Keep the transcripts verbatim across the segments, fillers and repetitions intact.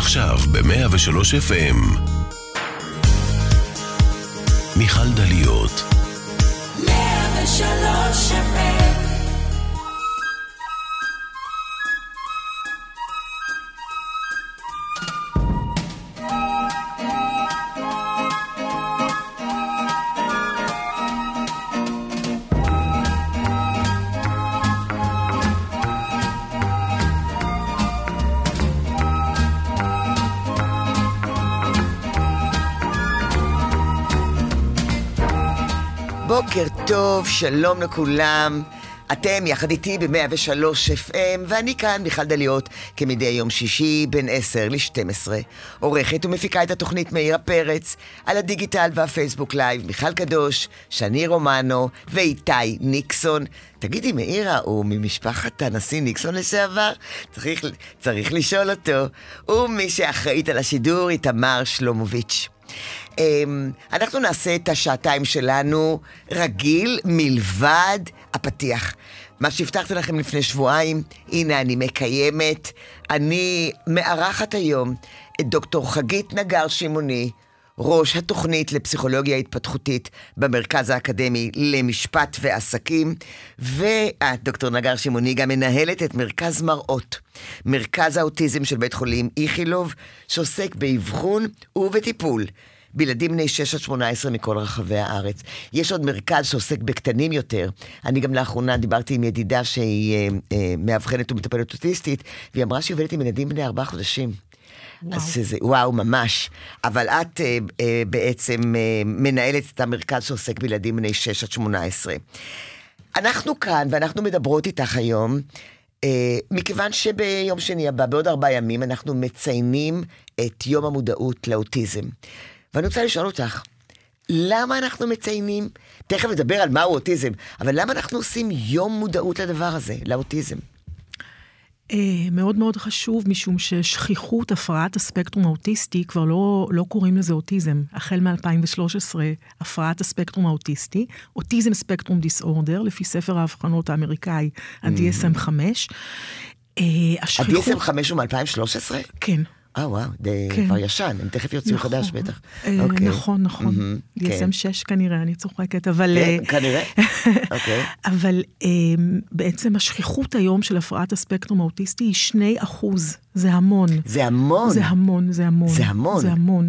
עכשיו ב-מאה ושלוש אף אם מיכל דליות מאה ושלוש אף אם בוקר טוב, שלום לכולם. אתם יחד איתי ב-מאה ושלוש אף אם, ואני כאן מיכל דליות, כמדי יום שישי בין עשר ל-שתים עשרה. עורכת ומפיקה את התוכנית מאירה פרץ, על הדיגיטל והפייסבוק לייב, מיכל קדוש, שני רומנו ואיתי ניקסון. תגידי, מאירה, הוא ממשפחת הנשיא ניקסון לשעבר? צריך, צריך לשאול אותו. ומי שאחראית על השידור היא תמר שלומוביץ'. אנחנו נעשה את השעתיים שלנו רגיל מלבד הפתיח. מה שהבטחתי לכם לפני שבועיים, הנה אני מקיימת. אני מארחת היום את דוקטור חגית נגר שמעוני, ראש התוכנית לפסיכולוגיה התפתחותית במרכז האקדמי למשפט ועסקים, והדוקטור נגר שמעוני גם מנהלת את מרכז מראות, מרכז האוטיזם של בית חולים איכילוב, שעוסק באבחון ובטיפול בילדים בני שש עד שמונה עשרה מכל רחבי הארץ. יש עוד מרכז שעוסק בקטנים יותר. אני גם לאחרונה דיברתי עם ידידה שהיא אה, אה, מאבחנת ומטפלת אוטיסטית, והיא אמרה שהיא עובדת עם ילדים בני ארבעה חודשים. וואו. אז זה, וואו, ממש. אבל את אה, אה, בעצם אה, מנהלת את המרכז שעוסק בילדים בני שש עד שמונה עשרה. אנחנו כאן, ואנחנו מדברות איתך היום, אה, מכיוון שביום שני הבא, בעוד ארבעה ימים, אנחנו מציינים את יום המודעות לאוטיזם. ואני רוצה לשאול אותך, למה אנחנו מציינים, תכף נדבר על מהו אוטיזם, אבל למה אנחנו עושים יום מודעות לדבר הזה, לאוטיזם? מאוד מאוד חשוב, משום ששכיחות הפרעת הספקטרום האוטיסטי, כבר לא, לא קוראים לזה אוטיזם. החל מ-אלפיים ושלוש עשרה, הפרעת הספקטרום האוטיסטי, אוטיזם ספקטרום דיסאורדר, לפי ספר ההבחנות האמריקאי, ה-די אס אם חמש. ה-די אס אם חמש הוא מ-אלפיים ושלוש עשרה? כן. אה, וואו, די כבר ישן, הם תכף יוצאו חדש בטח. נכון, נכון. די אס אם שש כנראה, אני צוחקת, אבל... כנראה, אוקיי. אבל בעצם השכיחות היום של הפרעת הספקטרום האוטיסטי היא שני אחוז, זה המון. זה המון? זה המון, זה המון. זה המון? זה המון.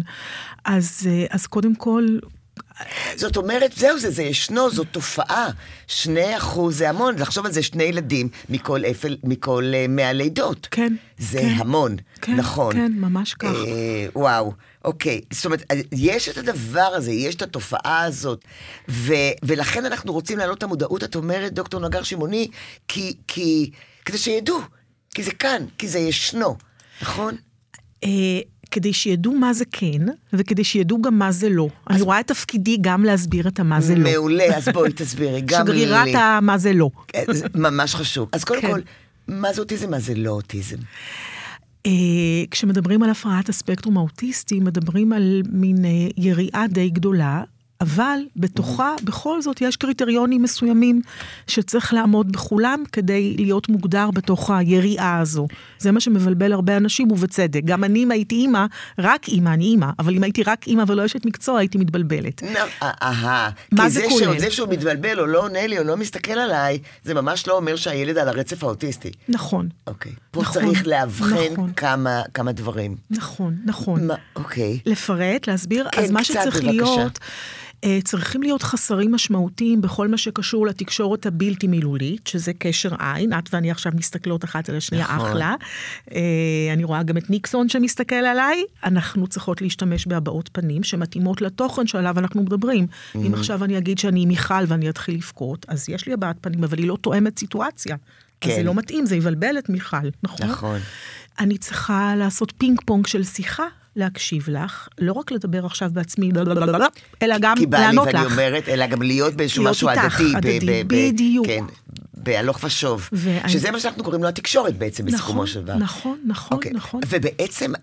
אז קודם כל... זאת אומרת, זהו זה, זה ישנו, זאת תופעה. שני אחוז זה המון, לחשוב על זה שני ילדים מכל אפל, מכל uh, מאה לידות. כן. זה כן, המון, כן, נכון. כן, ממש כך. אה, וואו, אוקיי. זאת אומרת, יש את הדבר הזה, יש את התופעה הזאת, ו, ולכן אנחנו רוצים להעלות את המודעות, את אומרת, דוקטור נגר שמעוני, כי, כי, כדי שידעו, כי זה כאן, כי זה ישנו, נכון? אה... כדי שידעו מה זה כן, וכדי שידעו גם מה זה לא. אני רואה את תפקידי גם להסביר את מה זה לא. מעולה, אז בואי תסבירי, גם לי. שגרירת מה זה לא. זה ממש חשוב. אז קודם כל, מה זה אוטיזם, מה זה לא אוטיזם? כשמדברים על הפרעת הספקטרום האוטיסטי, מדברים על מין יריעה די גדולה, אבל בתוכה, בכל זאת, יש קריטריונים מסוימים שצריך לעמוד בכולם כדי להיות מוגדר בתוך היריעה הזו. זה מה שמבלבל הרבה אנשים, ובצדק. גם אני, אם הייתי אימא, רק אימא, אני אימא, אבל אם הייתי רק אימא ולא אשת מקצוע, הייתי מתבלבלת. אהה. כי זה שהוא מתבלבל או לא עונה לי או לא מסתכל עליי, זה ממש לא אומר שהילד על הרצף האוטיסטי. נכון. אוקיי. פה צריך להבחן כמה דברים. נכון, נכון. אוקיי. לפרט, להסביר. אז מה שצריך להיות... צריכים להיות חסרים משמעותיים בכל מה שקשור לתקשורת הבלתי מילולית, שזה קשר עין, את ואני עכשיו מסתכלות אחת על השנייה אחלה. אני רואה גם את ניקסון שמסתכל עליי, אנחנו צריכות להשתמש בהבעות פנים שמתאימות לתוכן שעליו אנחנו מדברים. אם עכשיו אני אגיד שאני מיכל ואני אתחיל לפקוט, אז יש לי הבעת פנים, אבל היא לא תואמת סיטואציה. אז זה לא מתאים, זה יבלבל את מיכל, נכון? נכון. אני צריכה לעשות פינג פונג של שיחה, להקשיב לך, לא רק לדבר עכשיו בעצמי, אלא גם לענות לך. כי בא לי ואני אומרת, אלא גם להיות באיזשהו משהו הדדי. בדיוק. כן, בהלוך ושוב. שזה מה שאנחנו קוראים לו התקשורת בעצם, בסיכומו של דבר. נכון, נכון, נכון. ובעצם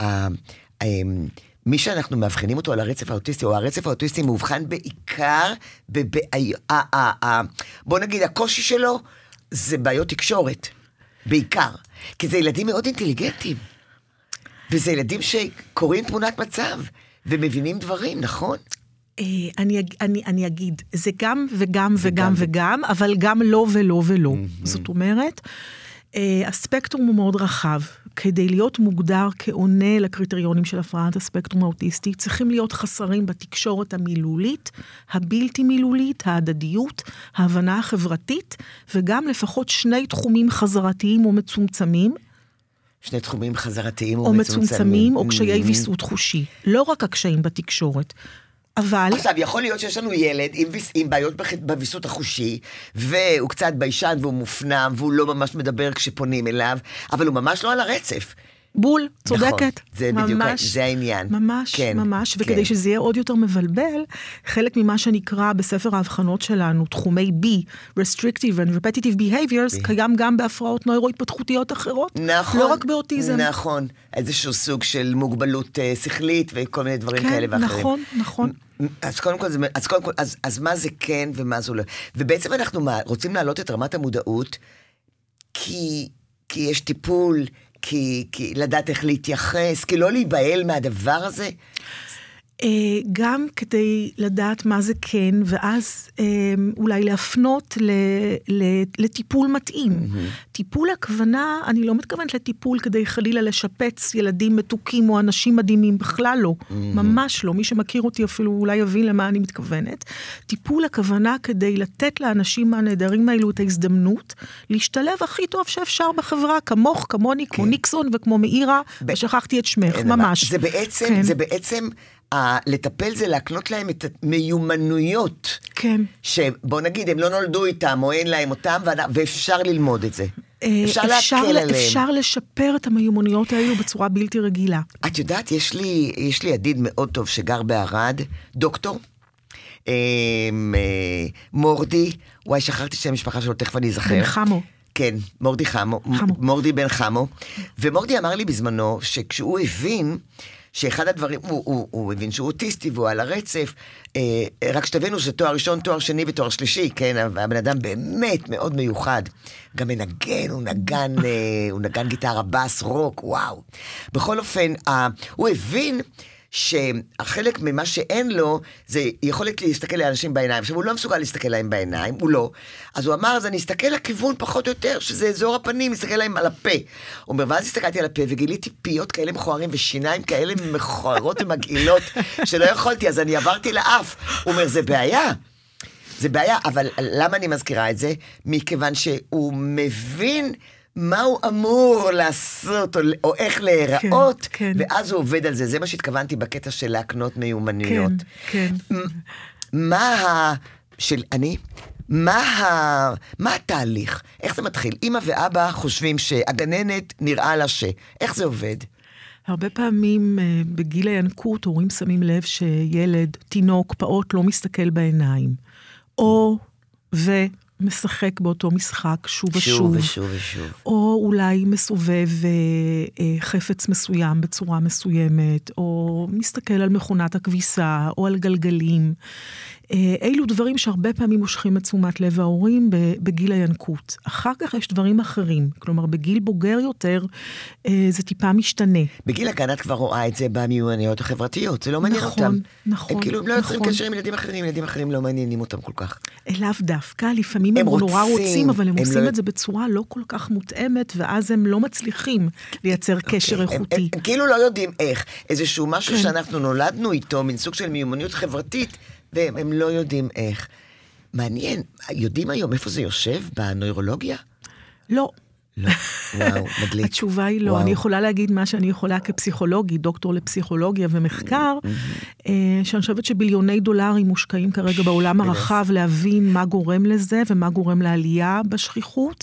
מי שאנחנו מאבחנים אותו על הרצף האוטיסטי, או הרצף האוטיסטי מאובחן בעיקר, בוא נגיד, הקושי שלו זה בעיות תקשורת, בעיקר. כי זה ילדים מאוד אינטליגנטים. וזה ילדים שקוראים תמונת מצב, ומבינים דברים, נכון? אני, אני, אני אגיד, זה גם וגם וגם וגם, אבל גם לא ולא ולא. זאת אומרת, הספקטרום הוא מאוד רחב. כדי להיות מוגדר כעונה לקריטריונים של הפרעת הספקטרום האוטיסטי, צריכים להיות חסרים בתקשורת המילולית, הבלתי מילולית, ההדדיות, ההבנה החברתית, וגם לפחות שני תחומים חזרתיים או מצומצמים. שני תחומים חזרתיים או מצומצמים. או מצומצמים, או קשיי ויסות חושי. לא רק הקשיים בתקשורת. אבל... עכשיו, יכול להיות שיש לנו ילד עם, עם בעיות בוויסות החושי, והוא קצת ביישן והוא מופנם, והוא לא ממש מדבר כשפונים אליו, אבל הוא ממש לא על הרצף. בול, צודקת. נכון, זה ממש, בדיוק, זה העניין. ממש, כן, ממש, כן. וכדי שזה יהיה עוד יותר מבלבל, חלק ממה שנקרא בספר ההבחנות שלנו, תחומי B, Restrictive and Repetitive Behaviors, B. קיים גם בהפרעות נוירו-התפתחותיות אחרות, נכון, לא רק באוטיזם. נכון, איזשהו סוג של מוגבלות uh, שכלית, וכל מיני דברים כן, כאלה ואחרים. נכון, נכון. אז קודם כל, אז, קודם כל אז, אז מה זה כן ומה זה לא. ובעצם אנחנו רוצים להעלות את רמת המודעות, כי, כי יש טיפול, כי, כי לדעת איך להתייחס, כי לא להיבהל מהדבר הזה. גם כדי לדעת מה זה כן, ואז אולי להפנות לטיפול מתאים. טיפול הכוונה, אני לא מתכוונת לטיפול כדי חלילה לשפץ ילדים מתוקים או אנשים מדהימים, בכלל לא. ממש לא. מי שמכיר אותי אפילו אולי יבין למה אני מתכוונת. טיפול הכוונה כדי לתת לאנשים הנהדרים האלו את ההזדמנות, להשתלב הכי טוב שאפשר בחברה, כמוך, כמוני, כמו ניקסון וכמו מאירה, ושכחתי את שמך, ממש. זה בעצם, זה בעצם... לטפל זה להקנות להם את המיומנויות. כן. שבוא נגיד, הם לא נולדו איתם, או אין להם אותם, ואפשר ללמוד את זה. אפשר להקל עליהם. אפשר לשפר את המיומנויות האלו בצורה בלתי רגילה. את יודעת, יש לי, יש לי ידיד מאוד טוב שגר בערד, דוקטור, מורדי, וואי, שכחתי שם המשפחה שלו, תכף אני אזכר. בן חמו. כן, מורדי חמו, חמו. מורדי בן חמו. ומורדי אמר לי בזמנו, שכשהוא הבין, שאחד הדברים, הוא, הוא, הוא הבין שהוא אוטיסטי והוא על הרצף, אה, רק שתבינו שתואר ראשון, תואר שני ותואר שלישי, כן, הבן אדם באמת מאוד מיוחד, גם מנגן, הוא נגן, אה, הוא נגן גיטרה, בס, רוק, וואו. בכל אופן, אה, הוא הבין שהחלק ממה שאין לו, זה יכולת להסתכל לאנשים בעיניים. עכשיו, הוא לא מסוגל להסתכל להם בעיניים, הוא לא. אז הוא אמר, אז אני אסתכל לכיוון פחות או יותר, שזה אזור הפנים, אסתכל להם על הפה. הוא אומר, ואז הסתכלתי על הפה, וגיליתי פיות כאלה מכוערים, ושיניים כאלה מכוערות ומגעילות, שלא יכולתי, אז אני עברתי לאף. הוא אומר, זה בעיה. זה בעיה, אבל למה אני מזכירה את זה? מכיוון שהוא מבין מה הוא אמור לעשות, או, או איך להיראות, כן, כן. ואז הוא עובד על זה. זה מה שהתכוונתי בקטע של להקנות מיומנויות. כן, כן. מה ה... של אני? מה ה... מה התהליך? איך זה מתחיל? אמא ואבא חושבים שהגננת נראה לה ש... איך זה עובד? הרבה פעמים בגיל הינקות, הורים שמים לב שילד, תינוק, פעוט, לא מסתכל בעיניים. או ו... משחק באותו משחק שוב ושוב. שוב ושוב ושוב. או אולי מסובב אה, חפץ מסוים בצורה מסוימת, או מסתכל על מכונת הכביסה, או על גלגלים. אה, אילו דברים שהרבה פעמים מושכים את תשומת לב ההורים בגיל הינקות. אחר כך יש דברים אחרים. כלומר, בגיל בוגר יותר, אה, זה טיפה משתנה. בגיל הגן את כבר רואה את זה במיומנויות החברתיות. זה לא מעניין נכון, אותם. נכון, הם כאילו לא נכון. יוצרים קשר עם ילדים אחרים, ילדים אחרים לא מעניינים אותם כל כך. אליו דווקא, לפעמים הם, הם נורא רוצים, רוצים, אבל הם, הם עושים לא... את זה בצורה לא כל כך מותאמת, ואז הם לא מצליחים לייצר קשר okay. איכותי. הם, הם, הם כאילו לא יודעים איך. איזשהו משהו כן. שאנחנו נולדנו איתו, מן סוג של מיומנויות חברתית, והם הם לא יודעים איך. מעניין, יודעים היום איפה זה יושב? בנוירולוגיה? לא. לא, וואו, מדליק. התשובה היא לא. וואו. אני יכולה להגיד מה שאני יכולה כפסיכולוגית, דוקטור לפסיכולוגיה ומחקר, שאני חושבת שביליוני דולרים מושקעים כרגע בעולם הרחב להבין מה גורם לזה ומה גורם לעלייה בשכיחות.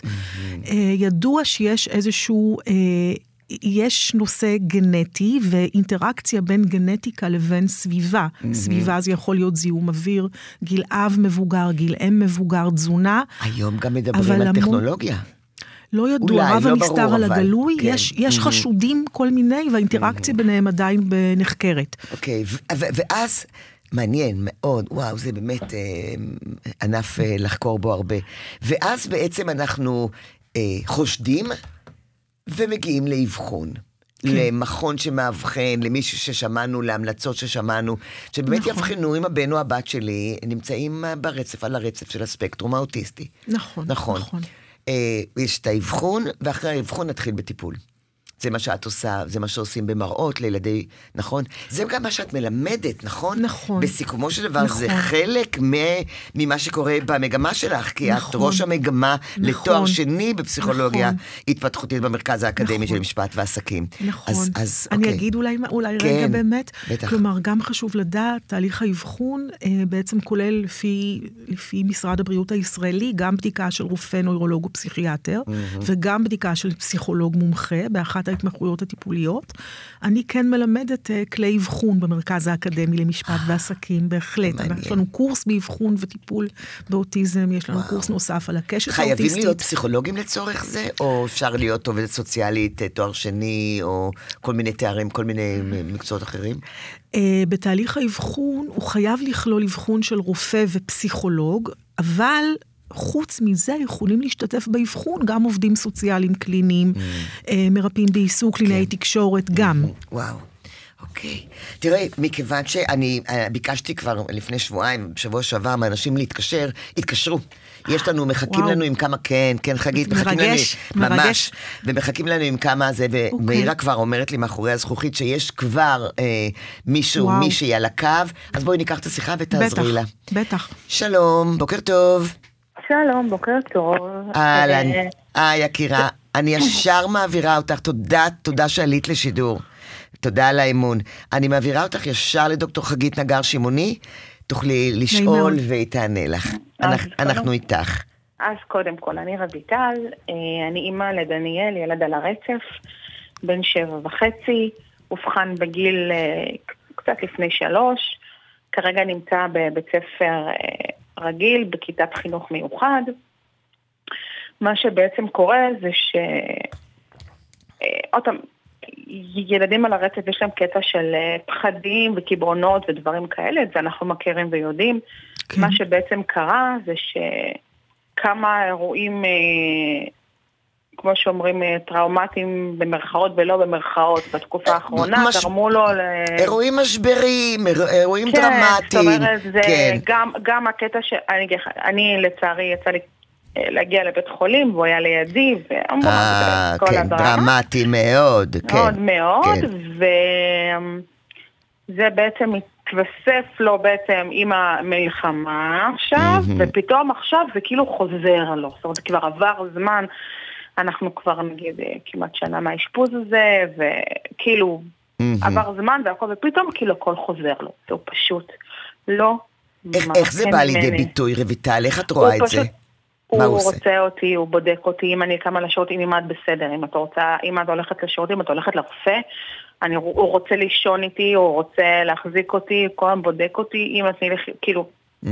ידוע שיש איזשהו... יש נושא גנטי ואינטראקציה בין גנטיקה לבין סביבה. Mm-hmm. סביבה זה יכול להיות זיהום אוויר, גיל אב מבוגר, גיל אם מבוגר, תזונה. היום גם מדברים על טכנולוגיה. לא ידוע, רב הנסתר על הגלוי, כן. יש, יש mm-hmm. חשודים כל מיני, והאינטראקציה mm-hmm. ביניהם עדיין נחקרת. אוקיי, ו- ו- ואז מעניין מאוד, וואו, זה באמת אה, ענף אה, לחקור בו הרבה. ואז בעצם אנחנו אה, חושדים, ומגיעים לאבחון. למכון שמאבחן, למישהו ששמענו, להמלצות ששמענו, שבאמת נכון. יבחנו אם הבן או הבת שלי נמצאים ברצף, על הרצף של הספקטרום האוטיסטי. נכון, נכון. נכון. אה, יש את האבחון, ואחרי האבחון נתחיל בטיפול. זה מה שאת עושה, זה מה שעושים במראות לילדי, נכון? זה גם מה שאת מלמדת, נכון? נכון. בסיכומו של דבר, נכון. זה חלק ממה שקורה במגמה שלך, כי נכון. את ראש המגמה נכון. לתואר שני בפסיכולוגיה נכון. התפתחותית במרכז האקדמי נכון. של משפט ועסקים. נכון. אז, אז, אני אוקיי. אגיד אולי, אולי כן, רגע באמת, בטח. כלומר, גם חשוב לדעת, תהליך האבחון אה, בעצם כולל לפי, לפי משרד הבריאות הישראלי, גם בדיקה של רופא נוירולוג ופסיכיאטר, mm-hmm. וגם בדיקה של פסיכולוג מומחה, באחת ההתמחויות הטיפוליות. אני כן מלמדת uh, כלי אבחון במרכז האקדמי למשפט ועסקים, בהחלט. יש לנו קורס באבחון וטיפול באוטיזם, יש לנו קורס נוסף על הקשת האוטיסטית. חייבים להיות פסיכולוגים לצורך זה, או אפשר להיות עובדת סוציאלית, תואר שני, או כל מיני תארים, כל מיני מקצועות אחרים? Uh, בתהליך האבחון, הוא חייב לכלול אבחון של רופא ופסיכולוג, אבל חוץ מזה יכולים להשתתף באבחון גם עובדים סוציאליים קליניים, mm. מרפאים בעיסוק, קלינאי okay. תקשורת, גם. וואו, אוקיי. תראה, מכיוון שאני ביקשתי כבר לפני שבועיים, בשבוע שעבר, מאנשים להתקשר, התקשרו. יש לנו, מחכים וואו. לנו עם כמה, כן, כן חגית, מחכים מרגש, לנו, מרגש. ממש, ומחכים לנו עם כמה זה, ומאירה okay. כבר אומרת לי מאחורי הזכוכית, שיש כבר אה, מישהו, וואו. מישהי על הקו, אז בואי ניקח את השיחה ותעזרי לה. בטח, בטח. שלום, בוקר טוב. שלום, בוקר טוב. אהלן, אה, יקירה, אני ישר מעבירה אותך, תודה, תודה שעלית לשידור. תודה על האמון. אני מעבירה אותך ישר לדוקטור חגית נגר שמעוני, תוכלי לשאול והיא תענה לך. אנחנו איתך. אז קודם כל, אני רויטל, אני אימא לדניאל, ילד על הרצף, בן שבע וחצי, הובחן בגיל קצת לפני שלוש, כרגע נמצא בבית ספר רגיל, בכיתת חינוך מיוחד. מה שבעצם קורה זה ש... אותם, ילדים על הרצף יש להם קטע של פחדים וקיברונות ודברים כאלה, את זה אנחנו מכירים ויודעים. כן. מה שבעצם קרה זה שכמה אירועים, כמו שאומרים, טראומטיים במרכאות ולא במרכאות, בתקופה האחרונה, מש... תרמו לו ל... אירועים משברים, אירועים כן, דרמטיים. זאת אומרת, זה כן. גם, גם הקטע ש... אני, אני לצערי יצא לי להגיע לבית חולים, והוא היה לידי, ואמרו את כל כן, הדרמה. דרמטי מאוד, כן. מאוד מאוד, כן. וזה בעצם התווסף לו בעצם עם המלחמה עכשיו, mm-hmm. ופתאום עכשיו זה כאילו חוזר לו. זאת אומרת, כבר עבר זמן, אנחנו כבר נגיד כמעט שנה מהאשפוז הזה, וכאילו mm-hmm. עבר זמן והכל, ופתאום כאילו הכל חוזר לו. זהו פשוט לא... איך, איך זה בא לידי ביטוי, רויטל? איך את רואה את זה? הוא רוצה אותי, הוא בודק אותי, אם אני קמה לשירותים, אם את בסדר, אם את רוצה, אם את הולכת לשירותים, את הולכת לרופא, אני, הוא רוצה לישון איתי, הוא רוצה להחזיק אותי, כל הזמן בודק אותי, אם את נלך, כאילו,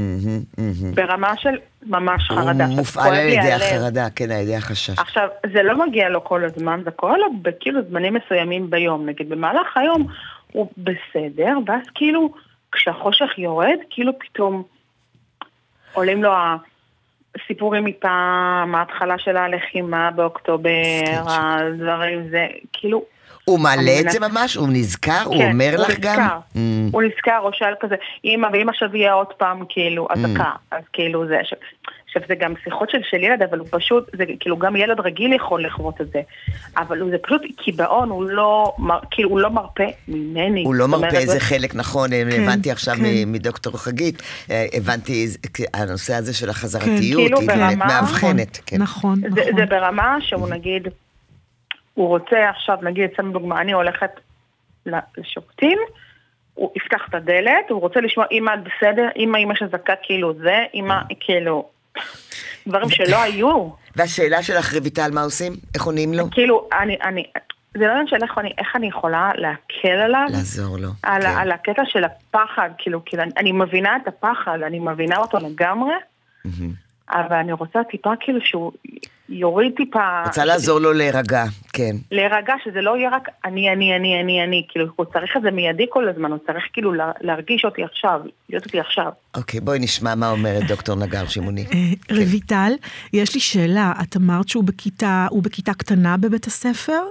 ברמה של ממש חרדה. הוא מופעל על ידי החרדה, כן, על ידי החשש. עכשיו, זה לא מגיע לו כל הזמן, זה קורה לו בכאילו זמנים מסוימים ביום, נגיד, במהלך היום הוא בסדר, ואז כאילו, כשהחושך יורד, כאילו פתאום עולים לו ה... סיפורים מפעם, ההתחלה של הלחימה באוקטובר, הדברים זה, כאילו... הוא מעלה את זה ממש? הוא נזכר? הוא אומר לך גם? הוא נזכר, הוא שאל כזה, אמא ואמא שוויה עוד פעם, כאילו, אזעקה, אז כאילו זה... עכשיו זה גם שיחות של של ילד, אבל הוא פשוט, זה כאילו גם ילד רגיל יכול לחוות את זה, אבל זה פשוט קיבעון, הוא לא, כאילו הוא לא מרפא ממני. הוא לא מרפא, זה חלק נכון, הבנתי עכשיו מדוקטור חגית, הבנתי הנושא הזה של החזרתיות, היא באמת מאבחנת. נכון, נכון. זה ברמה שהוא נגיד, הוא רוצה עכשיו, נגיד, אצלנו דוגמה, אני הולכת לשירותים, הוא יפתח את הדלת, הוא רוצה לשמוע, אמא את בסדר, אמא אמא שזקה כאילו זה, אמא כאילו, דברים שלא היו. והשאלה שלך רויטל, מה עושים? איך עונים לו? כאילו, אני, אני, זה לא יודע של איך אני, איך אני יכולה להקל עליו. לעזור לו. על, כן. על הקטע של הפחד, כאילו, כאילו, אני מבינה את הפחד, אני מבינה אותו לגמרי, אבל אני רוצה טיפה כאילו שהוא יוריד טיפה... רוצה לעזור לו להירגע, כן. להירגע, שזה לא יהיה רק אני, אני, אני, אני, אני, כאילו, הוא צריך את זה מיידי כל הזמן, הוא צריך כאילו להרגיש אותי עכשיו, להיות אותי עכשיו. אוקיי, בואי נשמע מה אומרת דוקטור נגר שמעוני. רויטל, יש לי שאלה, את אמרת שהוא בכיתה, הוא בכיתה קטנה בבית הספר?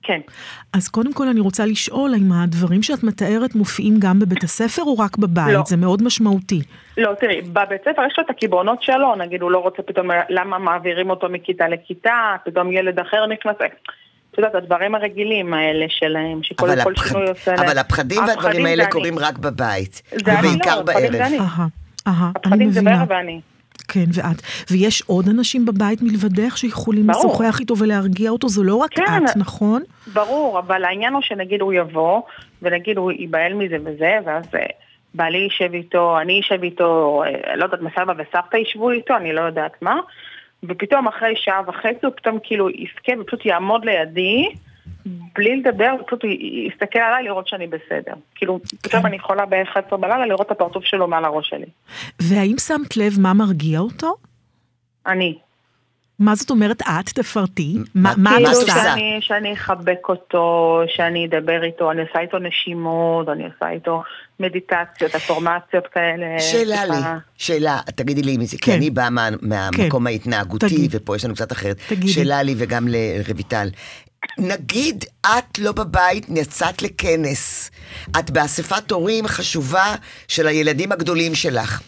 כן. אז קודם כל אני רוצה לשאול, האם הדברים שאת מתארת מופיעים גם בבית הספר או רק בבית? לא. זה מאוד משמעותי. לא, תראי, בבית ספר יש לו את הקיבעונות שלו, נגיד הוא לא רוצה פתאום, למה מעבירים אותו מכיתה לכיתה, פתאום ילד אחר נכנס, את יודעת, הדברים הרגילים האלה שלהם, שכל אבל, כל הפחד... שינוי עושה להם. אבל הפחדים והדברים האלה קורים רק בבית, ובעיקר בערב. אהה, אהה, הפחדים זה בערב ואני. כן, ואת. ויש עוד אנשים בבית מלבדך שיכולים לשוחח איתו ולהרגיע אותו, זו לא רק כן, את, נכון? ברור, אבל העניין הוא שנגיד הוא יבוא, ונגיד הוא ייבהל מזה וזה, ואז בעלי יישב איתו, אני יישב איתו, לא יודעת, מסבא וסבתא יישבו איתו, אני לא יודעת מה, ופתאום אחרי שעה וחצי הוא פתאום כאילו יסכה ופשוט יעמוד לידי, בלי לדבר, ופשוט יסתכל עליי לראות שאני בסדר. כאילו, פתאום אני יכולה ב-אחת עשרה בלילה לראות את הפרצוף שלו מעל הראש שלי. והאם שמת לב מה מרגיע אותו? אני. מה זאת אומרת את? תפרטי. מה את כאילו עושה? שאני, שאני אחבק אותו, שאני אדבר איתו, אני עושה איתו נשימות, אני עושה איתו מדיטציות, אפורמציות כאלה. שאלה לי, שאלה, תגידי לי מזה, כי אני באה מהמקום ההתנהגותי, ופה יש לנו קצת אחרת. שאלה לי וגם לרויטל. נגיד את לא בבית, יצאת לכנס, את באספת הורים חשובה של הילדים הגדולים שלך,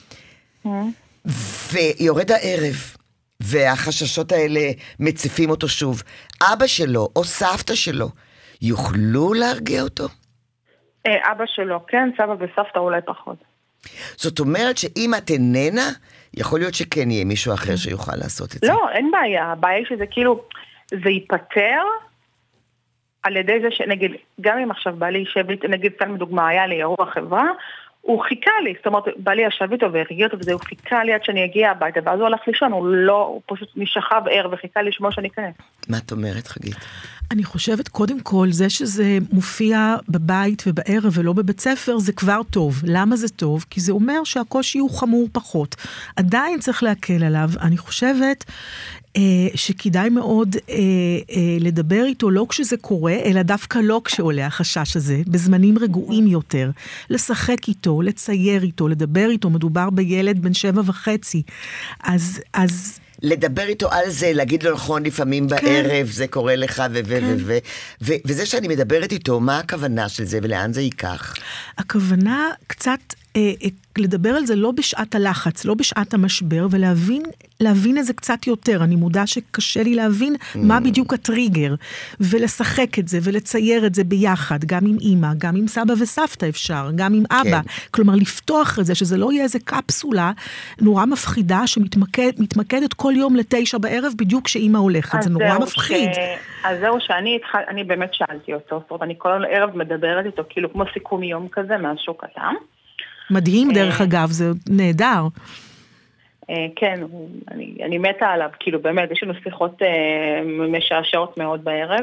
ויורד הערב, והחששות האלה מציפים אותו שוב, אבא שלו או סבתא שלו יוכלו להרגיע אותו? אבא שלו, כן, סבא וסבתא אולי פחות. זאת אומרת שאם את איננה, יכול להיות שכן יהיה מישהו אחר שיוכל לעשות את זה. לא, אין בעיה, הבעיה שזה כאילו, זה ייפטר, על ידי זה שנגיד, גם אם עכשיו בעלי ישב, נגיד סתם מדוגמה, היה לי אירוע חברה, הוא חיכה לי, זאת אומרת, בעלי ישב איתו והרגיע אותו וזה, הוא חיכה לי עד שאני אגיע הביתה, ואז הוא הלך לישון, הוא לא, הוא פשוט נשכב ער וחיכה לי לשמוע שאני אכנס. מה את אומרת, חגית? אני חושבת, קודם כל, זה שזה מופיע בבית ובערב ולא בבית ספר, זה כבר טוב. למה זה טוב? כי זה אומר שהקושי הוא חמור פחות. עדיין צריך להקל עליו. אני חושבת אה, שכדאי מאוד אה, אה, לדבר איתו לא כשזה קורה, אלא דווקא לא כשעולה החשש הזה, בזמנים רגועים יותר. לשחק איתו, לצייר איתו, לדבר איתו, מדובר בילד בן שבע וחצי. אז... אז לדבר איתו על זה, להגיד לו נכון לפעמים בערב, זה קורה לך ו ו ו ו וזה שאני מדברת איתו, מה הכוונה של זה ולאן זה ייקח? הכוונה קצת לדבר על זה לא בשעת הלחץ, לא בשעת המשבר, ולהבין להבין את זה קצת יותר. אני מודע שקשה לי להבין מה בדיוק הטריגר, ולשחק את זה, ולצייר את זה ביחד, גם עם אמא, גם עם סבא וסבתא אפשר, גם עם אבא. כלומר, לפתוח את זה, שזה לא יהיה איזה קפסולה נורא מפחידה, שמתמקדת כל יום לתשע בערב, בדיוק כשאמא הולכת. זה נורא מפחיד. אז זהו שאני אני באמת שאלתי אותו, זאת אומרת, אני כל ערב מדברת איתו, כאילו כמו סיכום יום כזה, משהו קטן. מדהים דרך אגב, זה נהדר. כן, אני, אני מתה עליו, כאילו באמת, יש לנו שיחות משעשעות מאוד בערב,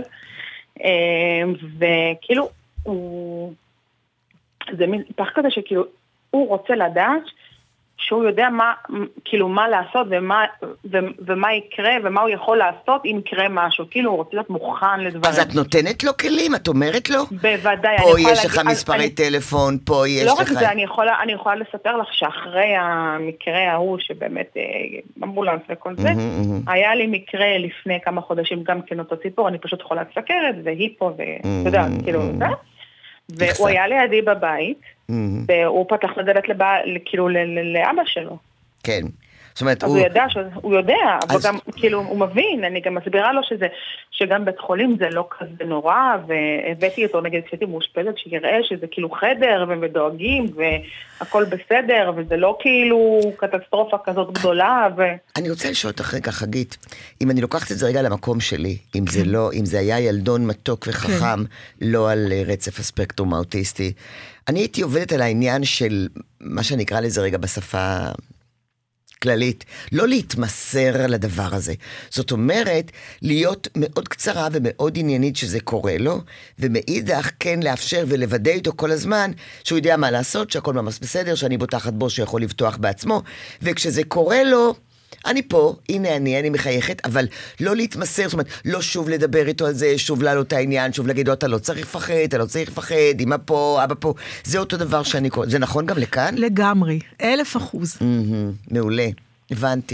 וכאילו, הוא, זה מין פח כזה שכאילו, הוא רוצה לדעת שהוא יודע מה, כאילו מה לעשות ומה, ו, ומה יקרה ומה הוא יכול לעשות אם יקרה משהו, כאילו הוא רוצה להיות מוכן לדברים. אז את נותנת לו כלים, את אומרת לו? בוודאי. פה יש לך מספרי טלפון, פה יש לך... לא רק זה, אני יכולה, אני יכולה לספר לך שאחרי המקרה ההוא שבאמת אמבולנס וכל זה, היה לי מקרה לפני כמה חודשים גם כן אותו סיפור, אני פשוט חולת סכרת והיפו ואתה יודע, כאילו, זה. והוא היה לידי בבית, והוא פתח לדלת כאילו לאבא שלו. כן. זאת אומרת, אז הוא ידע, הוא יודע, אבל גם, כאילו, הוא מבין, אני גם מסבירה לו שזה, שגם בית חולים זה לא כזה נורא, והבאתי אותו, נגיד, כשהייתי מאושפזת, שיראה שזה כאילו חדר, ומדואגים, והכל בסדר, וזה לא כאילו קטסטרופה כזאת גדולה, ו... אני רוצה לשאול אותך רגע, חגית, אם אני לוקחת את זה רגע למקום שלי, אם זה לא, אם זה היה ילדון מתוק וחכם, לא על רצף הספקטרום האוטיסטי, אני הייתי עובדת על העניין של, מה שאני אקרא לזה רגע בשפה כללית, לא להתמסר לדבר הזה. זאת אומרת, להיות מאוד קצרה ומאוד עניינית שזה קורה לו, ומאידך כן לאפשר ולוודא איתו כל הזמן, שהוא יודע מה לעשות, שהכל ממש בסדר, שאני בוטחת בו שיכול לפתוח בעצמו, וכשזה קורה לו, אני פה, הנה אני, אני מחייכת, אבל לא להתמסר, זאת אומרת, לא שוב לדבר איתו על זה, שוב לעלות את העניין, שוב להגיד, אתה לא צריך לפחד, אתה לא צריך לפחד, אמא פה, אבא פה, זה אותו דבר שאני קורא, זה נכון גם לכאן? לגמרי, אלף אחוז. מעולה, הבנתי.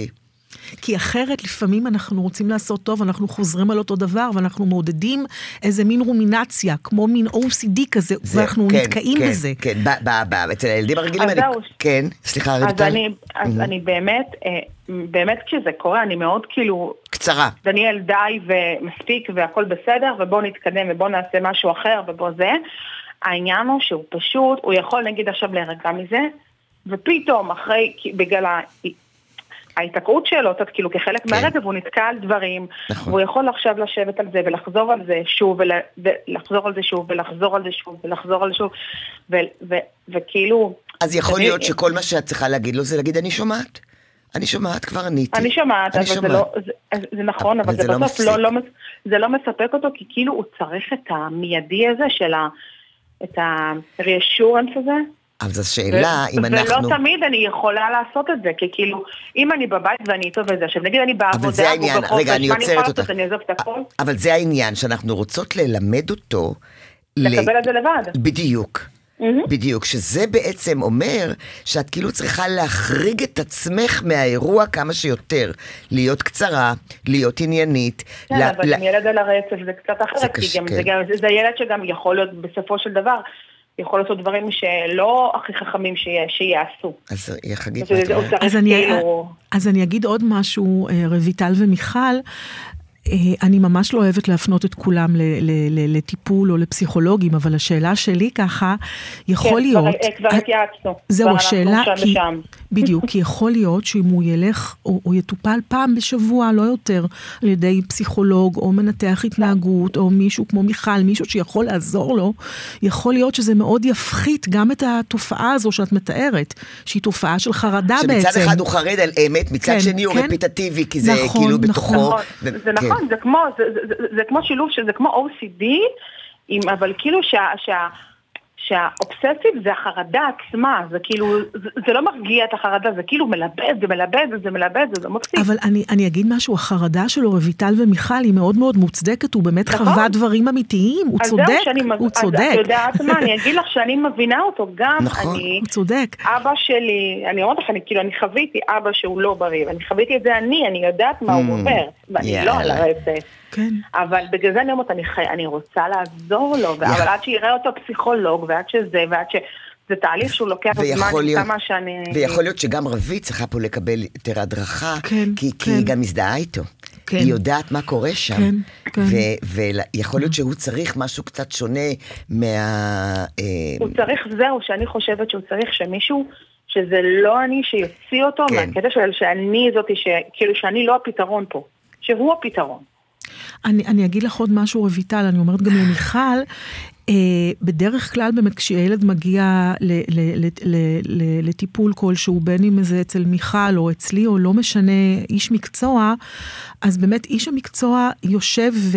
כי אחרת לפעמים אנחנו רוצים לעשות טוב, אנחנו חוזרים על אותו דבר, ואנחנו מעודדים איזה מין רומינציה, כמו מין או סי די כזה, זה, ואנחנו כן, נתקעים כן, בזה. כן, כן, אצל הילדים הרגילים, אני... כן, סליחה, אז רויטל. אני, אז mm-hmm. אני באמת, באמת כשזה קורה, אני מאוד כאילו... קצרה. דניאל די ומספיק והכל בסדר, ובוא נתקדם ובוא נעשה משהו אחר ובוא זה. העניין הוא שהוא פשוט, הוא יכול נגיד עכשיו להירגע מזה, ופתאום אחרי, בגלל ה... ההתעקעות שלו, זאת כאילו כחלק כן. מהרגע, והוא נתקע על דברים, נכון. והוא יכול עכשיו לשבת על זה, ולחזור על זה שוב, ול, ולחזור על זה שוב, ולחזור על זה שוב, ולחזור על זה שוב, ו, ו, וכאילו... אז יכול אני, להיות שכל מה שאת צריכה להגיד לו, זה להגיד, אני שומעת. אני שומעת, כבר עניתי. אני שומעת, אבל זה לא... זה, זה נכון, אבל, אבל זה, זה בסוף לא, לא, לא, זה לא מספק אותו, כי כאילו הוא צריך את המיידי הזה, של ה... את ה-reassurance הזה, אז השאלה, אם אנחנו... ולא תמיד אני יכולה לעשות את זה, כי כאילו, אם אני בבית ואני איתו וזה, עכשיו נגיד אני בעבודה, רגע, אני עוצרת אותך. אני אעזוב את הכל. אבל זה העניין, שאנחנו רוצות ללמד אותו... לקבל את זה לבד. בדיוק. בדיוק, שזה בעצם אומר שאת כאילו צריכה להחריג את עצמך מהאירוע כמה שיותר, להיות קצרה, להיות עניינית. כן, אבל עם ילד על הרצף זה קצת אחרת, כי זה ילד שגם יכול להיות בסופו של דבר, יכול לעשות דברים שלא הכי חכמים שיעשו. אז יחגית. אז אני אגיד עוד משהו, רויטל ומיכל, אני ממש לא אוהבת להפנות את כולם לטיפול או לפסיכולוגים, אבל השאלה שלי ככה, יכול להיות... כן, כבר התייעצנו. זהו, השאלה, בדיוק, כי יכול להיות שאם הוא ילך או יטופל פעם בשבוע, לא יותר, על ידי פסיכולוג או מנתח התנהגות, או מישהו כמו מיכל, מישהו שיכול לעזור לו, יכול להיות שזה מאוד יפחית גם את התופעה הזו שאת מתארת, שהיא תופעה של חרדה בעצם. שמצד אחד הוא חרד על אמת, מצד שני הוא רפיטטיבי, כי זה כאילו בתוכו... זה נכון. זה כמו, זה, זה, זה, זה כמו שילוב שזה כמו או סי די, עם, אבל כאילו שה, שה, שהאובססיב זה החרדה עצמה, זה כאילו, זה, זה לא מרגיע את החרדה, זה כאילו מלבד, זה מלבד, זה מלבד, זה מפסיק. אבל אני, אני אגיד משהו, החרדה שלו, רויטל ומיכל, היא מאוד מאוד מוצדקת, הוא באמת נכון. חווה דברים אמיתיים, הוא צודק, הוא אז צודק. את יודעת מה, אני אגיד לך שאני מבינה אותו, גם נכון, אני, הוא צודק. אבא שלי, אני אומרת לך, אני, כאילו, אני חוויתי אבא שהוא לא בריא, ואני חוויתי את זה אני, אני יודעת מה הוא עובר, ואני לא על הרצף. כן. אבל בגלל זה אני אומרת, אני, אני רוצה לעזור לו, אבל עד שיראה אותו פסיכולוג, ועד שזה, ועד ש... זה תהליך שהוא לוקח זמן כמה שאני... ויכול להיות שגם רבית צריכה פה לקבל יותר הדרכה, כן, כי, כן. כי היא גם מזדהה איתו. כן. היא יודעת מה קורה שם. כן, כן. ויכול להיות שהוא צריך משהו קצת שונה מה... הוא צריך, זהו, שאני חושבת שהוא צריך שמישהו... שזה לא אני שיוציא אותו, כן. מהקטע של שאני זאתי, ש... כאילו שאני לא הפתרון פה, שהוא הפתרון. אני, אני אגיד לך עוד משהו רויטל, אני אומרת גם למיכל, אה, בדרך כלל באמת כשילד מגיע ל, ל, ל, ל, ל, לטיפול כלשהו, בין אם זה אצל מיכל או אצלי, או לא משנה איש מקצוע, אז באמת איש המקצוע יושב ו,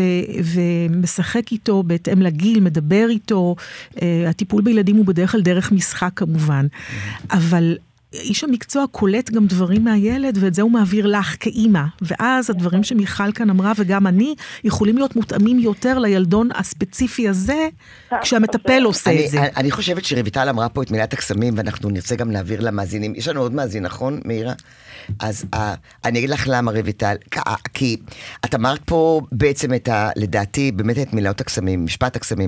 ומשחק איתו בהתאם לגיל, מדבר איתו, אה, הטיפול בילדים הוא בדרך כלל דרך משחק כמובן, אבל... איש המקצוע קולט גם דברים מהילד, ואת זה הוא מעביר לך כאימא. ואז הדברים שמיכל כאן אמרה, וגם אני, יכולים להיות מותאמים יותר לילדון הספציפי הזה, כשהמטפל עושה את זה. אני חושבת שרויטל אמרה פה את מילת הקסמים, ואנחנו נרצה גם להעביר למאזינים. יש לנו עוד מאזין, נכון, מאירה? אז אני אגיד לך למה רויטל, כי את אמרת פה בעצם את ה... לדעתי, באמת את מילת הקסמים, משפט הקסמים.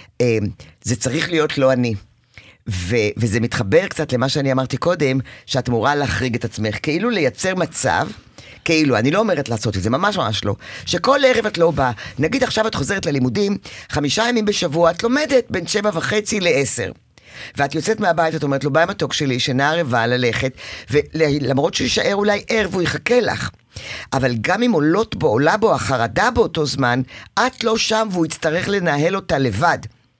זה צריך להיות לא אני. ו- וזה מתחבר קצת למה שאני אמרתי קודם, שאת אמורה להחריג את עצמך, כאילו לייצר מצב, כאילו, אני לא אומרת לעשות את זה, ממש ממש לא, שכל ערב את לא באה, נגיד עכשיו את חוזרת ללימודים, חמישה ימים בשבוע, את לומדת בין שבע וחצי לעשר, ואת יוצאת מהבית, את אומרת לו, ביי מתוק שלי, שינה רבה ללכת, ולמרות שהוא יישאר אולי ערב, הוא יחכה לך, אבל גם אם עולות בו, עולה בו החרדה באותו זמן, את לא שם והוא יצטרך לנהל אותה לבד.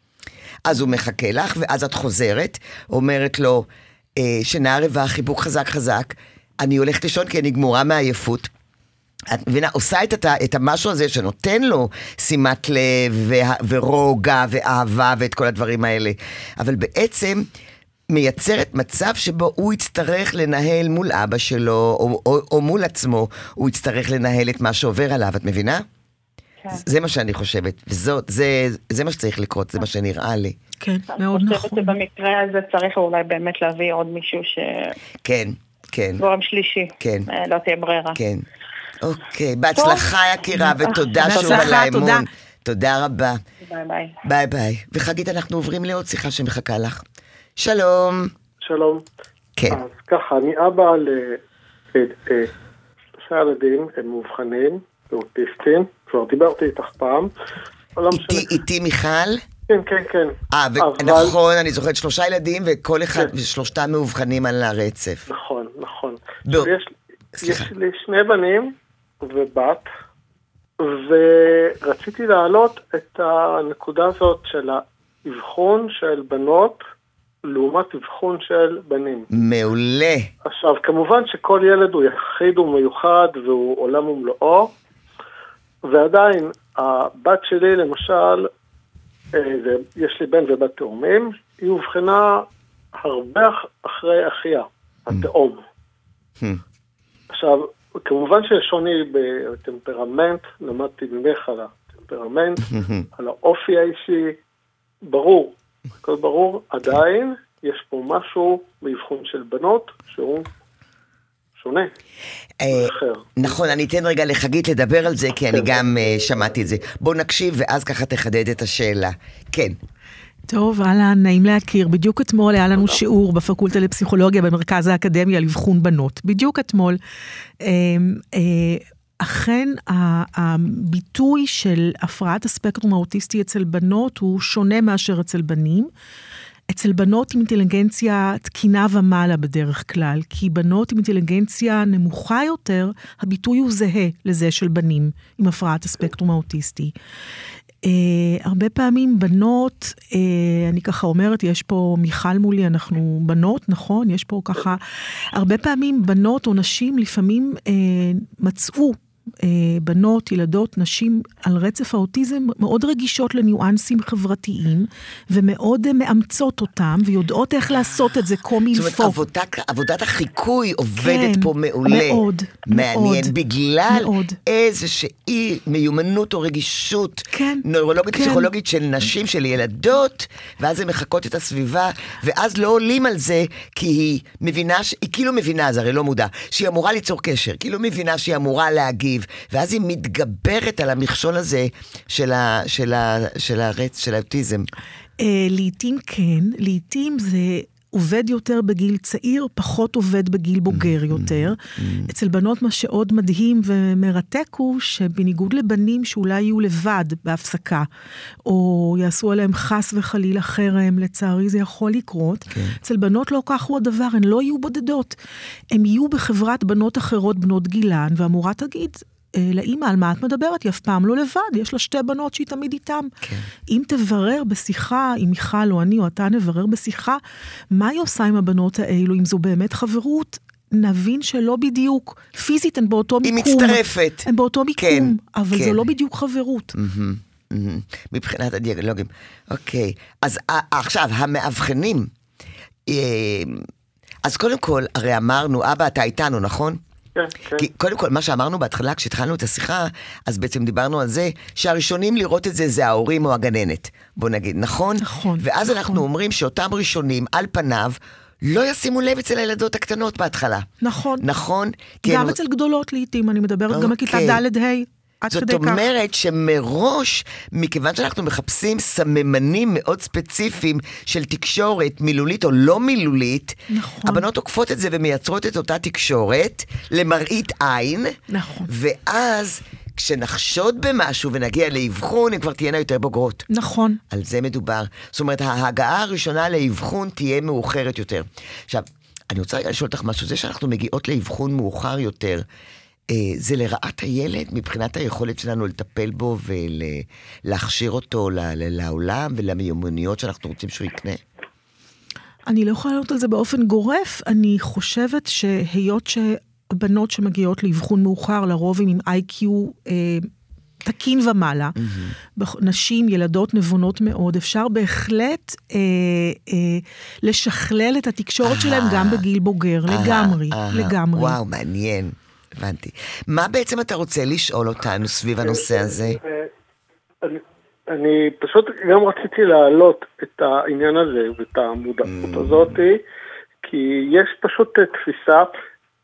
אז הוא מחכה לך, ואז את חוזרת, אומרת לו, אה, שינה רבה, חיבוק חזק חזק, אני הולכת לישון כי אני גמורה מהעייפות. את מבינה, עושה את, את המשהו הזה שנותן לו שימת לב ו- ורוגע ואהבה ואת כל הדברים האלה. אבל בעצם מייצרת מצב שבו הוא יצטרך לנהל מול אבא שלו, או, או, או מול עצמו, הוא יצטרך לנהל את מה שעובר עליו, את מבינה? זה מה שאני חושבת, וזאת, זה, זה מה שצריך לקרות, זה מה שנראה לי. כן, מאוד נכון. אני חושבת שבמקרה הזה צריך אולי באמת להביא עוד מישהו ש... כן. כן. גורם שלישי. כן. לא תהיה ברירה. כן. אוקיי, בהצלחה יקירה, ותודה שוב על האמון. תודה רבה. ביי ביי. ביי ביי. וחגית, אנחנו עוברים לעוד שיחה שמחכה לך. שלום. שלום. כן. אז ככה, אני אבא לשלושה ילדים, הם מאובחנים, אוטיסטים, כבר דיברתי איתך פעם. איתי מיכל? כן, כן, כן. אה, נכון, אני זוכרת שלושה ילדים, וכל אחד, ושלושתם מאובחנים על הרצף. נכון, נכון. סליחה. יש לי שני בנים ובת, ורציתי להעלות את הנקודה הזאת של האבחון של בנות, לעומת אבחון של בנים. מעולה. עכשיו, כמובן שכל ילד הוא יחיד ומיוחד, והוא עולם ומלואו, ועדיין, הבת שלי למשל, יש לי בן ובת תאומים, היא הובחנה הרבה אחרי אחיה, התאום. עכשיו, כמובן שיש שוני בטמפרמנט, למדתי ממך על הטמפרמנט, על האופי האישי, ברור, הכל ברור, עדיין יש פה משהו באבחון של בנות שהוא שונה. נכון, אני אתן רגע לחגית לדבר על זה, כי אני גם שמעתי את זה. בוא נקשיב ואז ככה תחדד את השאלה. כן. טוב, אהלן, נעים להכיר. בדיוק אתמול היה לנו שיעור בפקולטה לפסיכולוגיה במרכז האקדמיה לבחון בנות. בדיוק אתמול. אכן, הביטוי של הפרעת הספקטרום האוטיסטי אצל בנות הוא שונה מאשר אצל בנים. אצל בנות עם אינטליגנציה תקינה ומעלה בדרך כלל, כי בנות עם אינטליגנציה נמוכה יותר, הביטוי הוא זהה לזה של בנים עם הפרעת הספקטרום האוטיסטי. Uh, הרבה פעמים בנות, uh, אני ככה אומרת, יש פה מיכל מולי, אנחנו בנות, נכון? יש פה ככה, הרבה פעמים בנות או נשים לפעמים uh, מצאו, בנות, ילדות, נשים על רצף האוטיזם מאוד רגישות לניואנסים חברתיים, ומאוד מאמצות אותם, ויודעות איך לעשות את זה קומי לפוק. זאת אומרת, עבודת, עבודת החיקוי עובדת כן, פה מעולה. מאוד, מעניין, מאוד, בגלל מאוד. איזושהי מיומנות או רגישות כן, נוירולוגית, כן. פסיכולוגית של נשים, של ילדות, ואז הן מחכות את הסביבה, ואז לא עולים על זה, כי היא מבינה, היא כאילו מבינה, זה הרי לא מודע, שהיא אמורה ליצור קשר, כאילו מבינה שהיא אמורה להגיב, ואז היא מתגברת על המכשול הזה של ה, של ה, של הרץ, של האוטיזם. לעתים כן, לעתים זה עובד יותר בגיל צעיר, פחות עובד בגיל בוגר יותר. אצל בנות מה שעוד מדהים ומרתק הוא שבניגוד לבנים שאולי יהיו לבד בהפסקה, או יעשו עליהם חס וחלילה חרם, לצערי זה יכול לקרות. אצל בנות לא כך הוא הדבר, הן לא יהיו בודדות. הן יהיו בחברת בנות אחרות, בנות גילן, והמורה תגיד, לאמא, על מה את מדברת? היא אף פעם לא לבד, יש לה שתי בנות שהיא תמיד איתם. כן. אם תברר בשיחה, אם מיכל או אני או אתה נברר בשיחה, מה היא עושה עם הבנות האלו, אם זו באמת חברות, נבין שלא בדיוק, פיזית הן באותו מיקום. היא מצטרפת. הן באותו מיקום, כן, אבל כן. זו לא בדיוק חברות. Mm-hmm, mm-hmm. מבחינת הדיאלוגים. אוקיי, אז עכשיו, המאבחנים, אז קודם כל, הרי אמרנו, אבא, אתה איתנו, נכון? כן, כן. כי קודם כל, מה שאמרנו בהתחלה, כשהתחלנו את השיחה, אז בעצם דיברנו על זה, שהראשונים לראות את זה, זה ההורים או הגננת. בוא נגיד, נכון? נכון. ואז נכון. אנחנו אומרים שאותם ראשונים, על פניו, לא ישימו לב אצל הילדות הקטנות בהתחלה. נכון. נכון? גם הם... אצל גדולות לעתים, אני מדברת אוקיי. גם בכיתה ד' ה'. זאת אומרת כך. שמראש, מכיוון שאנחנו מחפשים סממנים מאוד ספציפיים של תקשורת מילולית או לא מילולית, נכון. הבנות עוקפות את זה ומייצרות את אותה תקשורת למראית עין, נכון. ואז כשנחשוד במשהו ונגיע לאבחון, הן כבר תהיינה יותר בוגרות. נכון. על זה מדובר. זאת אומרת, ההגעה הראשונה לאבחון תהיה מאוחרת יותר. עכשיו, אני רוצה לשאול אותך משהו, זה שאנחנו מגיעות לאבחון מאוחר יותר, זה לרעת הילד מבחינת היכולת שלנו לטפל בו ולהכשיר אותו לעולם ולמיומנויות שאנחנו רוצים שהוא יקנה? אני לא יכולה לענות על זה באופן גורף. אני חושבת שהיות שבנות שמגיעות לאבחון מאוחר, לרוב עם איי קיו אה, תקין ומעלה, mm-hmm. נשים, ילדות נבונות מאוד, אפשר בהחלט אה, אה, לשכלל את התקשורת שלהם גם בגיל בוגר, לגמרי, לגמרי. וואו, מעניין. הבנתי. מה בעצם אתה רוצה לשאול אותנו סביב הנושא הזה? אני, אני פשוט גם רציתי להעלות את העניין הזה ואת המודעות הזאת, כי יש פשוט תפיסה,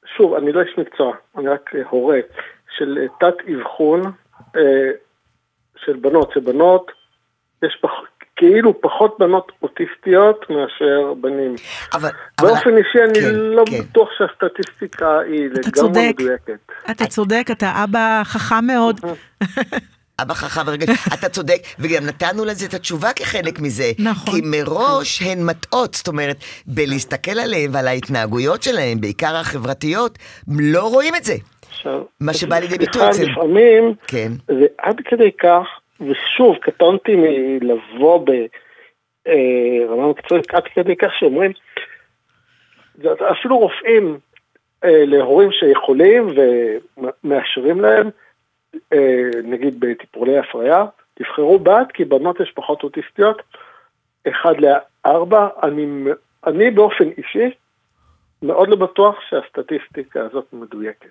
שוב, אני לא איש מקצוע, אני רק הורה, של תת אבחון אה, של בנות, שבנות, יש פח, כאילו פחות בנות אוטיסטיות מאשר בנים. אבל, באופן אבל... אישי אני כן, לא כן. בטוח שהסטטיסטיקה היא לגמרי מדויקת. אתה צודק, אתה אבא חכם מאוד. אבא חכם ורגע, אתה צודק, וגם נתנו לזה את התשובה כחלק מזה. נכון. כי מראש הן מטעות, זאת אומרת, בלהסתכל עליהן ועל ההתנהגויות שלהן, בעיקר החברתיות, לא רואים את זה. עכשיו, מה שבא לידי ביטוי אצל... לפעמים, כן. זה עד כדי כך, ושוב, קטונתי מלבוא ברמה מקצועית, עד כדי כך שאומרים, אפילו רופאים להורים שיכולים ומאשרים להם, נגיד בטיפולי הפריה, תבחרו בת, כי בנות יש פחות אוטיסטיות, אחד לארבע, אני, אני באופן אישי, מאוד לא בטוח שהסטטיסטיקה הזאת מדויקת.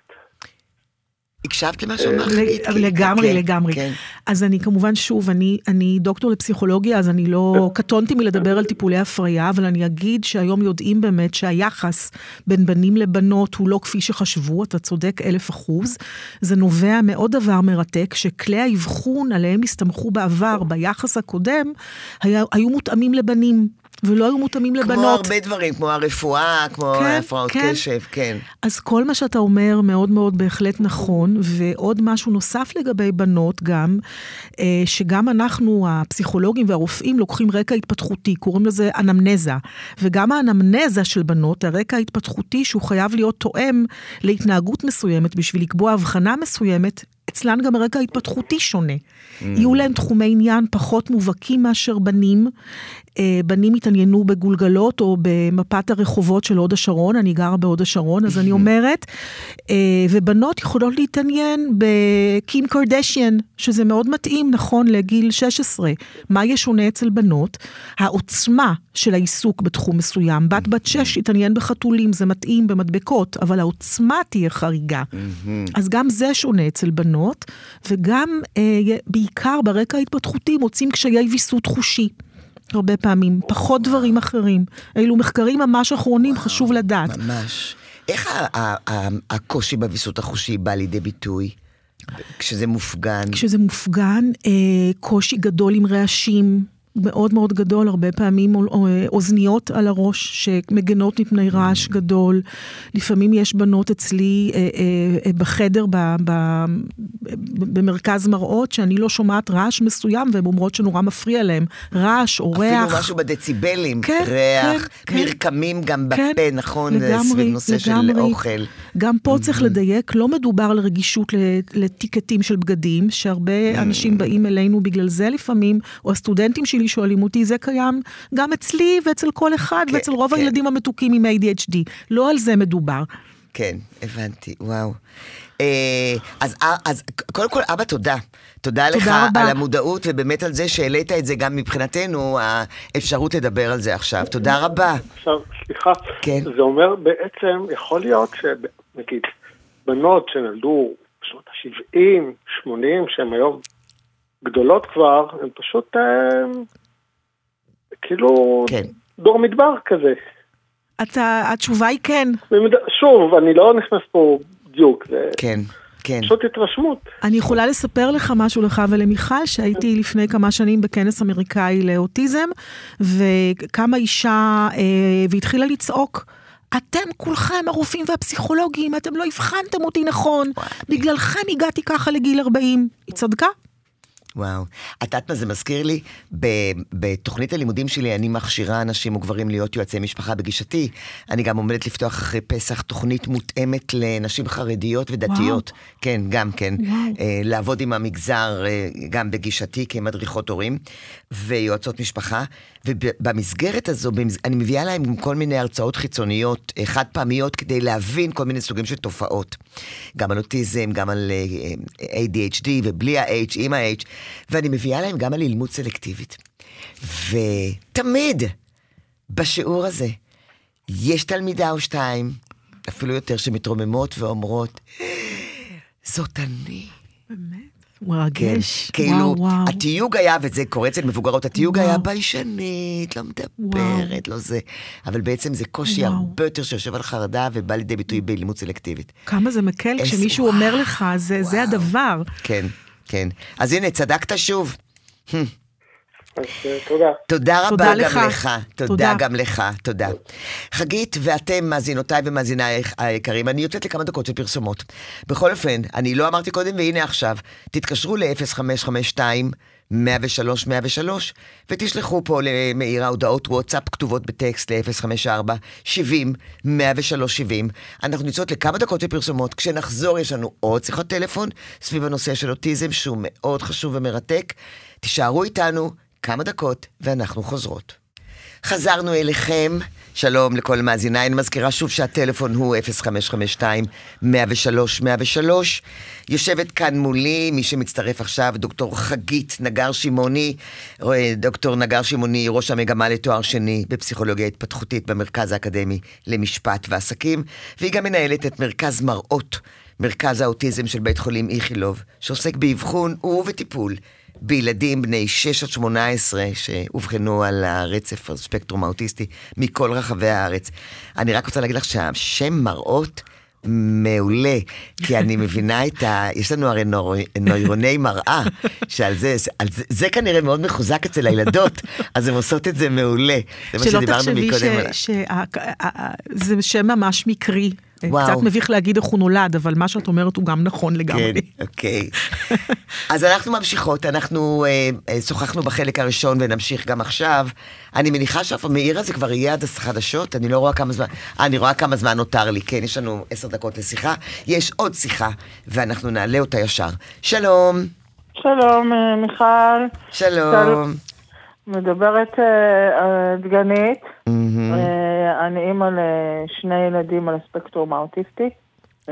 הקשבת למה שאומר? לגמרי, לגמרי. אז אני כמובן שוב, אני דוקטור לפסיכולוגיה, אז אני לא קטונתי מלדבר על טיפולי הפריה, אבל אני אגיד שהיום יודעים באמת שהיחס בין בנים לבנות הוא לא כפי שחשבו, אתה צודק אלף אחוז, זה נובע מאוד דבר מרתק, שכלי האבחון עליהם הסתמכו בעבר, ביחס הקודם, היו מותאמים לבנים. ולא היו מותאמים לבנות. כמו הרבה דברים, כמו הרפואה, כמו כן, הפרעות כן. קשב, כן. אז כל מה שאתה אומר מאוד מאוד בהחלט נכון, ועוד משהו נוסף לגבי בנות גם, שגם אנחנו, הפסיכולוגים והרופאים, לוקחים רקע התפתחותי, קוראים לזה אנמנזה, וגם האנמנזה של בנות, הרקע ההתפתחותי שהוא חייב להיות תואם להתנהגות מסוימת, בשביל לקבוע הבחנה מסוימת, אצלן גם הרקע ההתפתחותי שונה. Mm. יהיו להם תחומי עניין פחות מובהקים מאשר בנים. בנים התעניינו בגולגלות או במפת הרחובות של הוד השרון, אני גרה בהוד השרון, אז אני אומרת, ובנות יכולות להתעניין בקים קרדשיאן, שזה מאוד מתאים, נכון, לגיל שש עשרה. מה ישונה אצל בנות? העוצמה של העיסוק בתחום מסוים. בת בת שש התעניין בחתולים, זה מתאים במדבקות, אבל העוצמה תהיה חריגה. אז גם זה שונה אצל בנות, וגם בעיקר ברקע ההתפתחותי מוצאים קשיי ויסות חושי. הרבה פעמים, פחות דברים אחרים. אילו מחקרים ממש אחרונים, חשוב לדעת. ממש. איך הקושי בוויסות החושי בא לידי ביטוי? כשזה מופגן? כשזה מופגן, קושי גדול עם רעשים, מאוד מאוד גדול, הרבה פעמים אוזניות על הראש שמגנות מפני רעש גדול. לפעמים יש בנות אצלי אה, אה, בחדר ב, ב, במרכז מראות שאני לא שומעת רעש מסוים, והן אומרות שנורא מפריע להם. רעש או ריח. אפילו משהו בדציבלים, כן, ריח, כן, מרקמים גם כן, בפה, נכון? לגמרי, סביב נושא לגמרי. של אוכל. גם פה צריך לדייק, לא מדובר על רגישות לטיקטים של בגדים, שהרבה אנשים באים אלינו בגלל זה לפעמים, או הסטודנטים שלי שואלים אותי, זה קיים גם אצלי ואצל כל אחד, כן, ואצל רוב כן. הילדים המתוקים עם איי די אייץ' די. לא על זה מדובר. כן, הבנתי, וואו. אז, אז קודם כל, אבא, תודה. תודה, תודה לך רבה. על המודעות, ובאמת על זה שהעלית את זה גם מבחינתנו, האפשרות לדבר על זה עכשיו. תודה רבה. עכשיו, סליחה, כן. זה אומר בעצם, יכול להיות שנגיד, בנות שנולדו בשנות ה-שבעים, שמונים, שהן היום גדולות כבר, הן פשוט כאילו כן. דור מדבר כזה. אתה, התשובה היא כן. שוב, אני לא נכנס פה דיוק. כן, כן. פשוט התרשמות. אני יכולה לספר לך משהו לך ולמיכל, שהייתי לפני כמה שנים בכנס אמריקאי לאוטיזם, וקמה אישה והתחילה לצעוק, אתם כולכם הרופאים והפסיכולוגים, אתם לא הבחנתם אותי נכון, בגללכם הגעתי ככה לגיל ארבעים. היא צדקה? וואו. את יודעת מה זה מזכיר לי? בתוכנית הלימודים שלי אני מכשירה אנשים וגברים להיות יועצי משפחה בגישתי. אני גם עומדת לפתוח אחרי פסח תוכנית מותאמת לנשים חרדיות ודתיות. וואו. כן, גם כן. וואו. לעבוד עם המגזר גם בגישתי כמדריכות הורים ויועצות משפחה. ובמסגרת הזו אני מביאה להם כל מיני הרצאות חיצוניות, חד פעמיות, כדי להבין כל מיני סוגים של תופעות. גם על אוטיזם, גם על איי די אייץ' די ובלי ה-H, עם ה-H. ואני מביאה להם גם על ללמוד סלקטיבית. ותמיד בשיעור הזה יש תלמידה או שתיים, אפילו יותר, שמתרוממות ואומרות, זאת אני. באמת? מרגש. כן, וואו, כאילו, וואו. התיוג היה, וזה קורה אצל מבוגרות, התיוג וואו. היה ביישנית, לא מדברת, לא זה. אבל בעצם זה קושי וואו. הרבה יותר שיושב על חרדה, ובא לידי ביטוי באלימות סלקטיבית. כמה זה מקל איזה- כשמישהו וואו, אומר לך, זה זה וואו. הדבר. כן, כן. אז הנה, צדקת שוב. אז אה, תודה. תודה רבה תודה גם לך. לך. תודה תודה. גם לך, תודה. חגית ואתם, מאזינותיי ומאזיניי היקרים, אני יוצאת לכמה דקות של פרסומות. בכל אופן, אני לא אמרתי קודם, והנה עכשיו, תתקשרו ל-אפס חמש חמש שתיים מאה ושלוש מאה ושלוש, ותשלחו פה למאירה הודעות וואטסאפ כתובות בטקסט ל-אפס חמש ארבע שבעים מאה ושלוש שבעים. אנחנו נצאות לכמה דקות של פרסומות. כשנחזור יש לנו עוד שיחות טלפון סביב הנושא של אוטיזם, שהוא מאוד חשוב ומרתק. תישארו איתנו כמה דקות ואנחנו חוזרות. חזרנו אליכם, שלום לכל מאזיניי, אני מזכירה שוב שהטלפון הוא אפס חמש חמש שתיים מאה ושלוש מאה ושלוש. יושבת כאן מולי, מי שמצטרף עכשיו, דוקטור חגית נגר שמעוני, דוקטור נגר שמעוני, ראש המגמה לתואר שני בפסיכולוגיה התפתחותית במרכז האקדמי למשפט ועסקים, והיא גם מנהלת את מרכז מראות, מרכז האוטיזם של בית חולים איכילוב, שעוסק באבחון ובטיפול בילדים בני שש עד שמונה עשרה שהובחנו על הרצף הספקטרום האוטיסטי מכל רחבי הארץ. אני רק רוצה להגיד לך שהשם מראות מעולה, כי אני מבינה את ה... יש לנו הרי נור... נוירוני מראה, שעל זה, על זה, זה כנראה מאוד מחוזק אצל הילדות, אז הן עושות את זה מעולה. זה מה שדיברנו מקודם. שלא תחשבי שזה שם ממש מקרי. וואו. קצת מביך להגיד איך הוא נולד, אבל מה שאת אומרת הוא גם נכון לגמרי. כן, אוקיי. אז אנחנו ממשיכות, אנחנו אה, אה, שוחחנו בחלק הראשון ונמשיך גם עכשיו. אני מניחה שאף המאירה זה כבר יהיה עד החדשות, אני לא רואה כמה זמן, אה, אני רואה כמה זמן נותר לי, כן, יש לנו עשר דקות לשיחה, יש עוד שיחה, ואנחנו נעלה אותה ישר. שלום. שלום, אה, מיכל. שלום. מדברת אה, אה, דגנית. מהמם. אה, אני אימא לשני ילדים על הספקטרום האוטיסטי. אה,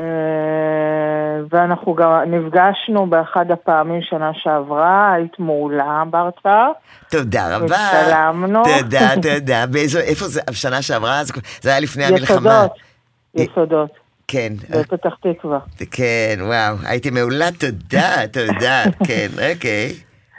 ואנחנו גם נפגשנו באחד הפעמים שנה שעברה, היית מעולה בהרצאה. תודה רבה. ושלמנו. תודה, תודה. באיזו, איפה זה, שנה שעברה? זה, זה היה לפני המלחמה. יסודות. יסודות. כן. בפתח תקווה. כן, וואו, הייתי מעולה, תודה, תודה, כן, אוקיי.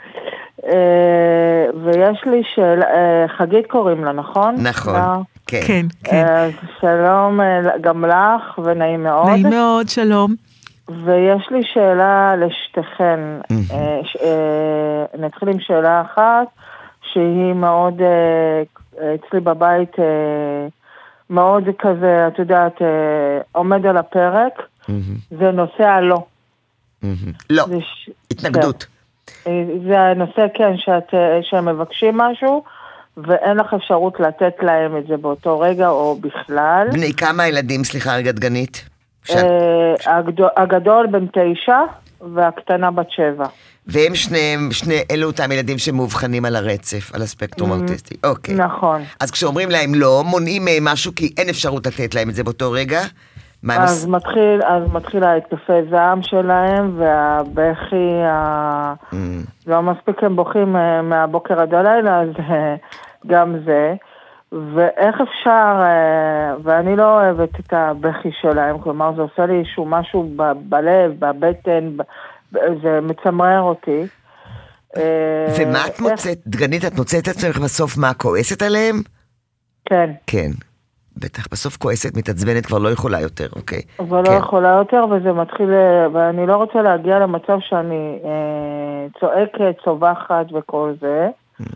אה, ויש לי שאלה, אה, חגית קוראים לה, נכון? נכון, לא? כן. כן, כן. אה, שלום אה, גם לך, ונעים מאוד. נעים מאוד, שלום. ויש לי שאלה לשתיכן. אה, ש- אה, נתחיל עם שאלה אחת, שהיא מאוד, אה, אצלי בבית, אה, מאוד כזה, את יודעת, אה, עומד על הפרק. זה נושא הלא. מהמם. לא, זה ש- התנגדות. זה הנושא, כן, שאת, שהם מבקשים משהו, ואין לך אפשרות לתת להם את זה באותו רגע או בכלל. בני כמה ילדים, סליחה רגע דגנית? ש- אה, הגדול, הגדול בן תשע, והקטנה בת שבע. והם שניהם, שני, אלו אותם ילדים שמאובחנים על הרצף, על הספקטרום האוטיסטי. אוקיי. נכון. אז כשאומרים להם לא, מונעים מהם משהו כי אין אפשרות לתת להם את זה באותו רגע, מה הם אז עושים? מתחיל, אז מתחיל ההתקפי זעם שלהם, והבכי, ה... לא מספיק הם בוכים אה, מהבוקר עד הלילה, אז אה, גם זה. ואיך אפשר, אה, ואני לא אוהבת את הבכי שלהם, כלומר זה עושה לי איזשהו משהו ב- בלב, בבטן, ב- ב- זה מצמרר אותי. אה, ומה את איך- מוצאת, דגנית, את מוצאת את עצמך בסוף מה, כועסת עליהם? כן. כן. בטח, בסוף כועסת, מתעצבנת, כבר לא יכולה יותר, אוקיי. אבל כן. לא יכולה יותר, וזה מתחיל, אה, ואני לא רוצה להגיע למצב שאני אה, צועקת, צווחת וכל זה,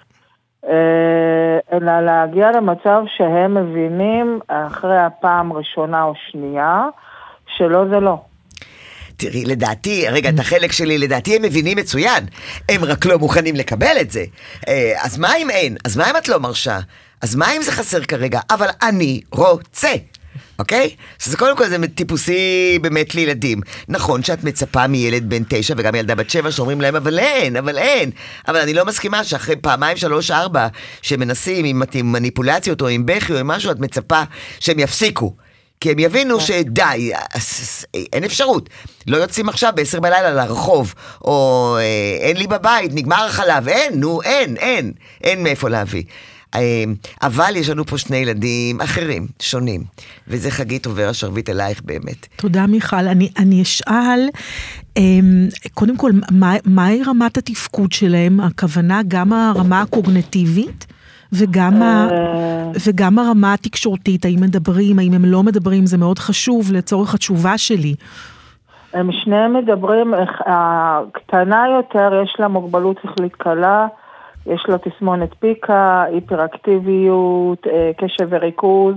אה, אלא להגיע למצב שהם מבינים אחרי הפעם ראשונה או שנייה, שלא זה לא. תראי, לדעתי, רגע, את החלק שלי, לדעתי הם מבינים מצוין. הם רק לא מוכנים לקבל את זה. אה, אז מה אם אין? אז מה אם את לא מרשה? אז מה אם זה חסר כרגע? אבל אני רוצה. אוקיי? אז קודם כל זה טיפוסי באמת לילדים. נכון שאת מצפה מילד בן תשע וגם ילדה בת שבע שאומרים להם, אבל אין, אבל אין. אבל אני לא מסכימה שאחרי פעמיים, שלוש, ארבע, שמנסים עם, עם מניפולציות או עם בכי או עם משהו, את מצפה שהם יפסיקו. כי הם יבינו שדי, אין אפשרות. לא יוצאים עכשיו בעשר בלילה לרחוב, או אין לי בבית, נגמר החלב, אין, נו, אין, אין, אין מאיפה להביא. אבל יש לנו פה שני ילדים אחרים, שונים, וזה חגית עובר השרביט אלייך באמת. תודה מיכל, אני, אני אשאל, קודם כל, מה, מהי רמת התפקוד שלהם? הכוונה גם הרמה הקוגנטיבית, וגם, ה, וגם הרמה התקשורתית, האם מדברים, האם הם לא מדברים, זה מאוד חשוב לצורך התשובה שלי. הם שניהם מדברים, הקטנה יותר, יש לה מוגבלות שכלית קלה, יש לה תסמונת פיקה, היפראקטיביות, קשב וריכוז,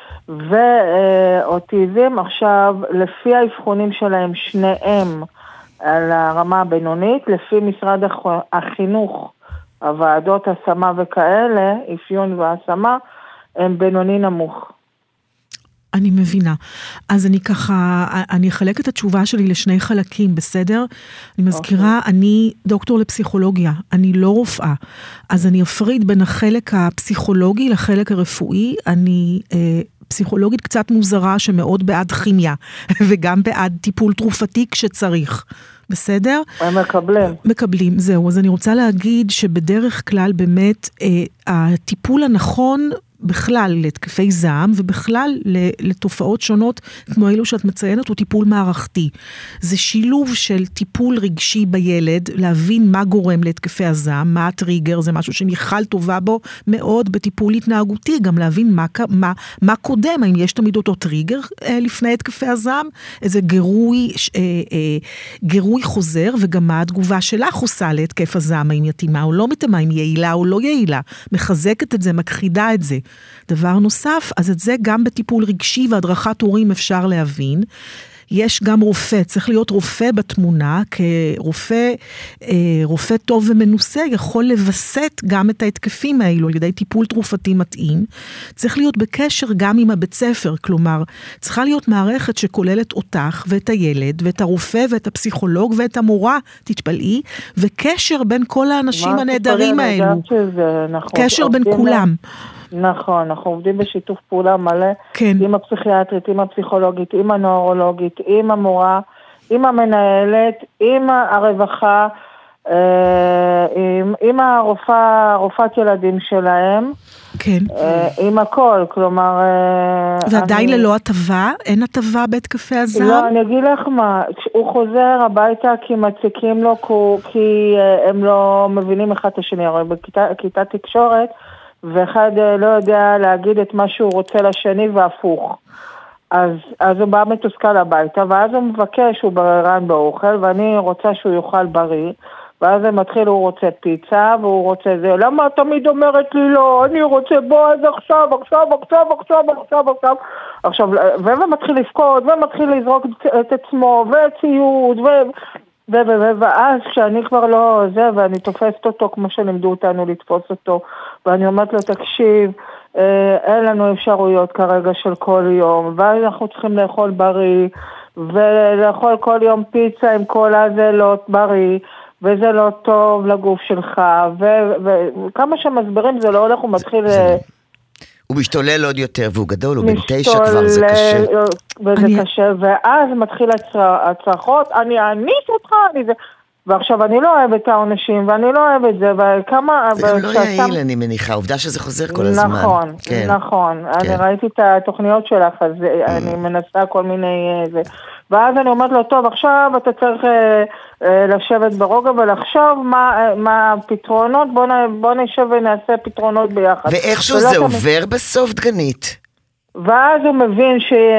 ואוטיזם. עכשיו, לפי האבחונים שלהם, שניהם על הרמה הבינונית, לפי משרד החינוך, הוועדות השמה וכאלה, אפיון והשמה, הם בינוני נמוך. אני מבינה. אז אני ככה, אני אחלק את התשובה שלי לשני חלקים, בסדר? אני מזכירה, okay. אני דוקטור לפסיכולוגיה, אני לא רופאה. אז אני אפריד בין החלק הפסיכולוגי לחלק הרפואי. אני אה, פסיכולוגית קצת מוזרה שמאוד בעד כימיה, וגם בעד טיפול תרופתי כשצריך. בסדר? הם מקבלים. מקבלים, זהו. אז אני רוצה להגיד שבדרך כלל באמת אה, הטיפול הנכון בכלל להתקפי זעם, ובכלל לתופעות שונות, כמו אלו שאת מציינת, הוא טיפול מערכתי. זה שילוב של טיפול רגשי בילד, להבין מה גורם להתקפי הזעם, מה הטריגר, זה משהו שמיכל טובה בו מאוד בטיפול התנהגותי, גם להבין מה, מה, מה קודם, האם יש תמיד אותו טריגר אה, לפני התקפי הזעם, איזה גירוי, אה, אה, גירוי חוזר, וגם מה התגובה שלך עושה להתקף הזעם, האם יתימה או לא מתאימה, האם יעילה או לא יעילה, מחזקת את זה, מכחידה את זה. דבר נוסף, אז את זה גם בטיפול רגשי והדרכת הורים אפשר להבין. יש גם רופא, צריך להיות רופא בתמונה, כרופא רופא טוב ומנוסה, יכול לבסט גם את ההתקפים האלו, על ידי טיפול תרופתי מתאים. צריך להיות בקשר גם עם הבית ספר, כלומר, צריכה להיות מערכת שכוללת אותך ואת הילד, ואת הרופא ואת הפסיכולוג ואת המורה, תתפלאי, וקשר בין כל האנשים הנהדרים האלו. קשר בין כולם. נכון, אנחנו עובדים בשיתוף פעולה מלא, כן. עם הפסיכיאטרית, עם הפסיכולוגית, עם הנוירולוגית, עם המורה, עם המנהלת, עם הרווחה, עם, עם הרופאה, רופאת ילדים שלהם, כן. עם הכל, כלומר... ועדיין אני... ללא הטבה? אין הטבה בהתקפי הזעם? לא, אני אגיד לך מה, הוא חוזר הביתה כי מציקים לו, כי הם לא מבינים אחד את השני, הרי בכיתת תקשורת, ואחד לא יודע להגיד את מה שהוא רוצה לשני והפוך. אז, אז הוא בא מתוסכל הביתה, ואז הוא מבקש, הוא בררן באוכל, ואני רוצה שהוא יאכל בריא, ואז זה מתחיל, הוא רוצה פיצה, והוא רוצה זה, למה תמיד אומרת לי לא, אני רוצה בוא, אז עכשיו, עכשיו, עכשיו, עכשיו, עכשיו, עכשיו, עכשיו, ומתחיל לפקוד, ומתחיל לזרוק את עצמו, וציוד, ו... ו- ו- ו- ואז כשאני כבר לא זה, ואני תופסת אותו כמו שלימדו אותנו לתפוס אותו, ואני אומרת לו, תקשיב, אה, אין לנו אפשרויות כרגע של כל יום, ואז אנחנו צריכים לאכול בריא, ולאכול כל יום פיצה עם כל הזה לא בריא, וזה לא טוב לגוף שלך, וכמה שמסברים זה לא הולך, הוא מתחיל... הוא משתולל עוד יותר, והוא גדול, הוא בן תשע כבר, זה קשה. וזה אני... קשה, ואז מתחיל הצרכות, אני אעניש אותך, אני זה... ועכשיו אני לא אוהב את העונשים, ואני לא אוהב את זה, וכמה... זה גם לא יעיל, אני מניחה, עובדה שזה חוזר כל הזמן. נכון, כן. נכון. כן. אני ראיתי את התוכניות שלך, אז אני מנסה כל מיני... ואז אני אומרת לו, טוב, עכשיו אתה צריך אה, אה, לשבת ברוגע ולחשוב מה, אה, מה הפתרונות, בוא, בוא נשב ונעשה פתרונות ביחד. ואיכשהו זה עובר מ... בסוף דגנית. ואז הוא מבין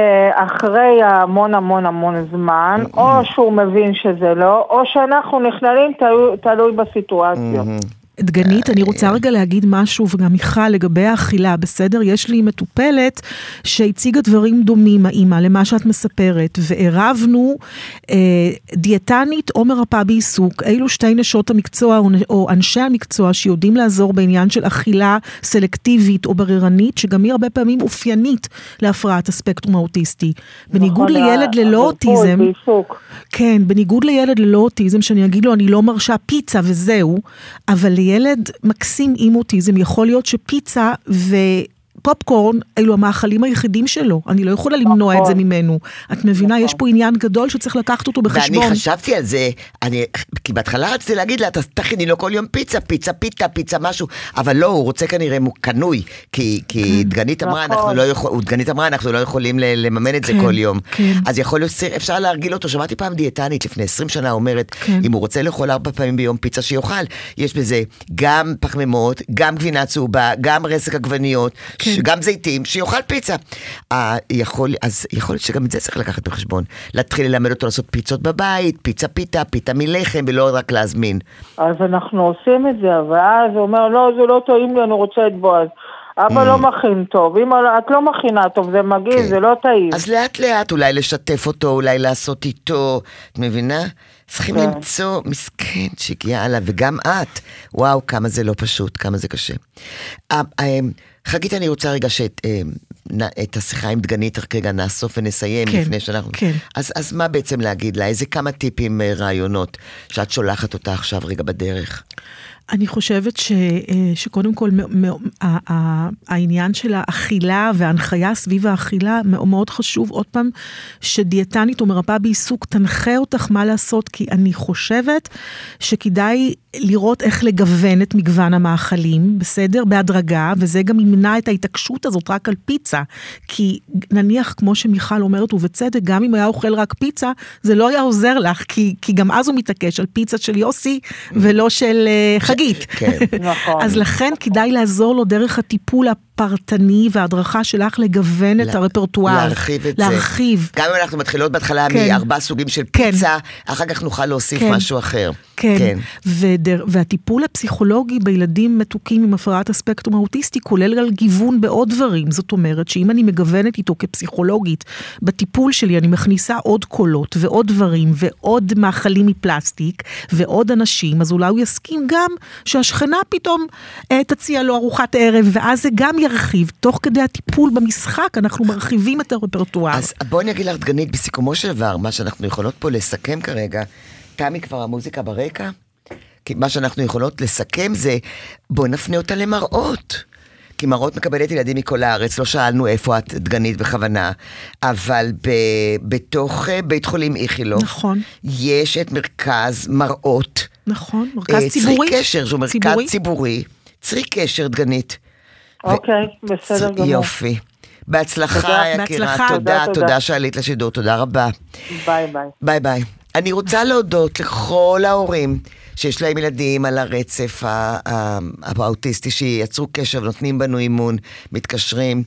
שאחרי המון המון המון זמן, mm-hmm. או שהוא מבין שזה לא, או שאנחנו נכללים תלוי, תלוי בסיטואציה. Mm-hmm. דגנית, אני רוצה רגע להגיד משהו, וגם מיכל, לגבי האכילה, בסדר? יש לי מטופלת שהציגה דברים דומים, האמא, למה שאת מספרת, וערבנו אה, דיאטנית או מרפאה בעיסוק, אילו שתי נשות המקצוע או, או אנשי המקצוע שיודעים לעזור בעניין של אכילה סלקטיבית או בררנית, שגם היא הרבה פעמים אופיינית להפרעת הספקטרום האוטיסטי. בניגוד נכון, לילד ללא אוטיזם, בעיסוק. כן, בניגוד לילד ללא אוטיזם, שאני אגיד לו, אני לא מרשה פיצה וזהו, אבל ילד מקסים עם אוטיזם, יכול להיות שפיצה הפופקורן, אלו המאכלים היחידים שלו. אני לא יכולה למנוע את זה ממנו. את מבינה, יש פה עניין גדול שצריך לקחת אותו בחשבון. ואני חשבתי על זה, אני, כי בהתחלה רציתי להגיד לה, תכיני לו כל יום פיצה, פיצה, פיתה, פיצה, משהו, אבל לא, הוא רוצה כנראה קנוי, כי, כי דגנית אמרה, אנחנו לא יכול, דגנית אמרה, אנחנו לא יכולים לממן את זה כל יום. אז יכול להיות, אפשר להרגיל אותו, שמעתי פעם דיאטנית לפני עשרים שנה אומרת, אם הוא רוצה לאכול ארבע פעמים ביום פיצה שיאכל, יש בזה גם פחמימות, גם גבינה צהובה, גם רסק עגבניות, גם זיתים, שיאכל פיצה. יכול, אז יכול להיות שגם את זה צריך לקחת בחשבון. להתחיל ללמד אותו לעשות פיצות בבית, פיצה פיתה, פיתה מלחם, ולא רק להזמין. אז אנחנו עושים את זה, אבל אז הוא אומר, לא, זה לא טעים לי, אני רוצה את בועז. אבא לא מכין טוב, אם את לא מכינה טוב, זה מגיע, זה לא טעים. אז לאט לאט אולי לשתף אותו, אולי לעשות איתו, את מבינה? צריכים למצוא מסכן שהגיע עליו, וגם את, וואו, כמה זה לא פשוט, כמה זה קשה. חגית, אני רוצה רגע שאת השיחה עם דגנית רגע נאסוף ונסיים לפני שאנחנו... אז מה בעצם להגיד לה? איזה כמה טיפים, רעיונות, שאת שולחת אותה עכשיו רגע בדרך? אני חושבת ש, שקודם כל העניין של האכילה וההנחיה סביב האכילה מאוד חשוב. עוד פעם, שדיאטנית או מרפאה בעיסוק תנחה אותך מה לעשות, כי אני חושבת שכדאי לראות איך לגוון את מגוון המאכלים, בסדר? בהדרגה, וזה גם ימנע את ההתעקשות הזאת רק על פיצה. כי נניח, כמו שמיכל אומרת, ובצדק, גם אם היה אוכל רק פיצה, זה לא היה עוזר לך, כי, כי גם אז הוא מתעקש על פיצה של יוסי, ולא של חגית. כן. נכון. אז לכן כדאי לעזור לו דרך הטיפול הפרטני וההדרכה שלך לגוון את הרפרטואר. להרחיב את זה. להרחיב. גם אם אנחנו מתחילות בהתחלה מארבע סוגים של פיצה, אחר כך נוכל להוסיף משהו אחר. כן. והטיפול הפסיכולוגי בילדים מתוקים עם הפרעת הספקטרום האוטיסטי כולל על גיוון בעוד דברים. זאת אומרת שאם אני מגוונת איתו כפסיכולוגית בטיפול שלי, אני מכניסה עוד קולות ועוד דברים ועוד מאכלים מפלסטיק ועוד אנשים, אז אולי הוא יסכים גם שהשכנה פתאום תציע לו ארוחת ערב, ואז זה גם ירחיב. תוך כדי הטיפול במשחק אנחנו מרחיבים את הרפרטואר. אז בואי נגיד לך דגנית, בסיכומו של דבר, מה שאנחנו יכולות פה לסכם כרגע, תמי כבר המוזיקה ברקע, כי מה שאנחנו יכולות לסכם זה, בוא נפנה אותה למראות. כי מראות מקבלת ילדים מכל הארץ, לא שאלנו איפה את דגנית בכוונה, אבל ב, בתוך בית חולים איכילוב, נכון. יש את מרכז מראות. נכון, מרכז ציבורי. צרי קשר, שהוא מרכז ציבורי, ציבורי צרי קשר דגנית. אוקיי, בסדר גמור. יופי. בהצלחה, יקירה, תודה, תודה שעלית לשידור, תודה רבה. ביי ביי. ביי ביי. אני רוצה להודות לכל ההורים שיש להם ילדים על הרצף האוטיסטי, שיצרו קשר ונותנים בנו אימון, מתקשרים.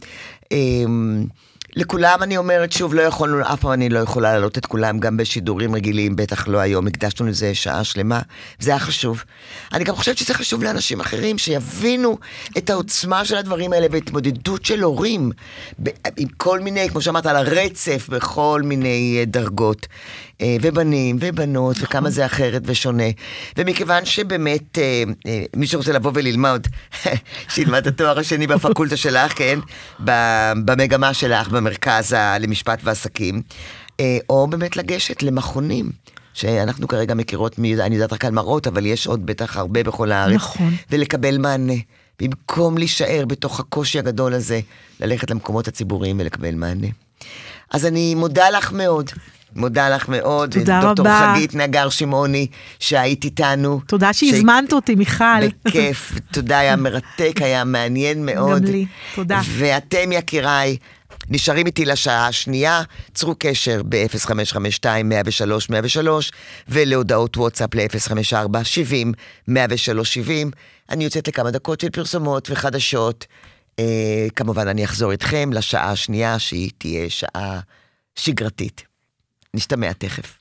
לכולם אני אומרת שוב, לא יכולנו, אף פעם אני לא יכולה להעלות את כולם, גם בשידורים רגילים, בטח לא היום, הקדשנו לזה שעה שלמה, זה היה חשוב. אני גם חושבת שזה חשוב לאנשים אחרים, שיבינו את העוצמה של הדברים האלה, והתמודדות של הורים, עם כל מיני, כמו שאמרת, על הרצף, בכל מיני דרגות, ובנים ובנות, וכמה זה אחרת ושונה. ומכיוון שבאמת, מי שרוצה לבוא וללמוד, שילמד את התואר השני בפקולטה שלך, כן? במגמה שלך, במרכז למשפט ועסקים, או באמת לגשת למכונים, שאנחנו כרגע מכירות, אני יודעת רק על מראות, אבל יש עוד בטח הרבה בכל הארץ, נכון. ולקבל מענה. במקום להישאר בתוך הקושי הגדול הזה, ללכת למקומות הציבוריים ולקבל מענה. אז אני מודה לך מאוד. מודה לך מאוד. תודה דוקטור רבה. חגית נגר שמעוני, שהיית איתנו. תודה שהזמנת אותי, מיכל. בכיף. תודה, היה מרתק, היה מעניין מאוד. גם לי, תודה. ואתם יקיריי, נשארים איתי לשעה השנייה, צרו קשר ב-אפס חמש חמש שתיים מאה ושלוש מאה ושלוש, ולהודעות וואטסאפ ל-אפס חמש ארבע שבעים מאה ושלוש שבעים. אני יוצאת לכמה דקות של פרסומות וחדשות. אה, כמובן אני אחזור איתכם לשעה השנייה, שהיא תהיה שעה שגרתית. נשתמע תכף.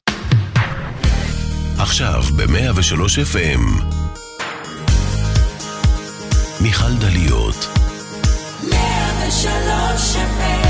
עכשיו ב-מאה ושלוש אף אם מיכל דליות. מאה ושלוש אף אם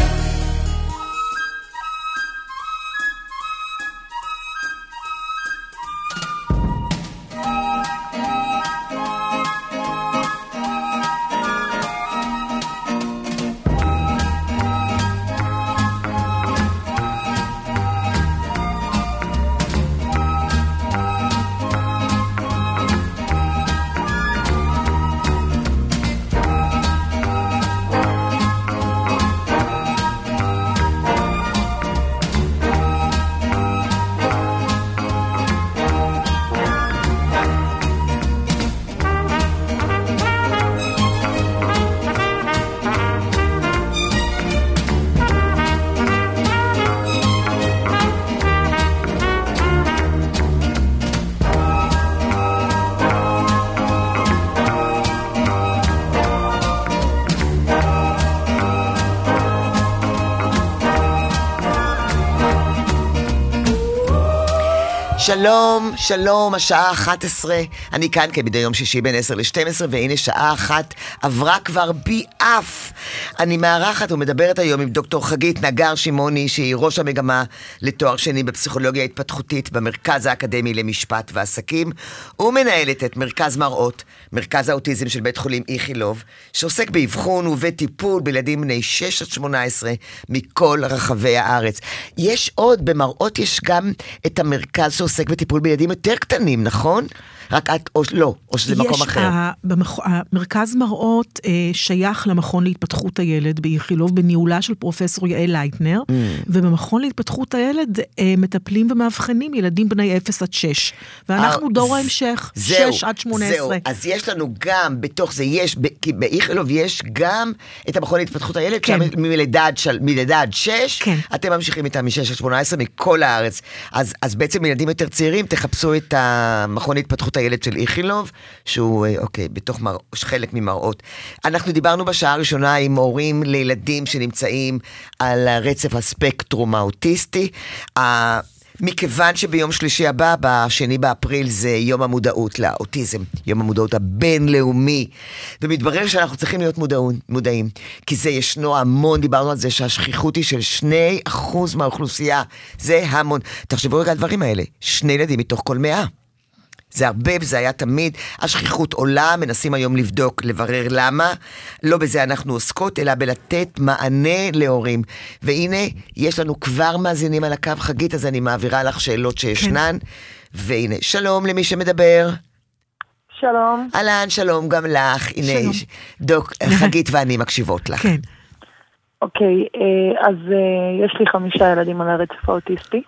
שלום, שלום, השעה אחת עשרה, אני כאן כמדי יום שישי בין עשר ל-שתים עשרה, והנה שעה אחת עברה כבר ביעף. אני מארחת ומדברת היום עם דוקטור חגית נגר שמעוני, שהיא ראש המגמה לתואר שני בפסיכולוגיה התפתחותית במרכז האקדמי למשפט ועסקים, ומנהלת את מרכז מראות, מרכז האוטיזם של בית חולים איכילוב, שעוסק באבחון ובטיפול בילדים בני שש עד שמונה עשרה מכל רחבי הארץ. יש עוד, במראות יש גם את המרכז שעוסק בטיפול בילדים יותר קטנים, נכון? רק את, או לא, או שזה מקום אחר. במח... המרכז מראות אה, שייך למכון להתפתחות הילד באיכילוב, בניהולה של פרופסור יעל לייטנר, mm. ובמכון להתפתחות הילד אה, מטפלים ומאבחנים ילדים בני אפס עד שש. ואנחנו דור ההמשך, שש עד שמונה עשרה. זהו, אז יש לנו גם, בתוך זה יש, כי באיכילוב יש גם את המכון להתפתחות הילד, כן. מלידה עד, של, מלידה עד שש, כן. אתם ממשיכים איתם מ-שש עד שמונה עשרה מכל הארץ. אז, אז בעצם ילדים יותר צעירים, תחפשו את המכון להתפתחות הילד של איכילוב, שהוא, אוקיי, בתוך מר... חלק ממראות. אנחנו דיברנו בשעה הראשונה עם הורים לילדים שנמצאים על הרצף הספקטרום האוטיסטי. מכיוון שביום שלישי הבא, בשני באפריל, זה יום המודעות לאוטיזם, יום המודעות הבינלאומי, ומתברר שאנחנו צריכים להיות מודעים, מודעים, כי זה ישנו המון, דיברנו על זה שהשכיחות היא של שני אחוז מהאוכלוסייה, זה המון. תחשבו רגע על הדברים האלה, שני ילדים מתוך כל מאה. זה הרבה, וזה היה תמיד, השכיחות עולה, מנסים היום לבדוק, לברר למה, לא בזה אנחנו עוסקות, אלא בלתת מענה להורים. והנה, יש לנו כבר מאזינים על הקו, חגית, אז אני מעבירה לך שאלות שישנן, כן. והנה, שלום למי שמדבר. שלום. אלן, שלום גם לך, הנה, דוק, חגית ואני מקשיבות לך. כן. אוקיי, אז יש לי חמישה ילדים על הרצף האוטיסטי.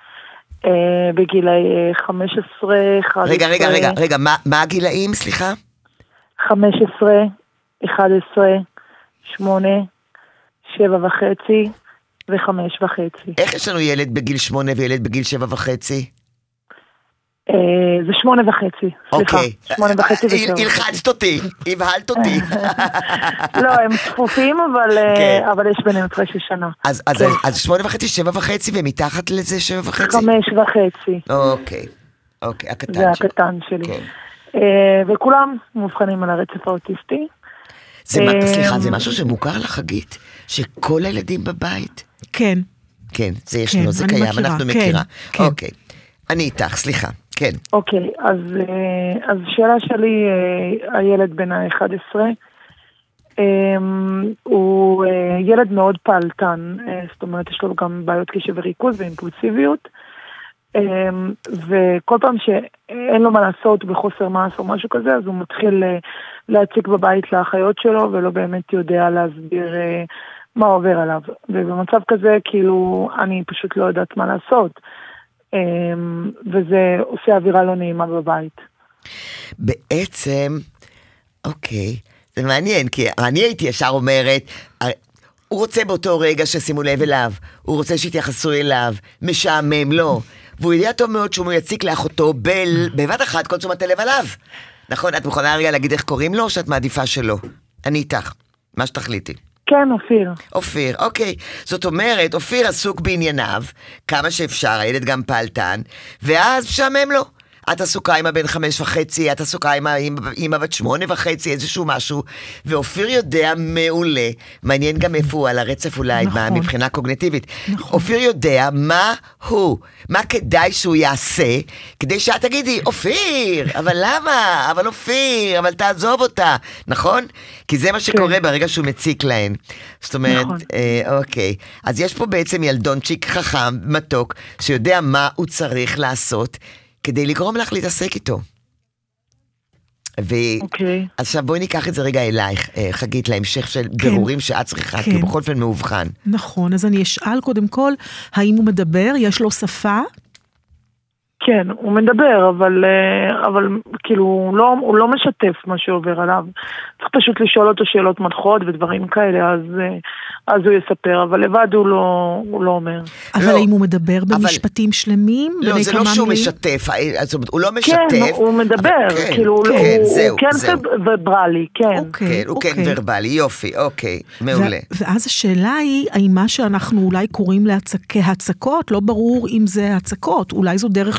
בגילאי חמש עשרה, אחת עשרה... רגע, רגע, רגע, רגע, מה, מה הגילאים, סליחה? חמש עשרה, אחת עשרה, שמונה, שבע וחצי וחמש וחצי. איך יש לנו ילד בגיל שמונה וילד בגיל שבע וחצי? זה שמונה וחצי, סליחה. שמונה וחצי ושבע. הלחצת אותי, הבהלת אותי. לא, הם צפופים, אבל יש ביניהם הפרש של שנה. אז שמונה וחצי, שבע וחצי, ומתחת לזה שבע וחצי? חמש וחצי. אוקיי, אוקיי, הקטן שלי. זה הקטן שלי. וכולם מובחנים על הרצף האוטיסטי. סליחה, זה משהו שמוכר לחגית? שכל הילדים בבית? כן. כן, זה ישנו, זה קיים, אנחנו מכירה. אוקיי. אני איתך, סליחה, כן. אוקיי, אז, אז שאלה שלי, הילד בן ה-אחד עשרה, הוא ילד מאוד פעלתן, זאת אומרת, יש לו גם בעיות קשב וריכוז ואימפולסיביות, וכל פעם שאין לו מה לעשות בחוסר מעש או משהו כזה, אז הוא מתחיל להציג בבית לאחיות שלו, ולא באמת יודע להסביר מה עובר עליו. ובמצב כזה, כאילו, אני פשוט לא יודעת מה לעשות. וזה עושה אווירה לא נעימה בבית. בעצם, אוקיי, זה מעניין, כי אני הייתי ישר אומרת, הוא רוצה באותו רגע ששימו לב אליו, הוא רוצה שיתייחסו אליו, משעמם לו, והוא יודע טוב מאוד שהוא יציק לאחותו בבת אחת כל תשומת הלב עליו. נכון, את מוכנה רגע להגיד איך קוראים לו, או שאת מעדיפה שלו? אני איתך, מה שתחליטי. כן, אופיר. אופיר, אוקיי. זאת אומרת, אופיר עסוק בענייניו, כמה שאפשר, הילד גם פעלתן, ואז משעמם לו. את עסוקה עם הבן חמש וחצי, את עסוקה עם, עם, עם הבת שמונה וחצי, איזשהו משהו, ואופיר יודע מעולה, מעניין גם איפה הוא על הרצף אולי, נכון. מה, מבחינה קוגניטיבית. נכון. אופיר יודע מה הוא, מה כדאי שהוא יעשה, כדי שאת תגידי, אופיר, אבל למה? אבל אופיר, אבל תעזוב אותה, נכון? כי זה מה שקורה כן. ברגע שהוא מציק להן. זאת אומרת, נכון. אה, אוקיי. אז יש פה בעצם ילדונצ'יק חכם, מתוק, שיודע מה הוא צריך לעשות, כדי לגרום לך להתעסק איתו. ועכשיו בואי ניקח את זה רגע אלייך, חגית, להמשך של בירורים שאת צריכה, כי בכל פעם מאובחן. נכון, אז אני אשאל קודם כל, האם הוא מדבר? יש לו שפה? כן, הוא מדבר, אבל, אבל כאילו, הוא לא, הוא לא משתף מה שעובר עליו. צריך פשוט לשאול אותו שאלות מדחות ודברים כאלה, אז, אז הוא יספר, אבל לבד הוא לא, הוא לא אומר. אבל לא, אם הוא מדבר במשפטים אבל... שלמים? לא, זה לא שהוא מילים? משתף, זאת אומרת, הוא לא משתף. כן, הוא מדבר, כן, כאילו, כן, הוא, זהו, הוא כן זהו. וברלי, כן. אוקיי, כן, הוא אוקיי. כן ורבלי, יופי, אוקיי, מעולה. ו- ואז השאלה היא, האם מה שאנחנו אולי קוראים להצק... הצקות, לא ברור אם זה הצקות, אולי זו דרך של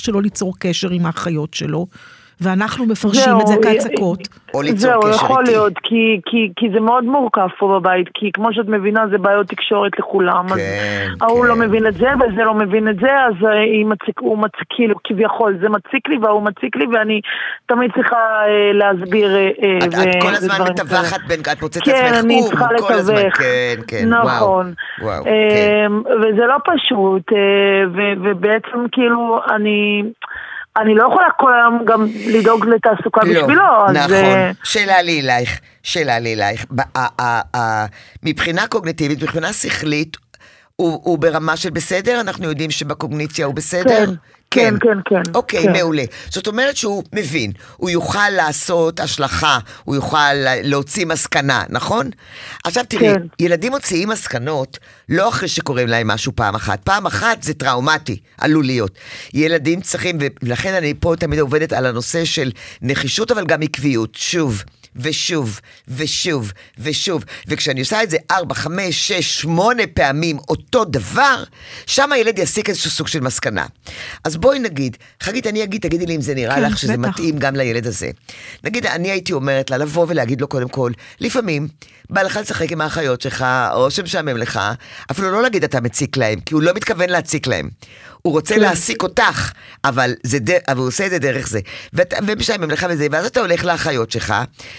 שלו ליצור קשר עם האחיות שלו, ואנחנו מפרשים את זה כהצקות. או ליצור זהו, קשר יכול איתי. להיות, כי, כי, כי זה מאוד מורכב פה בבית, כי כמו שאת מבינה, זה בעיות תקשורת לכולם. כן, אז כן. ההוא לא מבין את זה, וזה לא מבין את זה, אז היא מציק, הוא מציק, כאילו, כביכול, זה מציק לי והוא מציק לי, ואני תמיד צריכה אה, להסביר אה, את, ו- את כל הזמן ודברים מתווכת כאלה. בין, את מוצאת כן, עצמך אני אום, צריכה כל הזמן, לתווך. כן, כן, נכון. וואו, וואו, אה, כן. וזה לא פשוט, אה, ו- ובעצם כאילו, אני... אני לא יכולה כל היום גם לדאוג לתעסוקה לא, בשבילו. אז, נכון. אה, שאלה לי אלייך, שאלה לי אלייך. ב- ה- ה- ה- מבחינה קוגניטיבית, מבחינה שכלית, הוא, הוא ברמה של בסדר? אנחנו יודעים שבקוגניציה הוא בסדר? כן, כן, כן, כן. אוקיי, כן. מעולה. זאת אומרת שהוא מבין, הוא יוכל לעשות השלכה, הוא יוכל להוציא מסקנה, נכון? עכשיו תראי, כן. ילדים מוציאים מסקנות, לא אחרי שקוראים להם משהו פעם אחת. פעם אחת זה טראומטי, עלול להיות. ילדים צריכים, ולכן אני פה תמיד עובדת על הנושא של נחישות, אבל גם עקביות. שוב. ושוב, ושוב, ושוב, וכשאני עושה את זה ארבע, חמש, שש, שמונה פעמים אותו דבר, שם הילד יסיק איזשהו סוג של מסקנה. אז בואי נגיד, חגית, אני אגיד, תגידי לי אם זה נראה כן, לך שזה בטח. מתאים גם לילד הזה. נגיד, אני הייתי אומרת לה לבוא ולהגיד לו קודם כל, לפעמים, בא לך לשחק עם האחיות שלך, או שמשעמם לך, אפילו לא להגיד אתה מציק להם, כי הוא לא מתכוון להציק להם. הוא רוצה כן. להעסיק אותך, אבל, זה דר, אבל הוא עושה את זה דרך זה. ואת, ומשעמם לך וזה, ואז אתה הולך לאחיות שלך,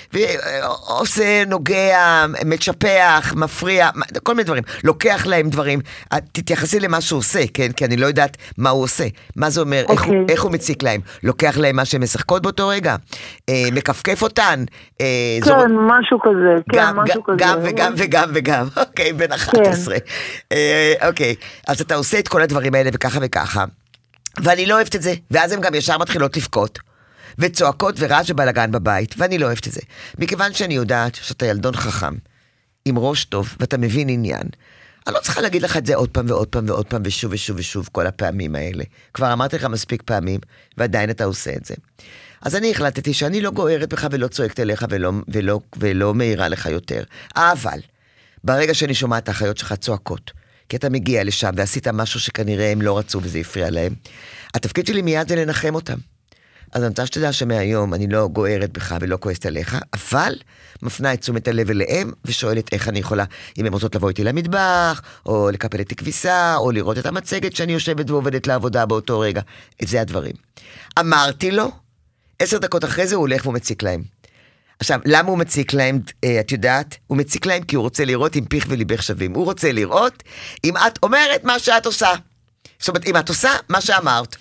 ועושה, נוגע, מצ'פח, מפריע, כל מיני דברים. לוקח להם דברים. תתייחסי למה שהוא עושה, כן? כי אני לא יודעת מה הוא עושה. מה זה אומר? איך, הוא, איך הוא מציק להם? לוקח להם מה שהן משחקות באותו רגע? אה, מקפקף אותן? אה, כן, זור... משהו כזה. כן, גם, משהו כזה. גם וגם וגם וגם. אוקיי, בין אחת עשרה. אה, אוקיי, אז אתה עושה את כל הדברים האלה וככה וככה, ואני לא אוהבת את זה, ואז הן גם ישר מתחילות לבכות, וצועקות ורעש ובלגן בבית, ואני לא אוהבת את זה. מכיוון שאני יודעת שאתה ילדון חכם, עם ראש טוב, ואתה מבין עניין, אני לא צריכה להגיד לך את זה עוד פעם ועוד פעם ועוד פעם, ושוב ושוב ושוב, כל הפעמים האלה. כבר אמרתי לך מספיק פעמים, ועדיין אתה עושה את זה. אז אני החלטתי שאני לא גוערת בך ולא צועקת אליך ולא, ולא, ולא מהירה לך יותר. אבל, ברגע שאני שומעת את האחיות שלך צועקות, כי אתה מגיע לשם ועשית משהו שכנראה הם לא רצו וזה הפריע להם, התפקיד שלי מיד זה לנחם אותם. אז אני רוצה שתדע שמהיום אני לא גוערת בך ולא כועסת עליך, אבל מפנה את תשומת הלב אליהם ושואלת איך אני יכולה, אם הם רוצות לבוא איתי למטבח, או לקפל את הכביסה, או לראות את המצגת שאני יושבת ועובדת לעבודה באותו רגע. את זה הדברים. אמרתי לו, עשר דקות אחרי זה הוא הולך והוא מציק להם. עכשיו, למה הוא מציק להם, את יודעת? הוא מציק להם כי הוא רוצה לראות אם פיך וליבך שווים. הוא רוצה לראות אם את אומרת מה שאת עושה. זאת אומרת, אם את עושה מה שאמרת.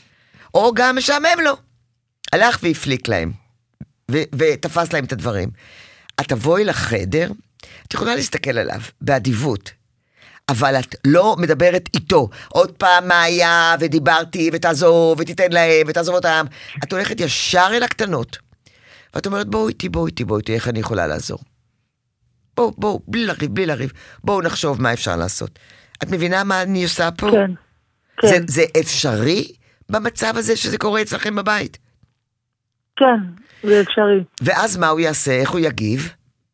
או גם משעמם לו. הלך והפליק להם. ו- ותפס להם את הדברים. את תבואי לחדר, את יכולה להסתכל עליו, באדיבות. אבל את לא מדברת איתו. עוד פעם מה היה, ודיברתי, ותעזור, ותיתן להם, ותעזור אותם. את הולכת ישר אל הקטנות. ואת אומרת, בואו איתי, בואו איתי, בואו איתי, איך אני יכולה לעזור? בואו, בואו, בלי לריב, בלי לריב. בואו נחשוב מה אפשר לעשות. את מבינה מה אני עושה פה? כן, כן. זה, זה אפשרי במצב הזה שזה קורה אצלכם בבית? כן, זה אפשרי. ואז מה הוא יעשה? איך הוא יגיב?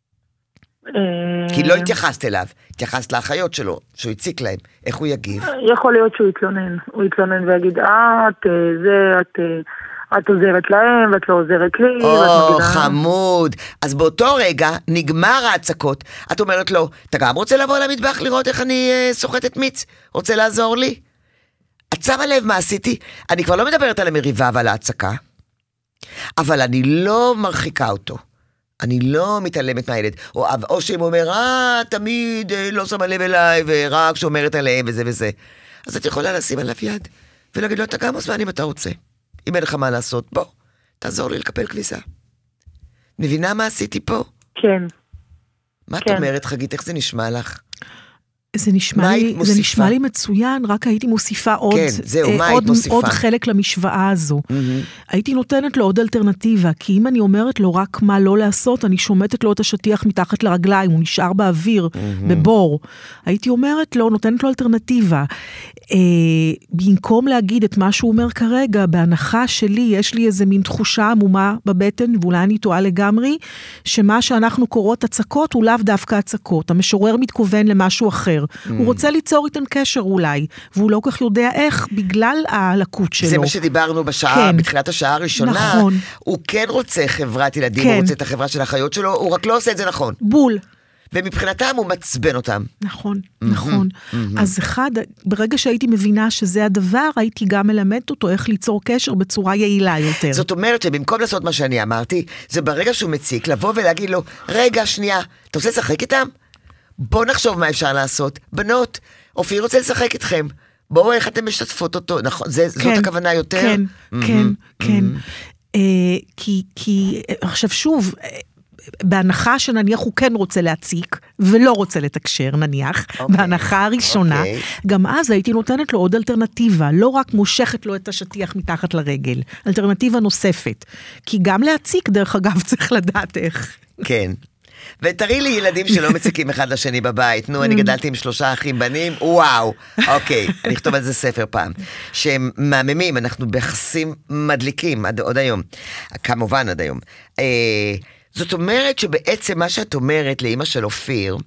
כי לא התייחסת אליו, התייחסת לאחיות שלו, שהוא הציק להם. איך הוא יגיב? יכול להיות שהוא יתלונן. הוא יתלונן ויגיד, אה, את זה, את... את עוזרת להם, ואת לא עוזרת לי, או, חמוד. אז באותו רגע נגמר ההצקות. את אומרת לו, אתה גם רוצה לבוא למטבח לראות איך אני אה, סוחטת מיץ? רוצה לעזור לי? את שמה לב מה עשיתי? אני כבר לא מדברת על המריבה ועל ההצקה, אבל אני לא מרחיקה אותו. אני לא מתעלמת מהילד. או, או שאם הוא אומר, אה, תמיד אה, לא שמה לב אליי, ורק שומרת עליהם וזה וזה. אז את יכולה לשים עליו יד, ולהגיד לו, אתה גם מוזמן אם אתה רוצה. אם אין לך מה לעשות, בוא, תעזור לי לקפל כביסה. מבינה מה עשיתי פה? כן. מה את כן. אומרת, חגית, איך זה נשמע לך? זה נשמע, לי, זה נשמע לי מצוין, רק הייתי מוסיפה עוד, כן, זהו, אה, מה עוד, היית מוסיפה? עוד חלק למשוואה הזו. Mm-hmm. הייתי נותנת לו עוד אלטרנטיבה, כי אם אני אומרת לו רק מה לא לעשות, אני שומטת לו את השטיח מתחת לרגליים, הוא נשאר באוויר, mm-hmm. בבור. הייתי אומרת לו, נותנת לו אלטרנטיבה. אה, במקום להגיד את מה שהוא אומר כרגע, בהנחה שלי יש לי איזה מין תחושה עמומה בבטן, ואולי אני טועה לגמרי, שמה שאנחנו קוראות הצקות הוא לאו דווקא הצקות. המשורר מתכוון למשהו אחר. קשר. הוא רוצה ליצור איתן קשר אולי, והוא לא כך יודע איך, בגלל הלקות שלו. זה מה שדיברנו בשעה, כן. בתחילת השעה הראשונה. נכון. הוא כן רוצה חברת ילדים, כן. הוא רוצה את החברה של החיות שלו, הוא רק לא עושה את זה נכון. בול. ומבחינתם הוא מצבן אותם. נכון, נכון. אז אחד, ברגע שהייתי מבינה שזה הדבר, הייתי גם מלמדת אותו איך ליצור קשר בצורה יעילה יותר. זאת אומרת שבמקום לעשות מה שאני אמרתי, זה ברגע שהוא מציק, לבוא ולהגיד לו, רגע, שנייה, אתה רוצה לשחק איתם? בוא נחשוב מה אפשר לעשות. בנות, אופיר רוצה לשחק איתכם. בואו איך אתם משתפות אותו. נכון, זה, כן, זאת הכוונה יותר? כן, Mm-hmm. כן, כן. Mm-hmm. אה, כי, כי, עכשיו שוב, בהנחה שנניח הוא כן רוצה להציק, ולא רוצה לתקשר נניח, okay. בהנחה הראשונה, okay. גם אז הייתי נותנת לו עוד אלטרנטיבה, לא רק מושכת לו את השטיח מתחת לרגל, אלטרנטיבה נוספת. כי גם להציק דרך אגב צריך לדעת איך. כן. ותראי לי ילדים שלא מציקים אחד לשני בבית. נו, אני גדלתי עם שלושה אחים בנים, וואו. אוקיי, אני אכתוב על זה ספר פעם. שהם מהממים, אנחנו ביחסים מדליקים עד, עוד היום. כמובן עד היום. אה, זאת אומרת שבעצם מה שאת אומרת לאמא של אופיר,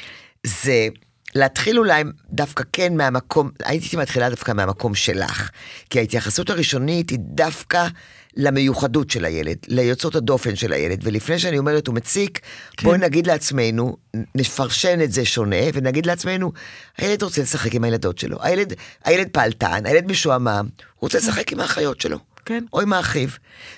זה להתחיל אולי דווקא כן מהמקום, הייתי מתחילה דווקא מהמקום שלך. כי ההתייחסות הראשונית היא דווקא למיוחדות של הילד, ליוצאות הדופן של הילד, ולפני שאני אומרת הוא מציק, כן. בואי נגיד לעצמנו, נפרשן את זה שונה, ונגיד לעצמנו, הילד רוצה לשחק עם הילדות שלו, הילד, הילד פעלתן, הילד משועמם, הוא רוצה לשחק עם האחיות שלו, כן. או עם האחיו,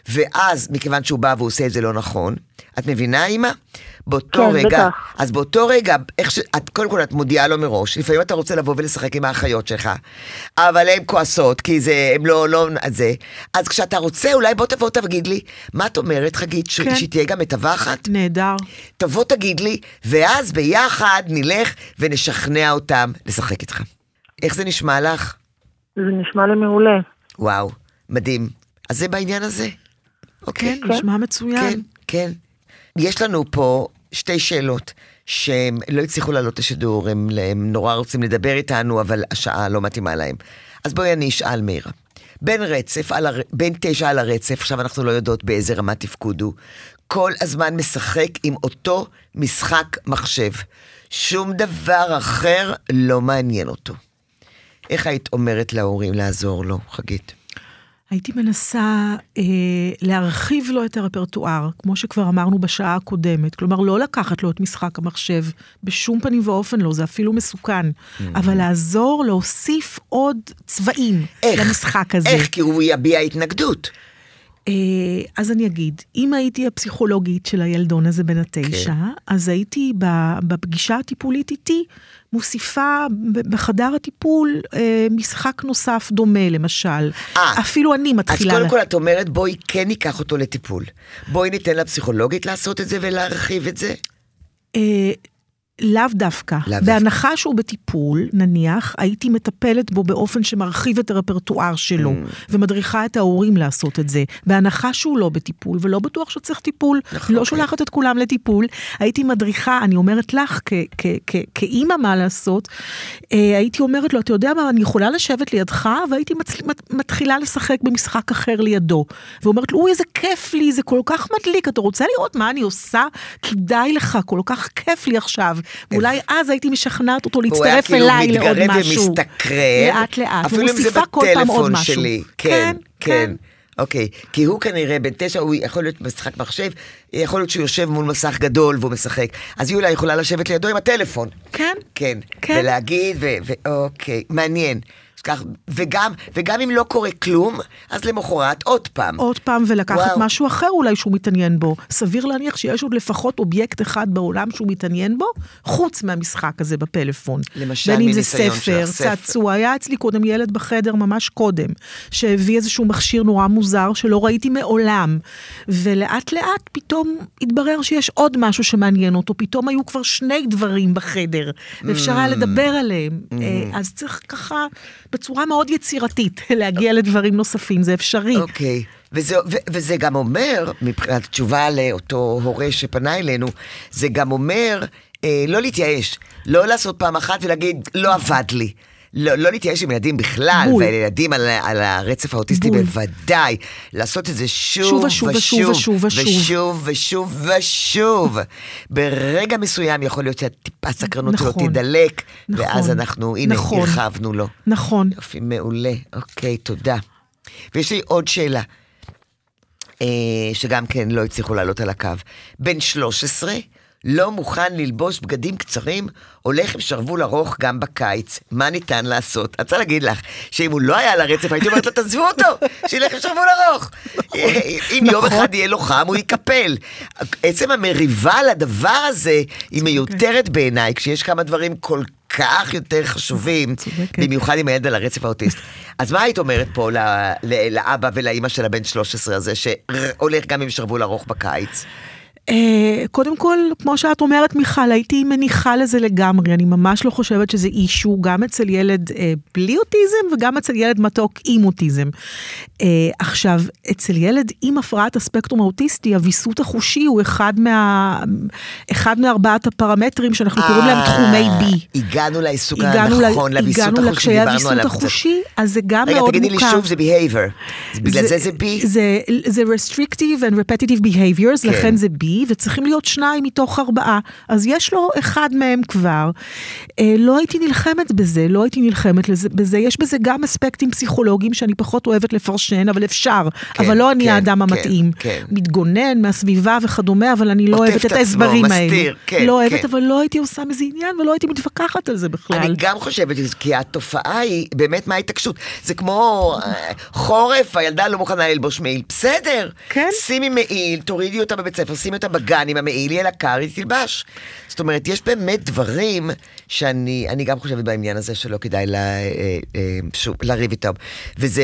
ואז מכיוון שהוא בא ועושה את זה לא נכון, את מבינה אמא? באותו כן, רגע, בטח. אז באותו רגע, איך ש... את, קודם כל את מודיעה לו מראש, לפעמים אתה רוצה לבוא ולשחק עם האחיות שלך, אבל הן כועסות, כי זה, הם לא, לא, זה, אז כשאתה רוצה, אולי בוא תבוא תגיד לי, מה את אומרת, חגית, ש... כן. שתהיה גם מתווכת? נהדר. תבוא תגיד לי, ואז ביחד נלך ונשכנע אותם לשחק איתך. איך זה נשמע לך? זה נשמע לי מעולה. וואו, מדהים. אז זה בעניין הזה? אוקיי. כן, נשמע מצוין. כן, כן. יש לנו פה שתי שאלות שהם לא הצליחו לעלות לשידור, הם, הם נורא רוצים לדבר איתנו, אבל השעה לא מתאימה להם. אז בואי אני אשאל מירה. בין רצף, על הר... בין תשע על הרצף, עכשיו אנחנו לא יודעות באיזה רמת תפקוד הוא, כל הזמן משחק עם אותו משחק מחשב. שום דבר אחר לא מעניין אותו. איך היית אומרת להורים לעזור לו, חגית? הייתי מנסה אה, להרחיב לו את הרפרטואר, כמו שכבר אמרנו בשעה הקודמת. כלומר, לא לקחת לו את משחק המחשב, בשום פנים ואופן לא, זה אפילו מסוכן. Mm-hmm. אבל לעזור, להוסיף עוד צבעים איך? למשחק הזה. איך? כי הוא יביע התנגדות. אה, אז אני אגיד, אם הייתי הפסיכולוגית של הילדון הזה בן התשע, okay. אז הייתי בפגישה הטיפולית איתי, מוסיפה בחדר הטיפול אה, משחק נוסף דומה למשל. 아, אפילו אני מתחילה... אז קודם כל את אומרת בואי כן ניקח אותו לטיפול. בואי ניתן לפסיכולוגית לעשות את זה ולהרחיב את זה? אה, לאו דווקא. לאו בהנחה שהוא בטיפול, נניח, הייתי מטפלת בו באופן שמרחיב את הרפרטואר שלו, mm. ומדריכה את ההורים לעשות את זה. בהנחה שהוא לא בטיפול, ולא בטוח שצריך טיפול, נכון, לא שולחת את כולם לטיפול, הייתי מדריכה, אני אומרת לך, כאימא מה לעשות, הייתי אומרת לו, אתה יודע מה, אני יכולה לשבת לידך, והייתי מתחילה לשחק במשחק אחר לידו. ואומרת לו, אוי, איזה כיף לי, זה כל כך מדליק, אתה רוצה לראות מה אני עושה? כדאי לך, כל כך כיף לי עכשיו. ואולי אז הייתי משכנעת אותו להצטרף אליי לעוד משהו. הוא היה כאילו מתגרד ומסתקרן. לאט לאט. אפילו אם זה בטלפון שלי. כן, כן. אוקיי, כי הוא כנראה בין תשע, הוא יכול להיות משחק מחשב, יכול להיות שהוא יושב מול מסך גדול והוא משחק. אז יולה יכולה לשבת לידו עם הטלפון. כן. כן. ולהגיד, ואוקיי, מעניין. וגם, וגם אם לא קורה כלום, אז למחרת עוד פעם. עוד פעם, ולקחת וואו. משהו אחר אולי שהוא מתעניין בו. סביר להניח שיש עוד לפחות אובייקט אחד בעולם שהוא מתעניין בו, חוץ מהמשחק הזה בפלאפון. למשל, מניסיון שלך, בין אם זה ספר, צעצוע. היה אצלי קודם ילד בחדר ממש קודם, שהביא איזשהו מכשיר נורא מוזר, שלא ראיתי מעולם. ולאט לאט פתאום התברר שיש עוד משהו שמעניין אותו. פתאום היו כבר שני דברים בחדר, ואפשר היה לדבר עליהם. אז צריך ככה... בצורה מאוד יצירתית, להגיע לדברים נוספים, זה אפשרי. אוקיי, וזה, ו, וזה גם אומר, מבחינת תשובה לאותו הורה שפנה אלינו, זה גם אומר, אה, לא להתייאש, לא לעשות פעם אחת ולהגיד, לא עבד לי. לא, לא להתייאש עם ילדים בכלל, וילדים על, על הרצף האוטיסטי בול. בוודאי, לעשות את זה שוב ושוב ושוב ושוב ושוב ושוב ושוב. ברגע מסוים יכול להיות שהטיפה סקרנות נכון, שלו תדלק, נכון, ואז אנחנו, הנה, נכון, הרחבנו לו. נכון. יופי, מעולה. אוקיי, תודה. ויש לי עוד שאלה, שגם כן לא הצליחו לעלות על הקו. בן שלוש עשרה, לא מוכן ללבוש בגדים קצרים, הולך עם שרוול ארוך גם בקיץ. מה ניתן לעשות? אני רוצה להגיד לך, שאם הוא לא היה על הרצף, הייתי אומרת לו, תעזבו אותו, שילך עם שרוול ארוך. אם יום אחד יהיה לו חם, הוא יקפל. עצם המריבה לדבר הזה, היא מיותרת בעיניי, כשיש כמה דברים כל כך יותר חשובים, במיוחד עם הילד על הרצף האוטיסט. אז מה היית אומרת פה לאבא ולאמא של הבן שלוש עשרה הזה, שהולך גם עם שרוול ארוך בקיץ? קודם כל, כמו שאת אומרת, מיכל, הייתי מניחה לזה לגמרי. אני ממש לא חושבת שזה אישו, גם אצל ילד בלי אוטיזם, וגם אצל ילד מתוק עם אוטיזם. עכשיו, אצל ילד עם הפרעת הספקטרום האוטיסטי, הוויסות החושי הוא אחד מה, אחד מארבעת הפרמטרים שאנחנו קוראים להם תחומי בי. הגענו לעיסוק הנכון, לוויסות החושי, דיברנו עליו. החושי, אז זה גם מאוד מוכר. רגע, תגידי לי שוב, זה behavior. בגלל זה זה בי? זה restrictive and repetitive behaviors, לכן זה בי. וצריכים להיות שניים מתוך ארבעה, אז יש לו אחד מהם כבר. אה, לא הייתי נלחמת בזה, לא הייתי נלחמת לזה, בזה, יש בזה גם אספקטים פסיכולוגיים שאני פחות אוהבת לפרשן, אבל אפשר, כן, אבל לא אני כן, האדם כן, המתאים. כן. מתגונן מהסביבה וכדומה, אבל אני לא אוהבת את ההסברים האלה. כן, לא אוהבת, כן. אבל לא הייתי עושה מזה עניין, ולא הייתי מתווכחת על זה בכלל. אני גם חושבת, כי התופעה היא באמת מההתעקשות. זה כמו חורף, הילדה לא מוכנה ללבוש מעיל. בסדר, כן? שימי מעיל, תורידי אותה בבית ספר, שימי אותה בגן עם המעיל, יהיה לה קר, היא תלבש. זאת אומרת, יש באמת דברים שאני אני גם חושבת בעניין הזה שלא כדאי לה, שוב, לריב איתם. וזה,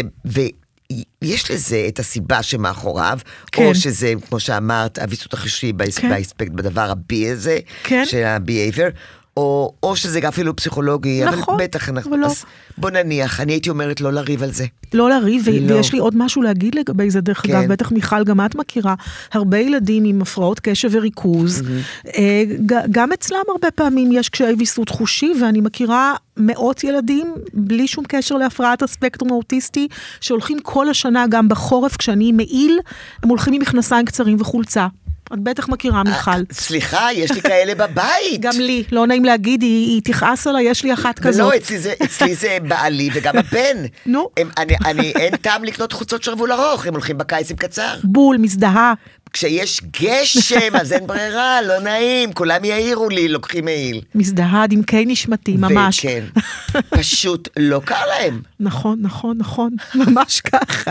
ויש לזה את הסיבה שמאחוריו, כן. או שזה, כמו שאמרת, הוויסות החושי כן. באספקט, בדבר הבי הזה, כן. של ה-behavior, או, או שזה אפילו פסיכולוגי, נכון, אבל בטח אנחנו, לא. אז בוא נניח, אני הייתי אומרת לא לריב על זה. לא לריב, לא. ויש לי עוד משהו להגיד לגבי זה, דרך כן. אגב, בטח מיכל, גם את מכירה, הרבה ילדים עם הפרעות קשב וריכוז, mm-hmm. גם אצלם הרבה פעמים יש קשיי ויסות חושי, ואני מכירה מאות ילדים, בלי שום קשר להפרעת הספקטרום האוטיסטי, שהולכים כל השנה, גם בחורף, כשאני מעיל, הם הולכים עם מכנסיים קצרים וחולצה. את בטח מכירה, מיכל. סליחה, יש לי כאלה בבית. גם לי, לא נעים להגיד, היא, היא תכעס עליי, יש לי אחת כזאת. ולא, אצלי זה, אצלי זה בעלי וגם הבן. נו. הם, אני, אני, אין טעם לקנות חוצות שרוול ארוך, הם הולכים בקיץ עם קצר. בול, מזדהה. כשיש גשם, אז אין ברירה, לא נעים, כולם יעירו לי, לוקחים מעיל. מזדהה, דמקי נשמתי, ממש. וכן, פשוט לא קר להם. נכון, נכון, נכון, ממש ככה.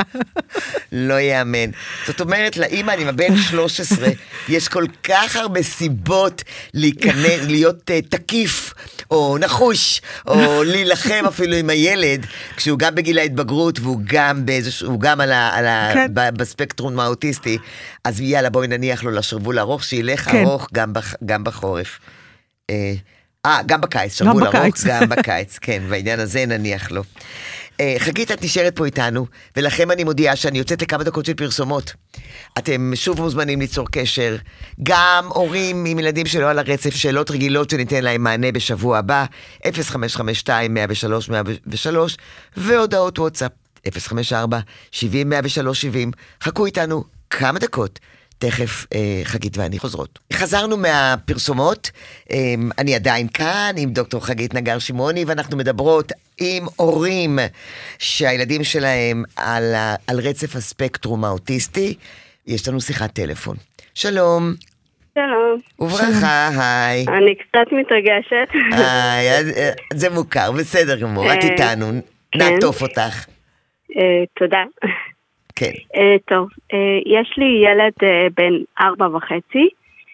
לא יאמן. זאת אומרת, לאמא, אני מבן שלוש עשרה, יש כל כך הרבה סיבות להיכנס, להיות uh, תקיף, או נחוש, או להילחם אפילו עם הילד, כשהוא גם בגיל ההתבגרות, והוא גם, באיזשהו, גם על ה, על ה, כן. ב, בספקטרום האוטיסטי, אז יאללה, בואי נניח לו לשרוול ארוך, שילך כן. ארוך גם, בח, גם בחורף. אה, גם בקיץ, שרוול ארוך, גם בקיץ, כן, בעניין הזה נניח לו. אה, חגית, את נשארת פה איתנו, ולכם אני מודיעה שאני יוצאת לכמה דקות של פרסומות. אתם שוב מוזמנים ליצור קשר, גם הורים עם ילדים שלא על הרצף, שאלות רגילות שניתן להם מענה בשבוע הבא, אפס חמש חמש שתיים מאה ושלוש מאה ושלוש, והודעות וואטסאפ, אפס חמש ארבע שבעים מאה ושלוש שבעים. חכו איתנו כמה דקות, תכף אה, חגית ואני חוזרות. חזרנו מהפרסומות, אה, אני עדיין כאן עם דוקטור חגית נגר שמעוני, ואנחנו מדברות עם הורים שהילדים שלהם על, על רצף הספקטרום האוטיסטי. יש לנו שיחת טלפון. שלום. שלום. וברכה, היי. אני קצת מתרגשת. היי, זה מוכר, בסדר גמור, את איתנו, נעטוף אותך. תודה. כן. טוב, יש לי ילד בן ארבע וחצי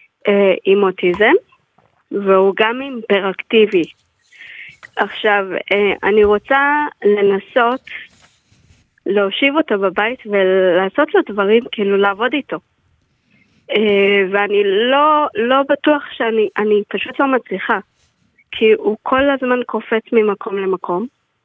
עם אוטיזם, והוא גם היפראקטיבי. עכשיו, אני רוצה לנסות להושיב אותו בבית ולעשות לו דברים, כאילו לעבוד איתו. ואני לא, לא בטוח שאני, אני פשוט לא מצליחה, כי הוא כל הזמן קופץ ממקום למקום.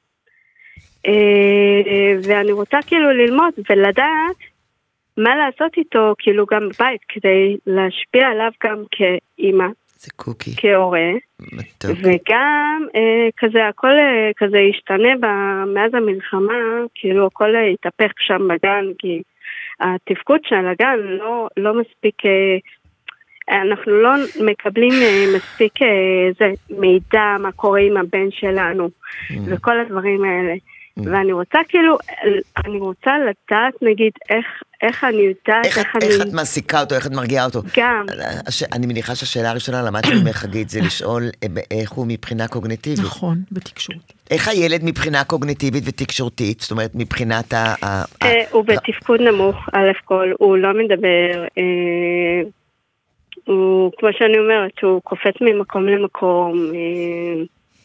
ואני רוצה כאילו ללמוד ולדעת מה לעשות איתו כאילו גם בבית, כדי להשפיע עליו גם כאימא. זה קוקי. כהורה. מתוק. וגם אה, כזה, הכל אה, כזה השתנה ב- מאז המלחמה, כאילו הכל אה, התהפך שם בגן, כי התפקוד של הגן לא, לא מספיק, אה, אנחנו לא מקבלים אה, מספיק אה, זה, מידע מה קורה עם הבן שלנו, mm. וכל הדברים האלה. ואני רוצה כאילו, אני רוצה לדעת נגיד איך, איך אני יודעת, איך, איך, איך אני... איך את מעסיקה אותו, איך את מרגיעה אותו. גם. הש... אני מניחה שהשאלה הראשונה למדתי ממך חגית, זה לשאול איך הוא מבחינה קוגניטיבית. נכון, בתקשורתית. איך הילד מבחינה קוגניטיבית ותקשורתית, זאת אומרת מבחינת ה... אה, הוא בתפקוד נמוך, א' כל, הוא לא מדבר, אה, הוא, כמו שאני אומרת, הוא קופץ ממקום למקום, אה,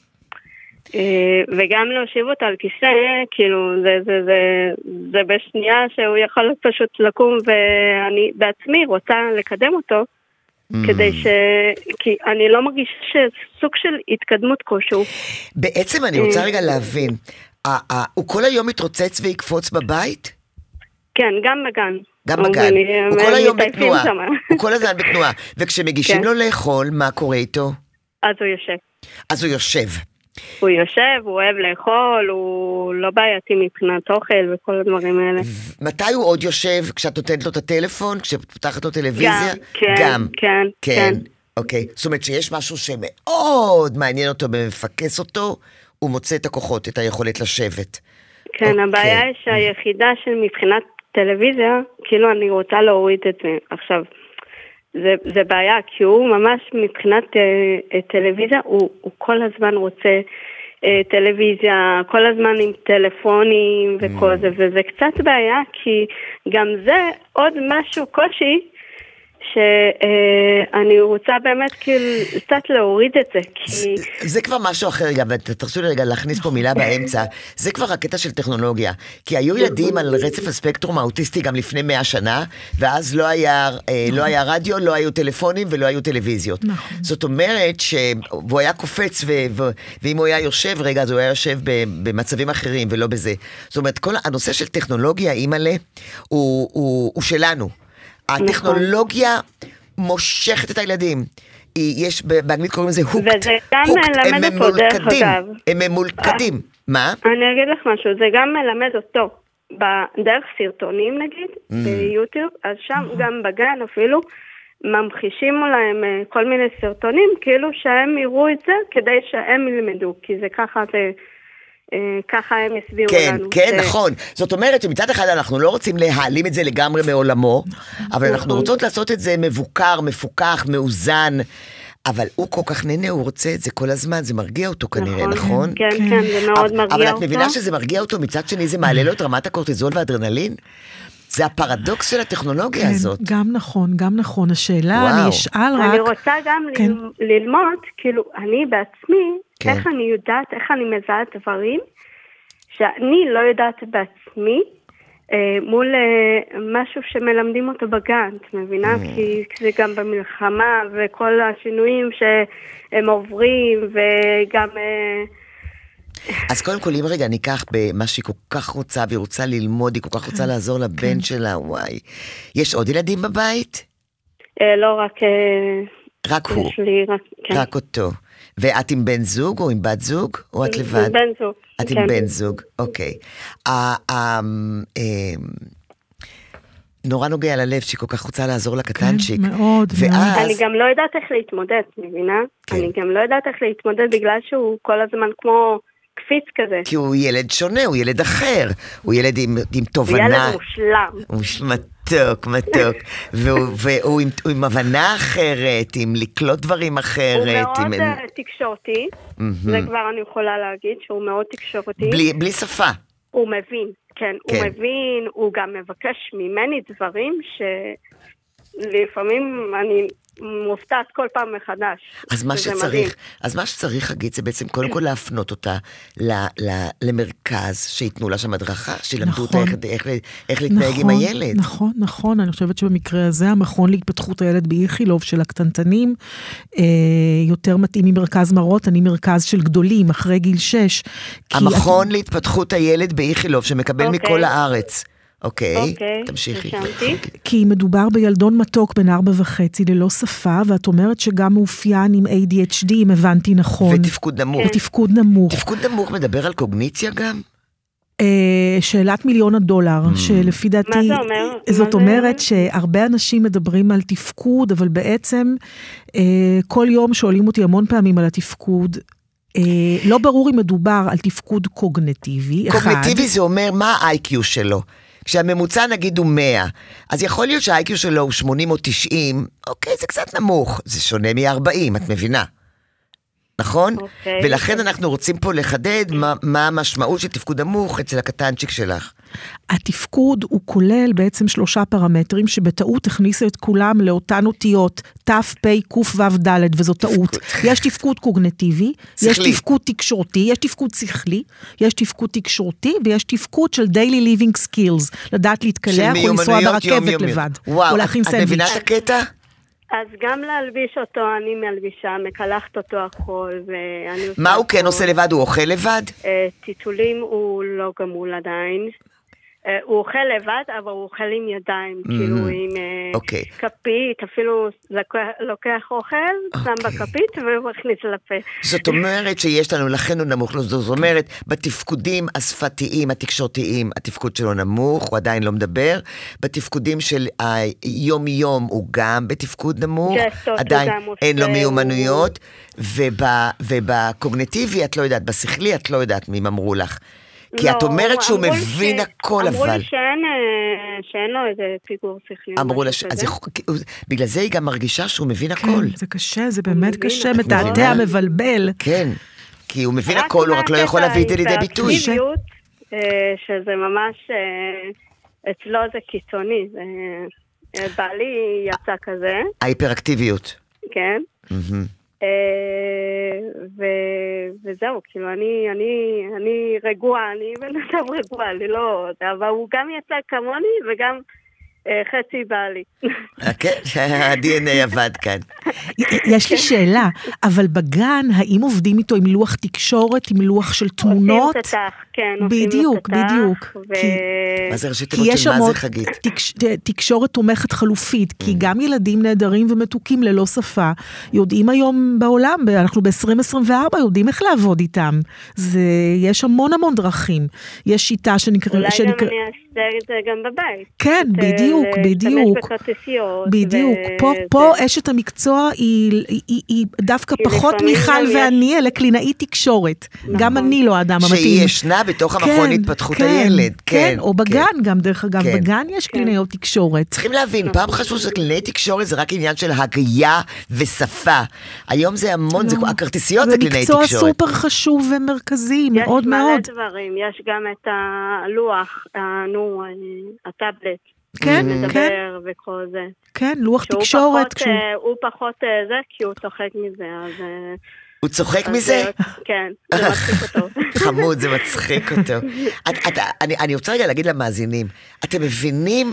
וגם להושיב אותה על כיסא, כאילו זה, זה, זה, זה בשנייה שהוא יכול פשוט לקום, ואני בעצמי רוצה לקדם אותו, כדי ש... כי אני לא מרגיש שסוג של התקדמות כלשהו. בעצם אני רוצה רגע להבין, הוא כל היום מתרוצץ ויקפוץ בבית? כן, גם בגן. גם בגן, הוא כל היום בתנועה, הוא כל הזמן בתנועה, וכשמגישים לו לאכול, מה קורה איתו? אז הוא יושב. אז הוא יושב. הוא יושב, הוא אוהב לאכול, הוא לא בעייתי מבחינת אוכל וכל הדברים האלה. מתי הוא עוד יושב? כשאת נותנת לו את הטלפון? כשאת פותחת לו טלוויזיה? כן, גם. כן, כן. כן. אוקיי, זאת אומרת שיש משהו שמאוד מעניין אותו ומפקס אותו, הוא מוצא את הכוחות, את היכולת לשבת. כן, אוקיי. הבעיה היא שהיחידה של מבחינת טלוויזיה, כאילו אני רוצה להוריד את זה. עכשיו, זה, זה בעיה, כי הוא ממש מבחינת אה, טלוויזיה, הוא, הוא כל הזמן רוצה אה, טלוויזיה, כל הזמן עם טלפונים וכל mm. זה, וזה קצת בעיה, כי גם זה עוד משהו קושי, שאני רוצה באמת כאילו קצת להוריד את זה, כי... זה, זה כבר משהו אחר רגע, ותרצו לי רגע להכניס פה מילה באמצע, זה כבר הקטע של טכנולוגיה, כי היו ילדים על רצף הספקטרום האוטיסטי גם לפני מאה שנה, ואז לא היה, לא היה רדיו, לא היו טלפונים ולא היו טלוויזיות. זאת אומרת שהוא היה קופץ, ו, ו, ואם הוא היה יושב רגע, אז הוא היה יושב במצבים אחרים ולא בזה. זאת אומרת, כל הנושא של טכנולוגיה, אימא'לה, הוא, הוא, הוא שלנו. הטכנולוגיה מושכת את הילדים. יש, באנגלית קוראים לזה הוקט. וזה גם מלמד אותו דרך אגב. הם ממולכדים. מה? אני אגיד לך משהו, זה גם מלמד אותו. בדרך סרטונים נגיד, ביוטיוב, אז שם גם בגן אפילו, ממחישים להם כל מיני סרטונים, כאילו שהם יראו את זה, כדי שהם ילמדו, כי זה ככה זה... ככה הם הסבירו כן, לנו. כן, ש... נכון. זאת אומרת שמצד אחד אנחנו לא רוצים להעלים את זה לגמרי מעולמו, אבל נכון. אנחנו רוצות לעשות את זה מבוקר, מפוקח, מאוזן, אבל הוא כל כך נהנה, הוא רוצה את זה כל הזמן, זה מרגיע אותו כנראה, נכון? נכון? כן, כן, כן, זה מאוד אבל, מרגיע אבל אותו. אבל את מבינה שזה מרגיע אותו, מצד שני זה מעלה לו את רמת הקורטיזול והאדרנלין? זה הפרדוקס של הטכנולוגיה כן, הזאת. גם נכון, גם נכון. השאלה, וואו. אני אשאל רק... אני רוצה גם כן. ללמוד, כאילו, אני בעצמי, כן. איך אני יודעת, איך אני מזהה דברים, שאני לא יודעת בעצמי, אה, מול אה, משהו שמלמדים אותו בגן, את מבינה? Mm. כי זה גם במלחמה, וכל השינויים שהם עוברים, וגם... אה, אז קודם כל, אם רגע ניקח במה שהיא כל כך רוצה, והיא רוצה ללמוד, היא כל כך רוצה לעזור לבן שלה, וואי. יש עוד ילדים בבית? אה, לא רק... אה, רק הוא? יש לי, רק, כן. רק אותו. ואת עם בן זוג או עם בת זוג? או את לבד? עם בן זוג. את כן. עם בן זוג, אוקיי. נורא נוגע ללב שהיא כל כך רוצה לעזור לקטנצ'יק. כן, מאוד. ואז... אני גם לא יודעת איך להתמודד, מבינה? כן. אני גם לא יודעת איך להתמודד בגלל שהוא כל הזמן כמו קפיץ כזה. כי הוא ילד שונה, הוא ילד אחר. הוא ילד עם, עם תובנה. הוא ילד מושלם. הוא מתוק, מתוק. והוא, והוא עם, עם הבנה אחרת, עם לקלוט דברים אחרת. הוא מאוד עם... תקשורתי. זה כבר אני יכולה להגיד שהוא מאוד תקשורתי. בלי, בלי שפה. הוא מבין, כן, כן. הוא מבין, הוא גם מבקש ממני דברים שלפעמים אני מופתעת כל פעם מחדש. אז מה שצריך, אז מה שצריך להגיד זה בעצם קודם כל להפנות אותה ל, ל, למרכז שיתנו לה שם הדרכה, שילמדו אותה איך, איך, איך להתנהג עם הילד. נכון, נכון, אני חושבת שבמקרה הזה המכון להתפתחות הילד באיכילוב של הקטנטנים, אה, יותר מתאים ממרכז מרות, אני מרכז של גדולים, אחרי גיל שש. המכון את... להתפתחות הילד באיכילוב, שמקבל okay. מכל הארץ. אוקיי, תמשיכי. כי מדובר בילדון מתוק בן ארבע וחצי ללא שפה, ואת אומרת שגם מאופיין עם איי די אץ' די, אם הבנתי נכון. ותפקוד נמוך. ותפקוד נמוך. תפקוד נמוך מדבר על קוגניציה גם? שאלת מיליון הדולר, שלפי דעתי... מה זה אומר? זאת אומרת שהרבה אנשים מדברים על תפקוד, אבל בעצם כל יום שואלים אותי המון פעמים על התפקוד, לא ברור אם מדובר על תפקוד קוגניטיבי. קוגניטיבי זה אומר מה ה-איי קיו שלו. כשהממוצע נגיד הוא מאה, אז יכול להיות שה-איי קיו שלו הוא שמונים או תשעים, אוקיי, זה קצת נמוך, זה שונה מ-ארבעים, את מבינה? נכון? Okay. ולכן אנחנו רוצים פה לחדד מה, מה המשמעות של תפקוד נמוך אצל הקטנצ'יק שלך. התפקוד הוא כולל בעצם שלושה פרמטרים שבטעות הכניסו את כולם לאותן אותיות ת' פ' ק' ו' ד' וזו טעות. יש תפקוד קוגניטיבי, יש תפקוד תקשורתי, יש תפקוד שכלי, יש תפקוד תקשורתי ויש תפקוד של daily living skills, לדעת להתקלח או לנסוע ברכבת לבד. וואו, את, את מבינה את הקטע? אז גם להלביש אותו, אני מלבישה, מקלחת אותו הכל, ואני עושה... מה הוא כן עושה לבד? הוא אוכל לבד? טיטולים הוא לא גמול עדיין. הוא אוכל לבד, אבל הוא אוכל עם ידיים, כאילו עם כפית, אפילו לוקח אוכל, שם בכפית ומכניס לפה. זאת אומרת שיש לנו, לכן הוא נמוך, זאת אומרת, בתפקודים השפתיים, התקשורתיים, התפקוד שלו נמוך, הוא עדיין לא מדבר, בתפקודים של היום-יום הוא גם בתפקוד נמוך, עדיין אין לו מיומנויות, ובקוגניטיבי את לא יודעת, בשכלי את לא יודעת מי אמרו לך. כי את אומרת שהוא מבין הכל, אבל... אמרו לי שאין לו איזה פיגור שכלי. אמרו לה, בגלל זה היא גם מרגישה שהוא מבין הכל. זה קשה, זה באמת קשה, מתעתע, מבלבל. כן, כי הוא מבין הכל, הוא רק לא יכול להביא את זה לידי ביטוי. שזה ממש, אצלו זה קיצוני, בעלי יצא כזה. ההיפראקטיביות. כן. וזהו, כאילו, אני רגוע, אני בן אדם רגוע, אני לא, אבל הוא גם יצא כמוני וגם חצי בעלי. כן, ה-די אן איי עבד כאן. יש לי שאלה, אבל בגן, האם עובדים איתו עם לוח תקשורת, עם לוח של תמונות? עושים תתח, כן, בדיוק, בדיוק. מה זה ראשי תיבות של מה זה חגית? תקשורת תומכת חלופית, כי גם ילדים נהדרים ומתוקים ללא שפה, יודעים היום בעולם, אנחנו ב-עשרים עשרים וארבע, יודעים איך לעבוד איתם. יש המון המון דרכים. יש שיטה שנקרא... אולי גם אני אעשה את זה גם בבית. כן, בדיוק, בדיוק. בדיוק. פה אשת המקצוע היא דווקא פחות מיכל ואני, אלא קלינאית תקשורת. גם אני לא האדם המתאים. שהיא ישנה בתוך המכון התפתחות הילד. כן, או בגן גם, דרך אגב, בגן יש קלינאיות תקשורת. צריכים להבין, פעם חשבו שקלינאית תקשורת זה רק עניין של הגייה ושפה. היום זה המון, הכרטיסיות זה קלינאית תקשורת. זה מקצוע סופר חשוב ומרכזי, מאוד מאוד. יש מלא דברים, יש גם את הלוח, נו, הטאבלט. כן, כן. וכל זה. כן, לוח תקשורת. הוא פחות זה, כי הוא צוחק מזה, אז... הוא צוחק מזה? כן, זה מצחיק אותו. חמוד, זה מצחיק אותו. אני רוצה רגע להגיד למאזינים, אתם מבינים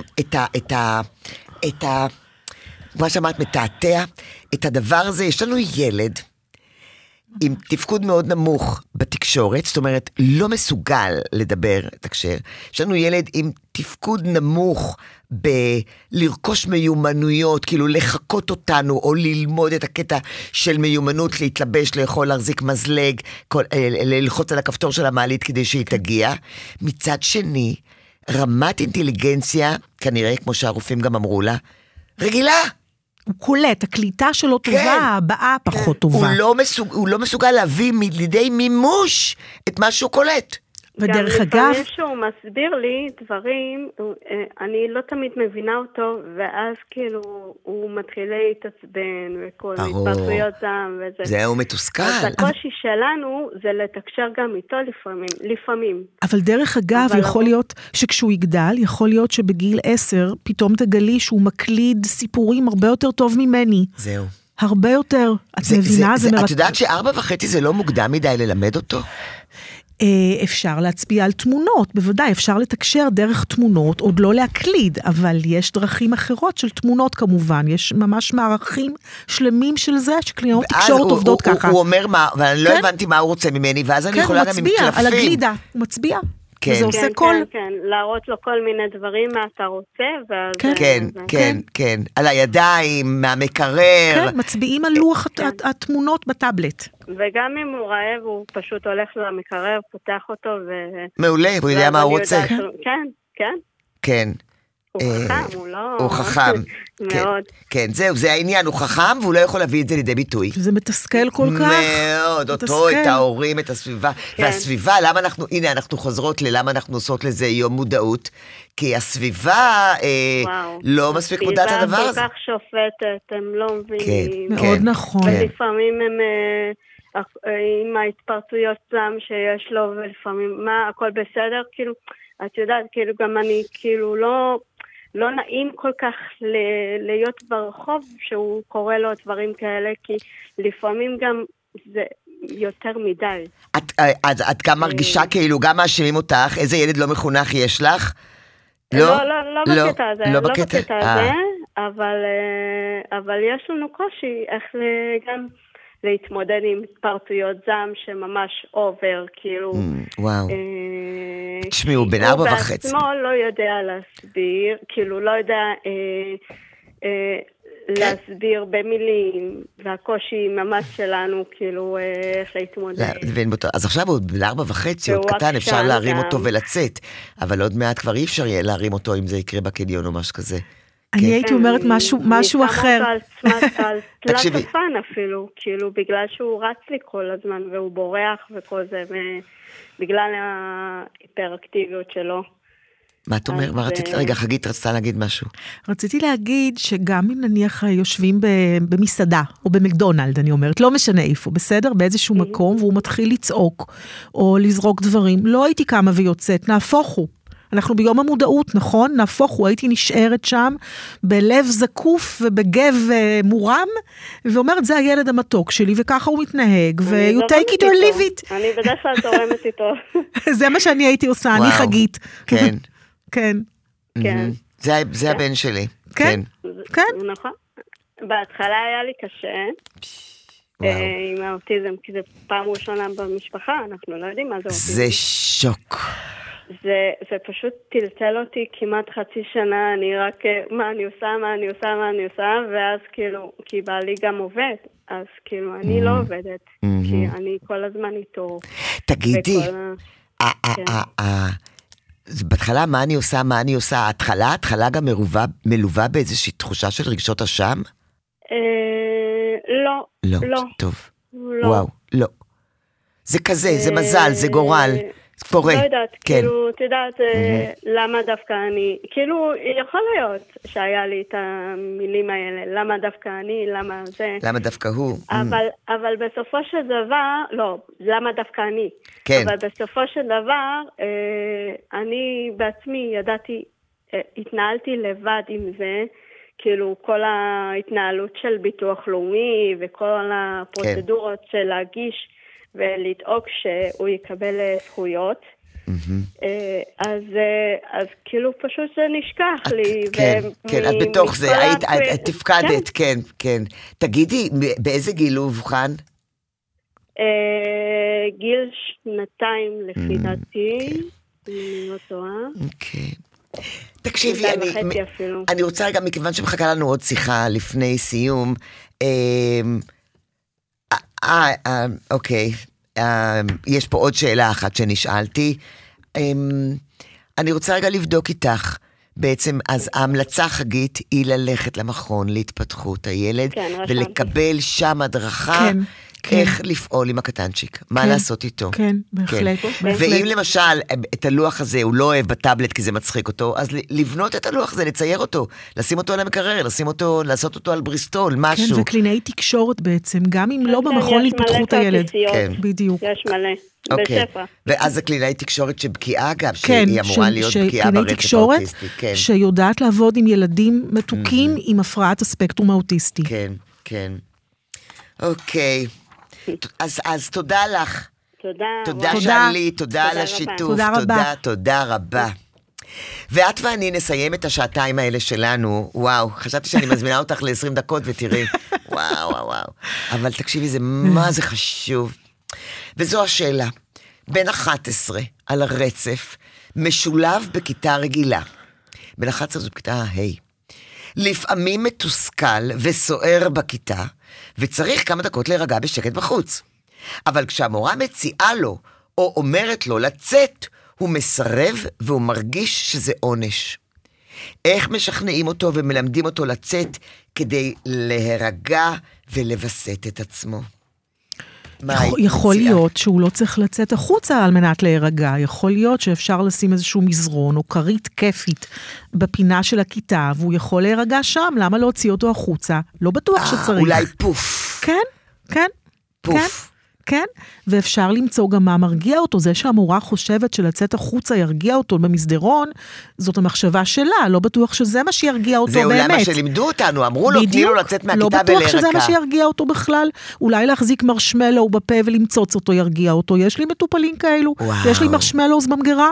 את ה... מה שאמרת, מתעתע, את הדבר הזה, יש לנו ילד, עם תפקוד מאוד נמוך בתקשורת, זאת אומרת, לא מסוגל לדבר, תקשר. יש לנו ילד עם תפקוד נמוך בלרכוש מיומנויות, כאילו לחכות אותנו, או ללמוד את הקטע של מיומנות, להתלבש, לאכול, להחזיק מזלג, כל, ללחוץ על הכפתור של המעלית כדי שהיא תגיע. מצד שני, רמת אינטליגנציה, כנראה, כמו שהרופאים גם אמרו לה, רגילה. הוא קולט, הקליטה שלו טובה, כן. הבאה פחות טובה. הוא לא, מסוג, הוא לא מסוגל להביא לידי מימוש את מה שהוא קולט. ודרך אגב... גם לפעמים שהוא מסביר לי דברים, אני לא תמיד מבינה אותו, ואז כאילו הוא מתחיל להתעצבן, וכל התפרצויות זעם וזה. זהו מתוסכל. אז הקושי שלנו זה לתקשר גם איתו לפעמים. לפעמים. אבל דרך אגב, אבל יכול להיות שכשהוא יגדל, יכול להיות שבגיל עשר, פתאום תגלי שהוא מקליד סיפורים הרבה יותר טוב ממני. זהו. הרבה יותר. את זה, מבינה? זה, זה, זה, את יודעת שארבע וחצי זה לא מוקדם מדי ללמד אותו? אפשר להצביע על תמונות, בוודאי, אפשר לתקשר דרך תמונות, עוד לא להקליד, אבל יש דרכים אחרות של תמונות כמובן, יש ממש מערכים שלמים של זה, שקלינאות תקשורת עובדות ככה. הוא אומר מה, אבל אני לא הבנתי מה הוא רוצה ממני, ואז אני יכולה גם עם קלפים. כן, הוא מצביע על הגלידה, הוא מצביע. כן. וזה עושה כן, כל... כן, כן, להראות לו כל מיני דברים, מה אתה רוצה, ואז... כן, כן, כן, כן, על הידיים, מהמקרר. כן, מצביעים על לוח התמונות בטאבלט. וגם אם הוא רעב, הוא פשוט הולך למקרר, פותח אותו ו... מעולה, הוא יודע מה הוא רוצה. כן, כן. כן. הוא חכם, הוא לא... הוא חכם. מאוד. כן, זהו, זה העניין, הוא חכם והוא לא יכול להביא את זה לידי ביטוי. זה מתסכל כל כך. מאוד, אותו, את ההורים, את הסביבה. והסביבה, למה אנחנו, הנה, אנחנו חוזרות ללמה אנחנו עושות לזה יום מודעות, כי הסביבה לא מספיק מודעת הדבר הזה. הסביבה כל כך שופטת, הם לא מבינים. מאוד נכון. ולפעמים הם... עם ההתפרצויות זעם שיש לו, ולפעמים, מה, הכל בסדר? כאילו, את יודעת, כאילו, גם אני, כאילו, לא... לא נעים כל כך ל- להיות ברחוב שהוא קורא לו דברים כאלה, כי לפעמים גם זה יותר מדי. את, את, את גם מרגישה כאילו, גם מאשימים אותך, איזה ילד לא מחונך יש לך? לא, לא, לא, לא בקטע הזה, לא לא בקטע, בקטע הזה, אבל, אבל יש לנו קושי איך גם להתמודד עם התפרצויות זעם שממש עובר, כאילו... וואו. תשמעו, בין ארבע וחצי. הוא בעצמו לא יודע להסביר, כאילו לא יודע להסביר במילים, והקושי ממש שלנו, כאילו, איך להתמודד. אז עכשיו הוא בין ארבע וחצי, עוד קטן, אפשר להרים אותו ולצאת, אבל עוד מעט כבר אי אפשר יהיה להרים אותו אם זה יקרה בקניון או משהו כזה. אני הייתי אומרת משהו אחר. אני שמה אותו על תלת אופן אפילו, כאילו בגלל שהוא רץ לי כל הזמן והוא בורח וכל זה, בגלל ההיפראקטיביות שלו. מה את אומרת? מה רצית? רגע, חגית רצתה להגיד משהו. רציתי להגיד שגם אם נניח יושבים במסעדה או במקדונלד, אני אומרת, לא משנה איפה, בסדר? באיזשהו מקום, והוא מתחיל לצעוק או לזרוק דברים, לא הייתי קמה ויוצאת, נהפוך הוא. אנחנו ביום המודעות, נכון? נהפוך הוא, הייתי נשארת שם בלב זקוף ובגב מורם, ואומרת, זה הילד המתוק שלי, וככה הוא מתנהג, ו- you take it or leave it. אני בדרך כלל תורמת איתו. זה מה שאני הייתי עושה, אני חגית. כן. כן. כן. זה הבן שלי. כן. כן. נכון. בהתחלה היה לי קשה, עם האוטיזם, כי זה פעם ראשונה במשפחה, אנחנו לא יודעים מה זה אוטיזם. זה שוק. זה, זה פשוט טלטל אותי כמעט חצי שנה, אני רק, מה אני עושה, מה אני עושה, מה אני עושה, ואז כאילו, כי בעלי גם עובד, אז כאילו, אני לא עובדת, כי אני כל הזמן איתו. תגידי, בהתחלה מה אני עושה, מה אני עושה, ההתחלה, ההתחלה גם מלווה באיזושהי תחושה של רגשות אשם? לא, לא. טוב, וואו, לא. זה כזה, זה מזל, זה גורל. פורה. לא יודעת, כן. כאילו, את יודעת, mm-hmm. למה דווקא אני, כאילו, יכול להיות שהיה לי את המילים האלה, למה דווקא אני, למה זה. למה דווקא הוא. אבל, mm. אבל בסופו של דבר, לא, למה דווקא אני. כן. אבל בסופו של דבר, אה, אני בעצמי ידעתי, אה, התנהלתי לבד עם זה, כאילו, כל ההתנהלות של ביטוח לאומי, וכל הפרוצדורות כן. של להגיש, ולדאוג שהוא יקבל זכויות. אז, אז כאילו פשוט זה נשכח לי. כן, כן, את בתוך זה, את תפקדת, כן, כן. תגידי, באיזה גיל הוא אובחן? גיל שנתיים לפי דעתי, אני לא טועה. אוקיי. תקשיבי, אני רוצה גם, מכיוון שמחכה לנו עוד שיחה לפני סיום, אה, אה, אוקיי, אה, יש פה עוד שאלה אחת שנשאלתי. אה, אני רוצה רגע לבדוק איתך, בעצם, אז ההמלצה חגית היא ללכת למכון להתפתחות הילד, כן, ולקבל שם הדרכה, כן, איך כן. לפעול עם הקטנצ'יק, מה כן, לעשות איתו. כן, בהחלט. כן. ואם למשל, את הלוח הזה הוא לא אוהב בטאבלט כי זה מצחיק אותו, אז לבנות את הלוח הזה, לצייר אותו, לשים אותו על המקרר, לשים אותו, לעשות אותו על בריסטול, משהו. כן, וקלינאי תקשורת בעצם, גם אם לא במכון להתפתחות הילד. כן, בדיוק. יש מלא. אוקיי, ואז הקלינאי תקשורת שבקיאה גם, שהיא אמורה להיות בקיאה ברצף האוטיסטי. כן, שיודעת לעבוד עם ילדים מתוקים עם הפרעת הספקטרום האוטיסטי. כן, כן. אוקיי. אז, אז תודה לך. תודה. תודה שלי, תודה על השיתוף. תודה רבה. תודה, תודה רבה. ואת ואני נסיים את השעתיים האלה שלנו. וואו, חשבתי שאני מזמינה אותך ל-עשרים דקות ותראי. וואו, וואו, וואו. אבל תקשיבי, זה מה זה חשוב. וזו השאלה. בין אחת עשרה על הרצף, משולב בכיתה רגילה. בן אחת עשרה זאת בכיתה ה'. לפעמים מתוסכל וסוער בכיתה, וצריך כמה דקות להירגע בשקט בחוץ. אבל כשהמורה מציעה לו, או אומרת לו לצאת, הוא מסרב והוא מרגיש שזה עונש. איך משכנעים אותו ומלמדים אותו לצאת כדי להירגע ולבסט את עצמו? יכול, יכול להיות שהוא לא צריך לצאת החוצה על מנת להירגע, יכול להיות שאפשר לשים איזשהו מזרון או קרית כיפית בפינה של הכיתה, והוא יכול להירגע שם, למה להוציא אותו החוצה? לא בטוח 아, שצריך. אולי פוף. כן, כן, פוף. כן. כן, ואפשר למצוא גם מה מרגיע אותו, זה שהמורה חושבת שלצאת החוצה ירגיע אותו במסדרון, זאת המחשבה שלה, לא בטוח שזה מה שירגיע אותו זה באמת. זה אולי מה שלימדו אותנו, אמרו לו, תני לו לצאת מהכיתה לא ולהירגע. בטוח שזה מה שירגיע אותו בכלל, אולי להחזיק מרשמלו בפה ולמצוץ אותו ירגיע אותו, יש לי מטופלים כאלו, וואו. יש לי מרשמלוס במגירה.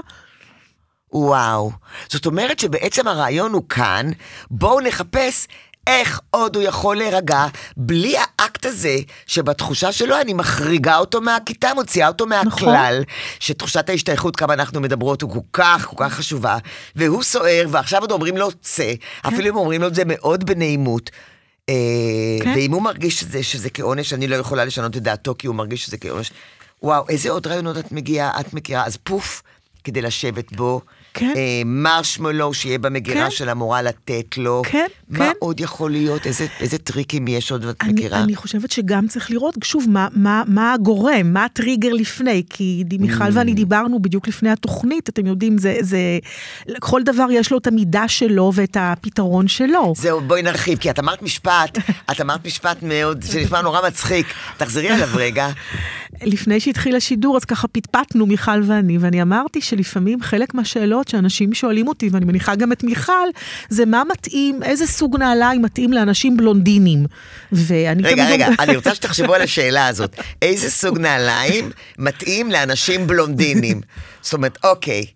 וואו, זאת אומרת שבעצם הרעיון הוא כאן, בואו נחפש איך עוד הוא יכול להירגע, בלי האקט הזה, שבתחושה שלו אני מחריגה אותו מהכיתה, מוציאה אותו מהכלל, נכון. שתחושת ההשתייכות כמה אנחנו מדברות, הוא כל כך, כל כך חשובה, והוא סוער, ועכשיו עוד אומרים לו צא, כן. אפילו אם אומרים לו את זה מאוד בנעימות, כן. ואם הוא מרגיש שזה, שזה כעונש, אני לא יכולה לשנות את דעתו, כי הוא מרגיש שזה כעונש, וואו, איזה עוד רעיונות את מגיעה, את מכירה, אז פוף, כדי לשבת בו, כן. אה, מרשמלו שיהיה במגירה כן. של המורה לתת לו. כן, מה כן. עוד יכול להיות? איזה, איזה טריקים יש עוד ואת אני, מכירה? אני חושבת שגם צריך לראות, שוב, מה, מה, מה הגורם, מה הטריגר לפני, כי מיכל mm. ואני דיברנו בדיוק לפני התוכנית, אתם יודעים, זה, זה, כל דבר יש לו את המידה שלו ואת הפתרון שלו. זהו, בואי נרחיב, כי את אמרת משפט, את אמרת משפט מאוד, שנשמע נורא מצחיק, תחזרי עליו רגע. לפני שהתחיל השידור, אז ככה פטפטנו מיכל ואני, ואני אמרתי שלפעמים חלק מהשאלות שאנשים שואלים אותי, ואני מניחה גם את מיכל, זה מה מתאים, איזה סוג נעליים מתאים לאנשים בלונדינים. ואני רגע, רגע, גם... אני רוצה שתחשבו על השאלה הזאת. איזה סוג נעליים מתאים לאנשים בלונדינים? זאת אומרת, אוקיי.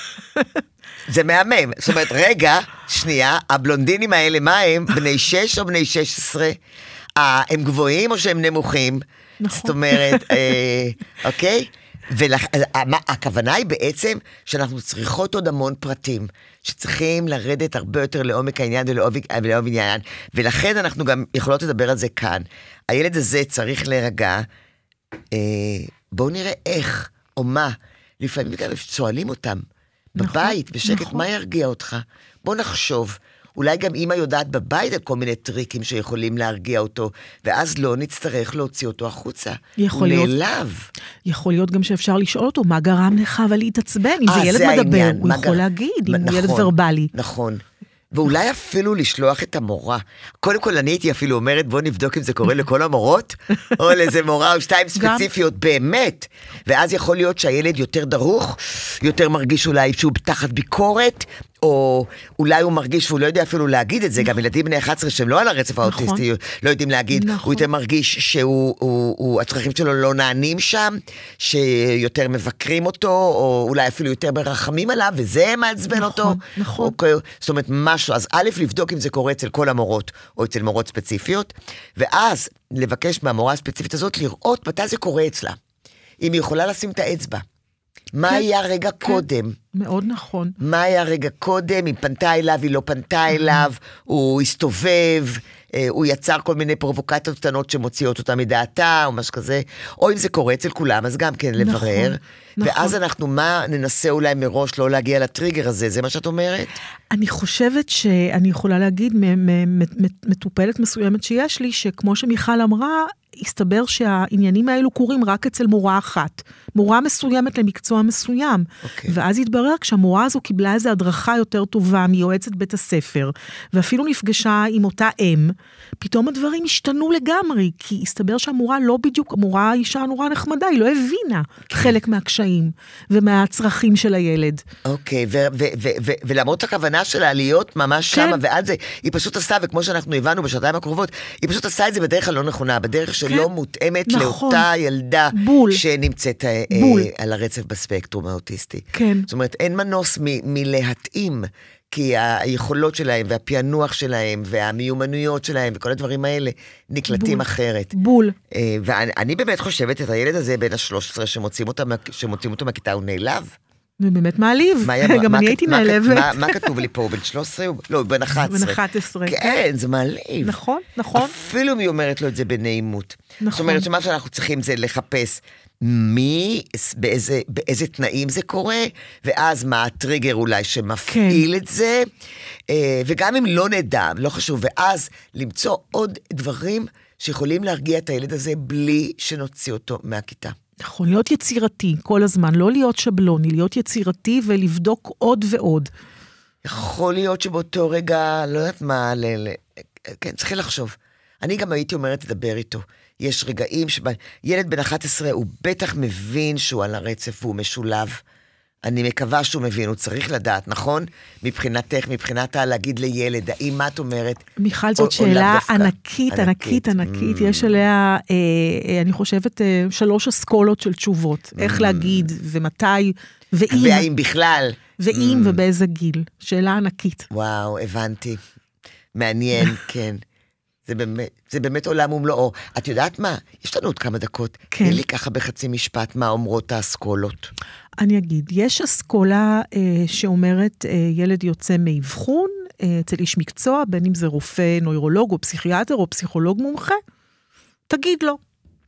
זה מהמם. זאת אומרת, רגע, שנייה, הבלונדינים האלה, מה הם? בני שש או בני שש עשרה? הם גבוהים או שהם נמוכים? נכון. זאת אומרת, אה, אוקיי? והכוונה היא בעצם שאנחנו צריכות עוד המון פרטים, שצריכים לרדת הרבה יותר לעומק העניין ולעומק עניין, ולכן אנחנו גם יכולות לדבר על זה כאן. הילד הזה צריך להירגע, אה, בואו נראה איך או מה, לפעמים גם שואלים אותם, בבית, בשקט, נכון. מה ירגיע אותך? בואו נחשוב. אולי גם אמא יודעת בבית על כל מיני טריקים שיכולים להרגיע אותו, ואז לא נצטרך להוציא אותו החוצה. הוא נעלב. יכול להיות גם שאפשר לשאול אותו, מה גרם לך אבל להתעצבן? אם זה ילד מדבר, הוא יכול להגיד, אם הוא ילד ורבלי. נכון. ואולי אפילו לשלוח את המורה. קודם כל אני הייתי אפילו אומרת, בוא נבדוק אם זה קורה לכל המורות, או לאיזה מורה או שתיים ספציפיות באמת. ואז יכול להיות שהילד יותר דרוך, יותר מרגיש אולי שהוא תחת ביקורת, או אולי הוא מרגיש, והוא לא יודע אפילו להגיד את זה, גם ילדים בני אחת עשרה שהם לא על הרצף האוטיסטי, לא יודעים להגיד, הוא יותר מרגיש שהצרכים שלו לא נענים שם, שיותר מבקרים אותו, או אולי אפילו יותר מרחמים עליו, וזה מעצבן אותו. נכון. זאת אומרת, משהו, אז א', לבדוק אם זה קורה אצל כל המורות, או אצל מורות ספציפיות, ואז לבקש מהמורה הספציפית הזאת, לראות מתי זה קורה אצלה. אם היא יכולה לשים את האצבע. מה כן, היה רגע כן, קודם? מאוד נכון. מה היה רגע קודם? אם פנתה אליו, היא לא פנתה אליו, הוא הסתובב, הוא יצר כל מיני פרובוקציות קטנות שמוציאות אותה מדעתה, או משהו כזה, או אם זה קורה אצל כולם, אז גם כן לברר. נכון, ואז נכון. אנחנו מה ננסה אולי מראש לא להגיע לטריגר הזה, זה מה שאת אומרת? אני חושבת שאני יכולה להגיד, מטופלת מסוימת שיש לי, שכמו שמיכל אמרה, הסתבר שהעניינים האלו קורים רק אצל מורה אחת. מורה מסוימת למקצוע מסוים. Okay. ואז התברר כשהמורה הזו קיבלה איזו הדרכה יותר טובה מיועצת בית הספר, ואפילו נפגשה עם אותה אם, פתאום הדברים השתנו לגמרי, כי הסתבר שהמורה לא בדיוק, המורה האישה נורא נחמדה, היא לא הבינה okay. חלק מהקשיים ומהצרכים של הילד. אוקיי, okay, ולמרות הכוונה שלה להיות ממש כן. שמה, ועד זה, היא פשוט עשתה, וכמו שאנחנו הבנו בשעתיים הקרובות, היא פשוט עשתה את זה בדרך הלא נכונה, בדרך שלא מותאמת נכון. לאותה ילדה בול. שנמצאת בול. על הרצף בספקטרום האוטיסטי. כן. זאת אומרת, אין מנוס מ- מלהתאים, כי היכולות שלהם והפענוח שלהם והמיומנויות שלהם וכל הדברים האלה נקלטים בול. אחרת. בול. ואני באמת חושבת את הילד הזה בין ה-שלוש עשרה שמוצאים אותו, שמוצאים אותו מהכיתה, הוא נעלב. זה באמת מעליב, גם אני הייתי נעלבת. מה כתוב לי פה? הוא בן שלוש עשרה? לא, הוא בן אחת עשרה. בן אחת עשרה. כן, זה מעליב. נכון, נכון. אפילו מי אומרת לו את זה בנעימות. זאת אומרת שמה שאנחנו צריכים זה לחפש מי, באיזה, באיזה תנאים זה קורה, ואז מה הטריגר אולי שמפעיל את זה, וגם אם לא נדע, לא חשוב, ואז למצוא עוד דברים שיכולים להרגיע את הילד הזה בלי שנוציא אותו מהכיתה. נכון, להיות יצירתי כל הזמן, לא להיות שבלוני, להיות יצירתי ולבדוק עוד ועוד. יכול להיות שבאותו רגע, לא יודעת מה, ל, ל, כן, צריכים לחשוב. אני גם הייתי אומרת, לדבר איתו. יש רגעים שבה, ילד בן אחת עשרה, הוא בטח מבין שהוא על הרצף והוא משולב. אני מקווה שהוא מבין, הוא צריך לדעת, נכון? מבחינתך, מבחינת להגיד לילד, האם מה את אומרת? מיכל, זאת שאלה ענקית, ענקית, ענקית. יש עליה, אני חושבת, שלוש אסכולות של תשובות. איך להגיד, ומתי, ואם. והאם בכלל. ואם ובאיזה גיל. שאלה ענקית. וואו, הבנתי. מעניין, כן. זה באמת, זה באמת עולם ומלואו. את יודעת מה? יש לנו עוד כמה דקות. כן. תני לי ככה בחצי משפט מה אומרות האסכולות. אני אגיד, יש אסכולה אה, שאומרת אה, ילד יוצא מאבחון, אה, אצל איש מקצוע, בין אם זה רופא, נוירולוג או פסיכיאטר או פסיכולוג מומחה, תגיד לו.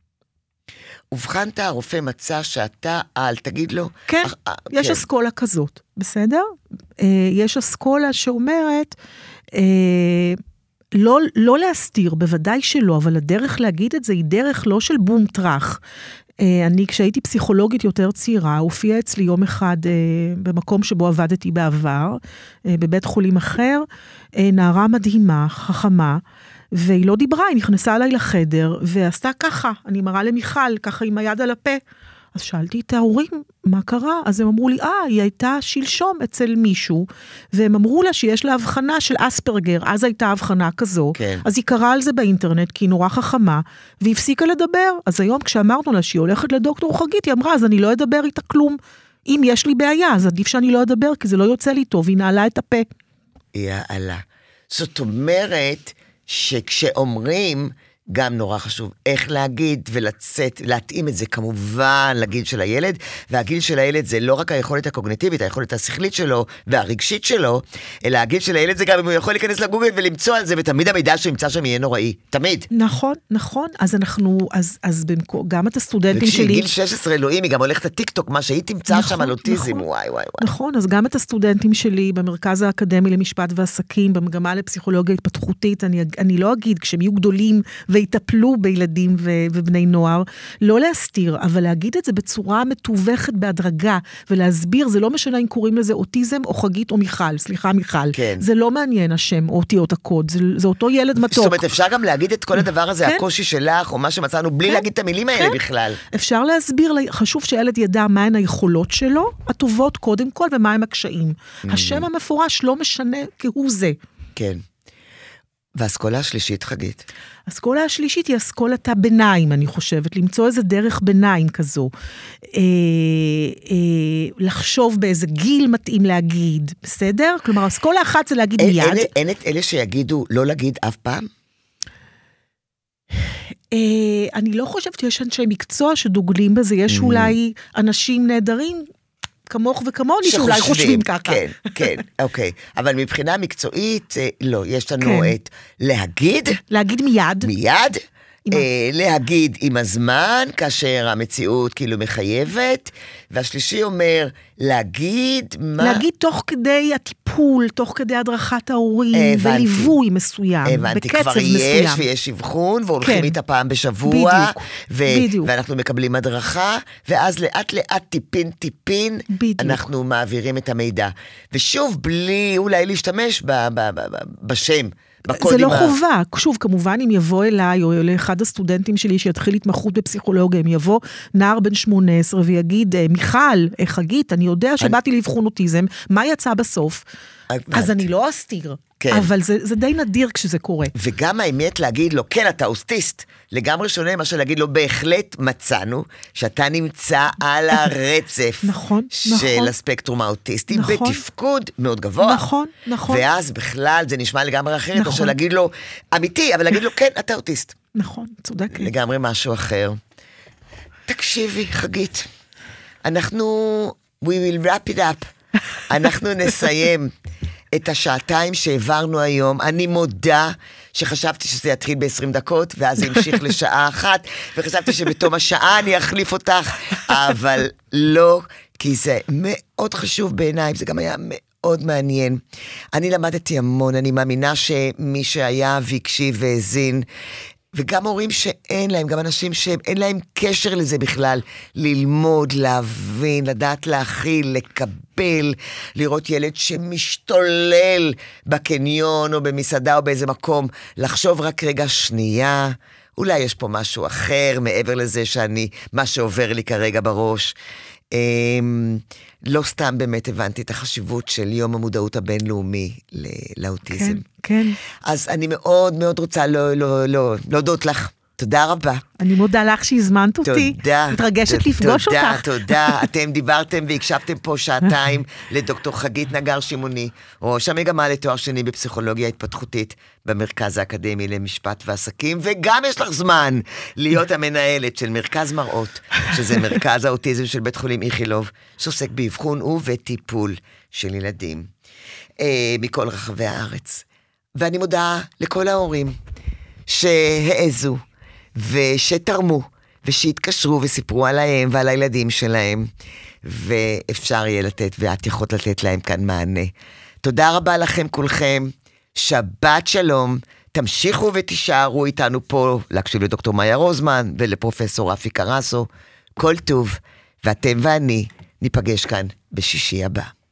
ובחנת הרופא מצא שאתה על, תגיד לו. כן, אח, אה, יש כן. אסכולה כזאת, בסדר? אה, יש אסכולה שאומרת, אה, לא, לא להסתיר, בוודאי שלא, אבל הדרך להגיד את זה היא דרך לא של בום טרח. אני, כשהייתי פסיכולוגית יותר צעירה, הופיעה אצלי יום אחד במקום שבו עבדתי בעבר, בבית חולים אחר, נערה מדהימה, חכמה, והיא לא דיברה, היא נכנסה אליי לחדר, ועשתה ככה, אני מראה למיכל, ככה עם היד על הפה. אז שאלתי את ההורים, מה קרה? אז הם אמרו לי, אה, היא הייתה שלשום אצל מישהו, והם אמרו לה שיש לה הבחנה של אספרגר, אז הייתה הבחנה כזו, כן. אז היא קראה על זה באינטרנט, כי היא נורא חכמה, והיא הפסיקה לדבר. אז היום כשאמרנו לה שהיא הולכת לדוקטור חגית, היא אמרה, אז אני לא אדבר איתה כלום. אם יש לי בעיה, אז עדיף שאני לא אדבר, כי זה לא יוצא לי טוב, היא נעלה את הפה. יאללה. זאת אומרת, שכשאומרים, גם נורא חשוב איך להגיד ולצאת, להתאים את זה כמובן לגיל של הילד, והגיל של הילד זה לא רק היכולת הקוגניטיבית, היכולת השכלית שלו והרגשית שלו, אלא הגיל של הילד זה גם אם הוא יכול להיכנס לגוגל ולמצוא על זה, ותמיד המידע שנמצא שם יהיה נוראי, תמיד. נכון, נכון, אז אנחנו, אז, אז במקום, גם את הסטודנטים שלי... וכשגיל שש עשרה אלוהים, היא גם הולכת לטיקטוק, מה שהיא תמצא נכון, שם על אוטיזם, נכון, וואי וואי וואי. נכון, אז גם את הסטודנטים שלי במרכז האקדמי למשפט ועסקים, במגמה לפסיכולוגיה התפתחותית, אני, אני לא אגיד, כשהם יהיו גדולים ויטפלו בילדים ו- ובני נוער, לא להסתיר, אבל להגיד את זה בצורה מתווכת בהדרגה, ולהסביר, זה לא משנה אם קוראים לזה אוטיזם או חגית או מיכל, סליחה מיכל, כן. זה לא מעניין השם או אותיות הקוד, זה, זה אותו ילד מתוק. זאת אומרת, אפשר גם להגיד את כל הדבר הזה, כן. הקושי שלך, או מה שמצאנו, בלי כן. להגיד את המילים האלה כן. בכלל. אפשר להסביר, חשוב שילד ידע מהן היכולות שלו, הטובות קודם כל, ומהם הקשיים. Mm. השם המפורש לא משנה כהוא זה. כן. והאסכולה השלישית, חגית? האסכולה השלישית היא אסכולת הביניים, אני חושבת, למצוא איזה דרך ביניים כזו. אה, אה, לחשוב באיזה גיל מתאים להגיד, בסדר? כלומר, אסכולה אחת זה להגיד אין, מיד. אין, אין את אלה שיגידו לא להגיד אף פעם? אה, אני לא חושבת שיש אנשי מקצוע שדוגלים בזה, יש אולי אנשים נהדרים, כמוך וכמוני, שאולי חושבים ככה. כן, כן, אוקיי. אבל מבחינה מקצועית, לא, יש לנו את להגיד. להגיד מיד. מיד. להגיד עם הזמן, כאשר המציאות כאילו מחייבת, והשלישי אומר, להגיד מה... להגיד תוך כדי הטיפול, תוך כדי הדרכת ההורים, וליווי מסוים, הבנתי, כבר יש, ויש אבחון, והולכים איתה פעם בשבוע, ואנחנו מקבלים הדרכה, ואז לאט לאט טיפין טיפין, אנחנו מעבירים את המידע. ושוב, בלי אולי להשתמש בשם, זה לא חובה, שוב, כמובן אם יבוא אליי, או לאחד הסטודנטים שלי שיתחיל התמחות בפסיכולוגיה, אם יבוא נער בן שמונה עשרה ויגיד, מיכל, חגית, אני יודע שבאתי לאבחון אוטיזם, מה יצא בסוף? אז אני לא אסתיר, אבל זה די נדיר כשזה קורה. וגם האמת להגיד לו, כן, אתה אוטיסט, לגמרי שונה מה שלהגיד לו, בהחלט מצאנו שאתה נמצא על הרצף של הספקטרום האוטיסטי, בתפקוד מאוד גבוה. נכון, נכון. ואז בכלל זה נשמע לגמרי אחרת, או שלהגיד לו, אמיתי, אבל להגיד לו, כן, אתה אוטיסט. נכון, צודק. לגמרי משהו אחר. תקשיבי, חגית, אנחנו we will wrap it up. אנחנו נסיים את השעתיים שהעברנו היום. אני מודה שחשבתי שזה יתחיל ב-עשרים דקות, ואז זה המשיך לשעה אחת, וחשבתי שבתום השעה אני אחליף אותך, אבל לא, כי זה מאוד חשוב בעיניי, זה גם היה מאוד מעניין. אני למדתי המון, אני מאמינה שמי שהיה והקשיב והזין, וגם הורים שאין להם, גם אנשים שאין להם קשר לזה בכלל, ללמוד, להבין, לדעת להכיל, לקבל, לראות ילד שמשתולל בקניון או במסעדה או באיזה מקום, לחשוב רק רגע שנייה, אולי יש פה משהו אחר מעבר לזה שאני, מה שעובר לי כרגע בראש. לא סתם באמת הבנתי את החשיבות של יום המודעות הבינלאומי לאוטיזם. כן, כן. אז אני מאוד מאוד רוצה לא, לא, לא, להודות לך. תודה רבה. אני מודה לך שהזמנת אותי. תודה. מתרגשת לפגוש אותך. תודה, תודה. אתם דיברתם והקשבתם פה שעתיים לדוקטור חגית נגר שימוני, ראש המגמה לתואר שני בפסיכולוגיה התפתחותית במרכז האקדמי למשפט ועסקים, וגם יש לך זמן להיות המנהלת של מרכז מראות, שזה מרכז האוטיזם של בית חולים איכילוב, שעוסק באבחון ובטיפול של ילדים אה, מכל רחבי הארץ. ואני מודה לכל ההורים שהעזו, ושתרמו, ושהתקשרו וסיפרו עליהם ועל הילדים שלהם, ואפשר יהיה לתת, ואת יכולת לתת להם כאן מענה. תודה רבה לכם כולכם, שבת שלום, תמשיכו ותישארו איתנו פה, להקשיב לדוקטור מאיה רוזמן, ולפרופסור רפי קרסו, כל טוב, ואתם ואני ניפגש כאן בשישי הבא.